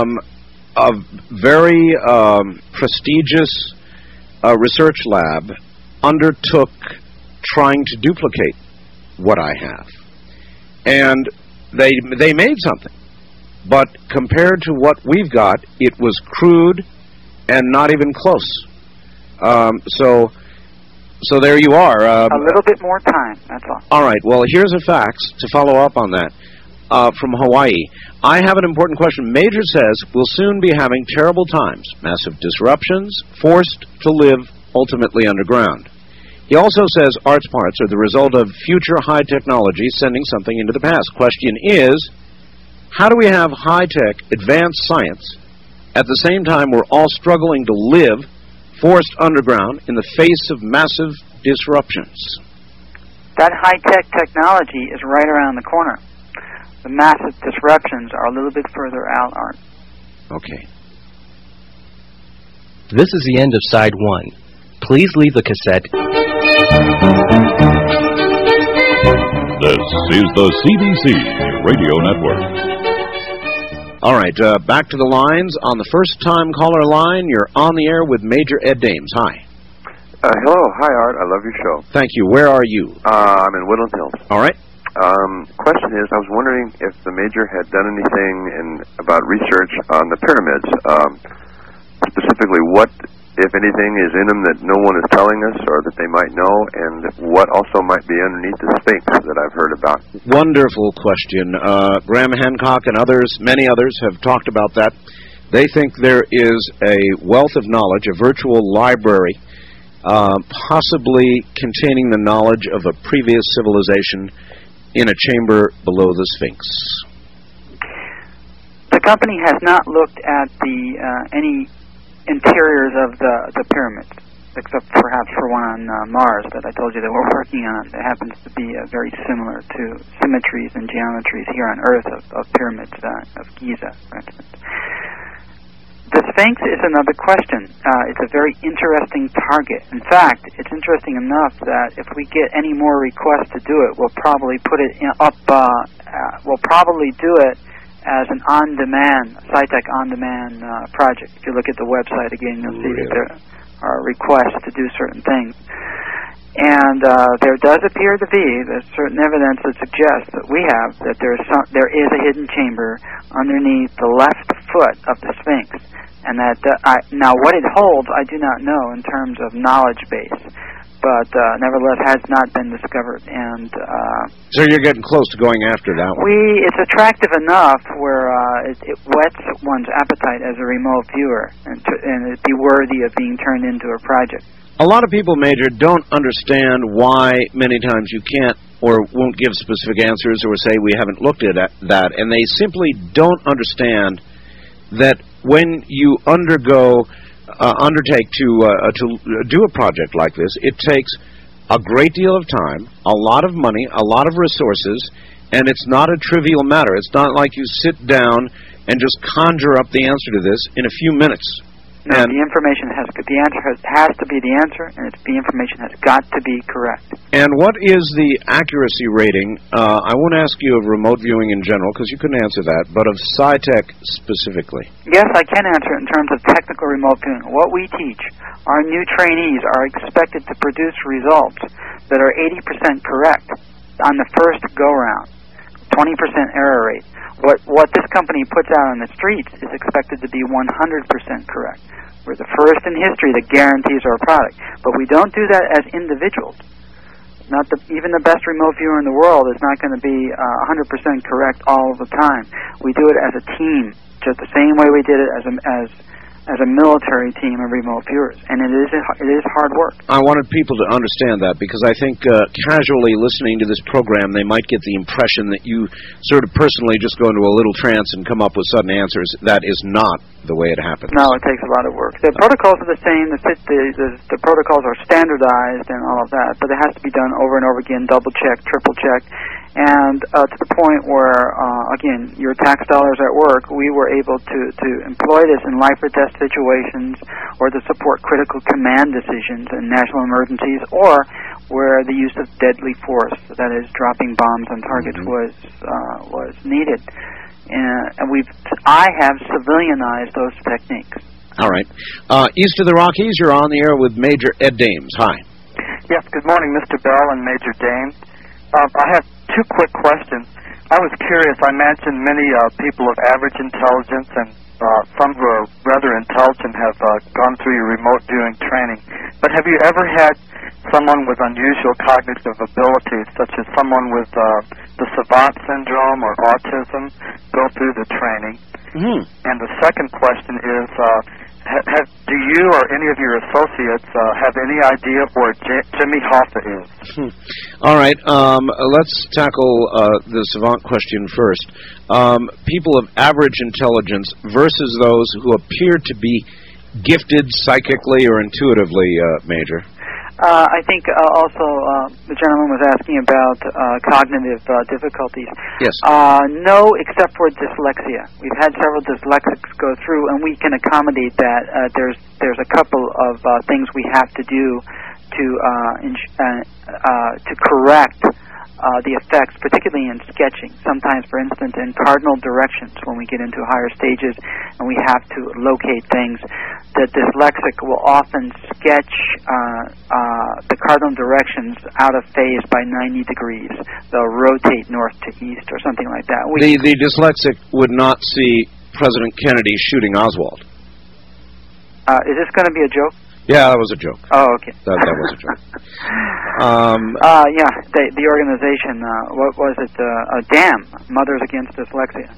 a very prestigious research lab undertook trying to duplicate what I have, and they made something. But compared to what we've got, it was crude and not even close. So there you are. A little bit more time, that's all. All right, well, here's a fax to follow up on that from Hawaii. I have an important question. Major says we'll soon be having terrible times, massive disruptions, forced to live ultimately underground. He also says arts parts are the result of future high technology sending something into the past. Question is, how do we have high-tech, advanced science at the same time we're all struggling to live forced underground in the face of massive disruptions? That high-tech technology is right around the corner. The massive disruptions are a little bit further out, Art. Okay. This is the end of side one. Please leave the cassette. This is the CBC Radio Network. All right, back to the lines. On the first-time caller line, you're on the air with Major Ed Dames. Hi. Hello. Hi, Art. I love your show. Thank you. Where are you? I'm in Woodland Hills. All right. Question is, I was wondering if the Major had done anything about research on the pyramids. Specifically, what, if anything, is in them that no one is telling us or that they might know, and what also might be underneath the Sphinx that I've heard about? Wonderful question. Graham Hancock and others, many others, have talked about that. They think there is a wealth of knowledge, a virtual library, possibly containing the knowledge of a previous civilization in a chamber below the Sphinx. The company has not looked at any interiors of the pyramids, except perhaps for one on Mars that I told you that we're working on. That happens to be very similar to symmetries and geometries here on Earth of pyramids of Giza, for instance. The Sphinx is another question. It's a very interesting target. In fact, it's interesting enough that if we get any more requests to do it, we'll probably put it up. We'll probably do it as an on-demand, SciTech on-demand project. If you look at the website again, you'll see that there are requests to do certain things. And there does appear to be there's certain evidence that suggests that we have that there is a hidden chamber underneath the left foot of the Sphinx, and that now what it holds I do not know in terms of knowledge base, but nevertheless has not been discovered. And so you're getting close to going after that one. It's attractive enough where it whets one's appetite as a remote viewer, and it'd be worthy of being turned into a project. A lot of people, Major, don't understand why many times you can't or won't give specific answers or say we haven't looked at that, and they simply don't understand that when you undertake to do a project like this, it takes a great deal of time, a lot of money, a lot of resources, and it's not a trivial matter. It's not like you sit down and just conjure up the answer to this in a few minutes. No, the information has to be the answer, and the information has got to be correct. And what is the accuracy rating? I won't ask you of remote viewing in general, because you couldn't answer that, but of SciTech specifically. Yes, I can answer it in terms of technical remote viewing. What we teach, our new trainees are expected to produce results that are 80% correct on the first go-round, 20% error rate. What this company puts out on the streets is expected to be 100% correct. We're the first in history that guarantees our product. But we don't do that as individuals. Even the best remote viewer in the world is not going to be 100% correct all the time. We do it as a team, just the same way we did it as a military team of remote viewers, and it is hard work. I wanted people to understand that, because I think casually listening to this program, they might get the impression that you sort of personally just go into a little trance and come up with sudden answers. That is not the way it happens. No, it takes a lot of work. The protocols are the same. The protocols are standardized and all of that, but it has to be done over and over again, double check, triple check. And to the point where, again, your tax dollars at work, we were able to employ this in life or death situations, or to support critical command decisions in national emergencies, or where the use of deadly force, that is, dropping bombs on targets, was needed. And I have civilianized those techniques. All right. East of the Rockies, you're on the air with Major Ed Dames. Hi. Yes, good morning, Mr. Bell and Major Dames. I have two quick questions. I was curious. I imagine many people of average intelligence and some who are rather intelligent have gone through your remote viewing training. But have you ever had someone with unusual cognitive abilities, such as someone with the savant syndrome or autism, go through the training? Mm-hmm. And the second question is, do you or any of your associates have any idea where Jimmy Hoffa is? All right. Let's tackle the savant question first. People of average intelligence versus those who appear to be gifted psychically or intuitively, Major. I think also the gentleman was asking about cognitive difficulties. Yes. No, except for dyslexia. We've had several dyslexics go through, and we can accommodate that. There's a couple of things we have to do to correct the effects, particularly in sketching. Sometimes, for instance, in cardinal directions, when we get into higher stages and we have to locate things, the dyslexic will often sketch the cardinal directions out of phase by 90 degrees. They'll rotate north to east or something like that. The dyslexic would not see President Kennedy shooting Oswald. Is this going to be a joke? Yeah, that was a joke. Oh, okay. That was a joke. Yeah, the organization, what was it? DAM, Mothers Against Dyslexia.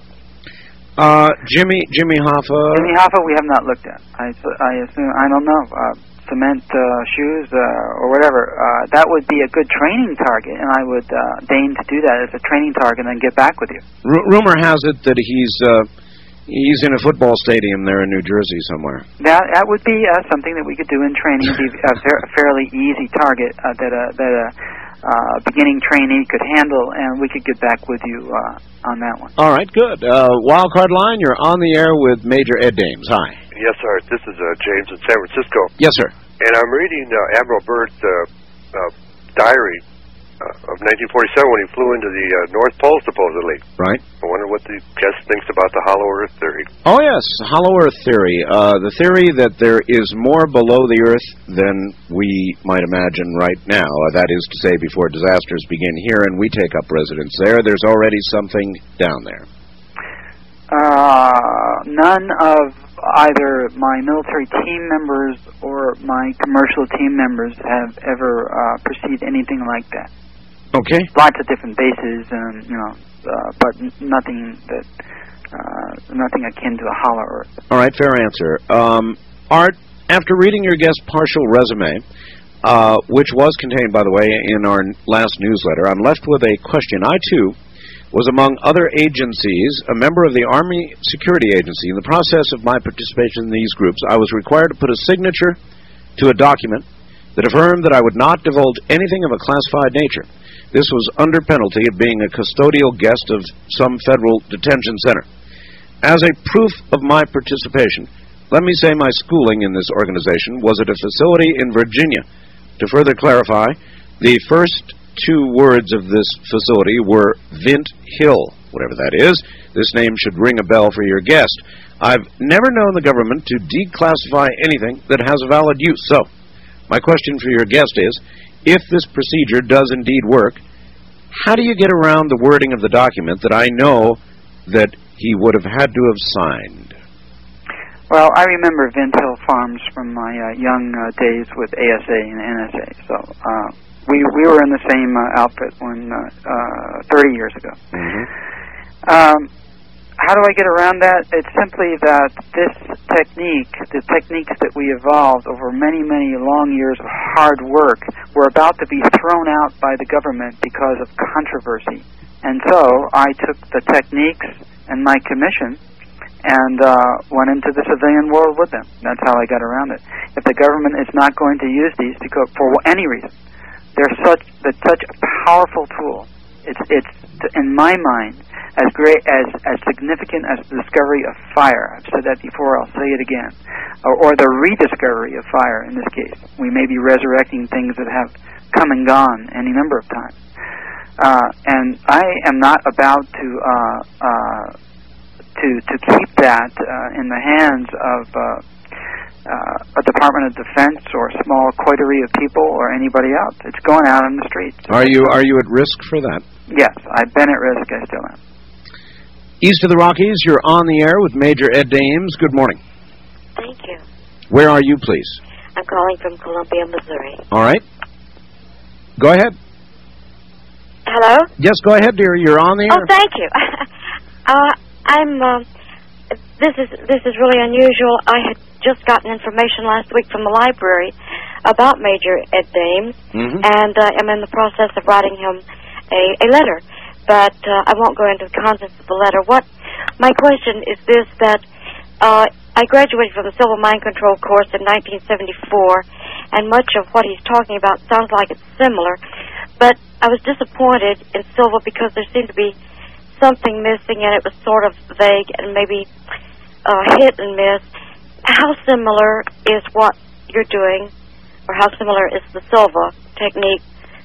Jimmy Hoffa. Jimmy Hoffa, we have not looked at. I assume, I don't know, cement shoes or whatever. That would be a good training target, and I would deign to do that as a training target and then get back with you. Rumor has it that he's in a football stadium there in New Jersey somewhere. That would be something that we could do in training. It'd be a fairly easy target that a beginning trainee could handle, and we could get back with you on that one. All right, good. Wildcard line, you're on the air with Major Ed Dames. Hi. Yes, sir. This is James in San Francisco. Yes, sir. And I'm reading Admiral Byrd's diary of 1947 when he flew into the North Pole, supposedly. Right. I wonder what the guest thinks about the hollow Earth theory. Oh, yes, hollow Earth theory. The theory that there is more below the Earth than we might imagine right now. That is to say, before disasters begin here and we take up residence there, there's already something down there. None of either my military team members or my commercial team members have ever perceived anything like that. Okay. Lots of different bases, and but nothing akin to the hollow Earth. All right, fair answer. Art, after reading your guest's partial resume, which was contained, by the way, in our last newsletter, I'm left with a question. I, too, was among other agencies a member of the Army Security Agency. In the process of my participation in these groups, I was required to put a signature to a document that affirmed that I would not divulge anything of a classified nature. This was under penalty of being a custodial guest of some federal detention center. As a proof of my participation, let me say my schooling in this organization was at a facility in Virginia. To further clarify, the first two words of this facility were Vint Hill, whatever that is. This name should ring a bell for your guest. I've never known the government to declassify anything that has a valid use. So, my question for your guest is, if this procedure does indeed work, how do you get around the wording of the document that I know that he would have had to have signed? Well, I remember Vint Hill Farms from my young days with ASA and NSA. So we were in the same outfit when 30 years ago. Mm-hmm. How do I get around that? It's simply that this technique, the techniques that we evolved over many, many long years of hard work, were about to be thrown out by the government because of controversy. And so I took the techniques and my commission and went into the civilian world with them. That's how I got around it. If the government is not going to use these to go for any reason, they're such a powerful tool. It's in my mind as great as significant as the discovery of fire. I've said that before. I'll say it again. Or the rediscovery of fire. In this case, we may be resurrecting things that have come and gone any number of times. And I am not about to keep that in the hands of a Department of Defense or a small coterie of people or anybody else. It's going out on the streets. Are you at risk for that? Yes, I've been at risk. I still am. East of the Rockies, you're on the air with Major Ed Dames. Good morning. Thank you. Where are you, please? I'm calling from Columbia, Missouri. All right. Go ahead. Hello? Yes, go ahead, dear. You're on the air. Oh, thank you. This is really unusual. I had just gotten information last week from the library about Major Ed Dames, and I'm in the process of writing him a letter. But I won't go into the contents of the letter. My question is this, that I graduated from the Civil Mind Control course in 1974, and much of what he's talking about sounds like it's similar. But I was disappointed in Silva because there seemed to be something missing, and it was sort of vague and maybe hit and miss. How similar is what you're doing, or how similar is the Silva technique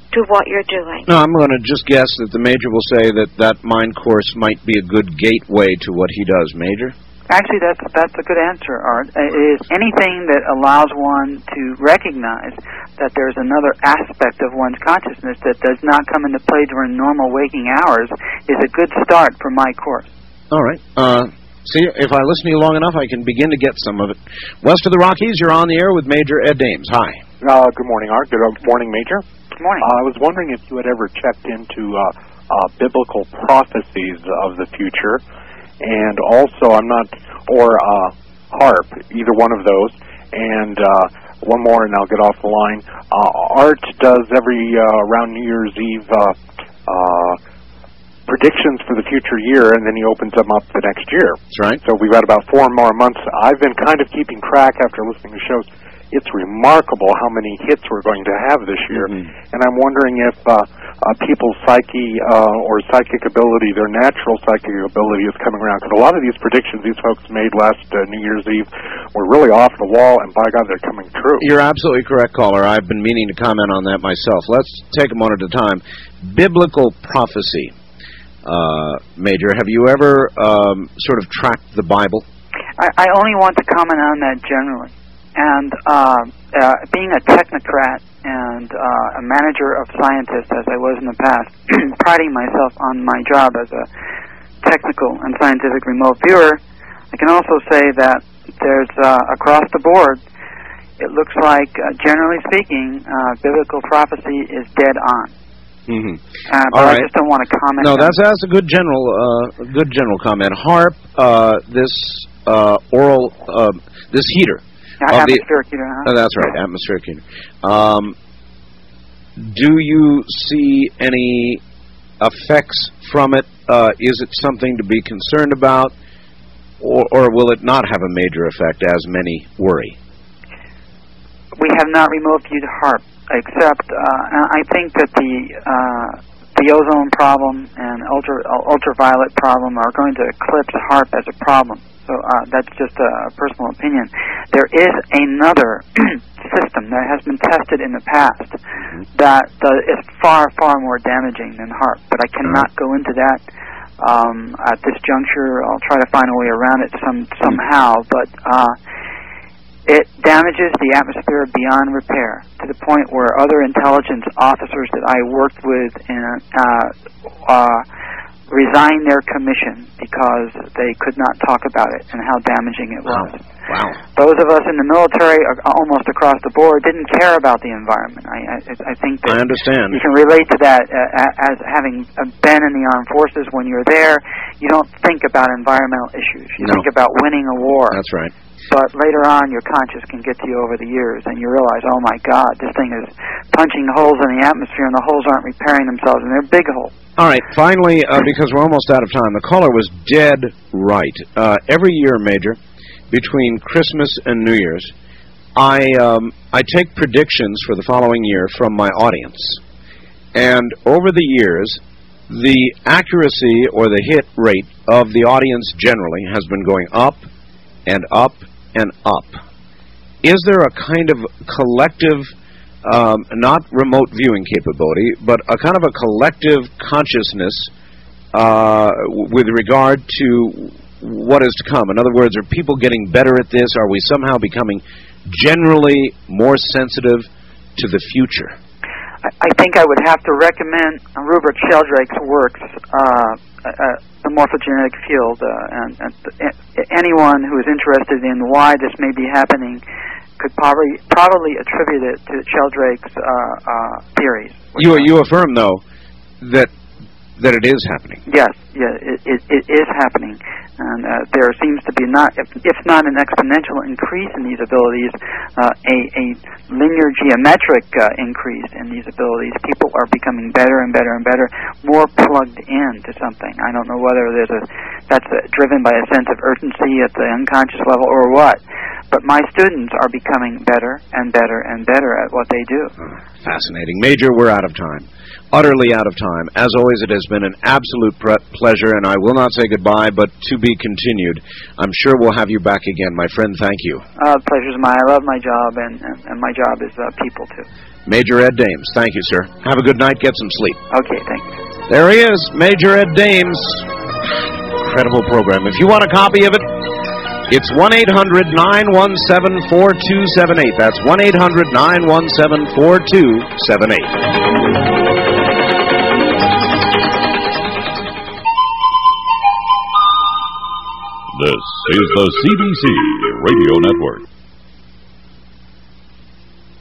to what you're doing. No, I'm going to just guess that the Major will say that mind course might be a good gateway to what he does. Major? Actually, that's a good answer, Art. It is anything that allows one to recognize that there's another aspect of one's consciousness that does not come into play during normal waking hours is a good start for my course. All right. See, if I listen to you long enough, I can begin to get some of it. West of the Rockies, you're on the air with Major Ed Dames. Hi. Good morning, Art. Good morning, Major. Good morning. I was wondering if you had ever checked into biblical prophecies of the future, and also or HARP, either one of those. And one more, and I'll get off the line. Art does every around New Year's Eve predictions for the future year, and then he opens them up the next year. That's right. So we've got about 4 more months. I've been kind of keeping track after listening to shows. It's remarkable how many hits we're going to have this year. And I'm wondering if people's psyche or psychic ability, their natural psychic ability is coming around. Because a lot of these predictions these folks made last New Year's Eve were really off the wall, and by God, they're coming true. You're absolutely correct, caller. I've been meaning to comment on that myself. Let's take them one at a time. Biblical prophecy. Major, have you ever sort of tracked the Bible? I only want to comment on that generally. And being a technocrat and a manager of scientists, as I was in the past, priding myself on my job as a technical and scientific remote viewer, I can also say that there's, across the board, it looks like, generally speaking, biblical prophecy is dead on. But I just don't want to comment. No, that's a good general comment. HARP, this oral, this heater. Atmospheric heater, huh? That's right, atmospheric heater. Do you see any effects from it? Is it something to be concerned about, or will it not have a major effect, as many worry? We have not remote viewed HARP, except I think that the ozone problem and ultraviolet problem are going to eclipse HARP as a problem. So that's just a personal opinion. There is another system that has been tested in the past that is far, far more damaging than HARP, but I cannot go into that at this juncture. I'll try to find a way around it somehow, but it damages the atmosphere beyond repair to the point where other intelligence officers that I worked with resigned their commission because they could not talk about it and how damaging it was. Wow. Those of us in the military, almost across the board, didn't care about the environment. I think that I understand. You can relate to that as having been in the armed forces. When you're there, you don't think about environmental issues. You think about winning a war. That's right. But later on, your conscience can get to you over the years, and you realize, oh my God, this thing is punching holes in the atmosphere, and the holes aren't repairing themselves, and they're big holes. All right, finally, because we're almost out of time, the caller was dead right. Every year, Major, between Christmas and New Year's, I take predictions for the following year from my audience. And over the years, the accuracy or the hit rate of the audience generally has been going up and up and up. Is there a kind of collective, not remote viewing capability, but a kind of a collective consciousness with regard to what is to come? In other words, are people getting better at this? Are we somehow becoming generally more sensitive to the future? I think I would have to recommend Rupert Sheldrake's works, The Morphogenetic Field, and anyone who is interested in why this may be happening could probably attribute it to Sheldrake's theories. You affirm, though, that it is happening. Yes, it is happening. And there seems to be if not an exponential increase in these abilities, a linear geometric increase in these abilities. People are becoming better and better and better, more plugged in to something. I don't know whether that's driven by a sense of urgency at the unconscious level or what. But my students are becoming better and better and better at what they do. Fascinating. Major, we're out of time. Utterly out of time. As always, it has been an absolute pleasure, and I will not say goodbye, but to be continued. I'm sure we'll have you back again. My friend, thank you. The pleasure's mine. I love my job, and my job is people, too. Major Ed Dames, thank you, sir. Have a good night. Get some sleep. Okay, thank you. There he is, Major Ed Dames. Incredible program. If you want a copy of it, it's 1-800-917-4278. That's 1-800-917-4278. This is the CBC Radio Network.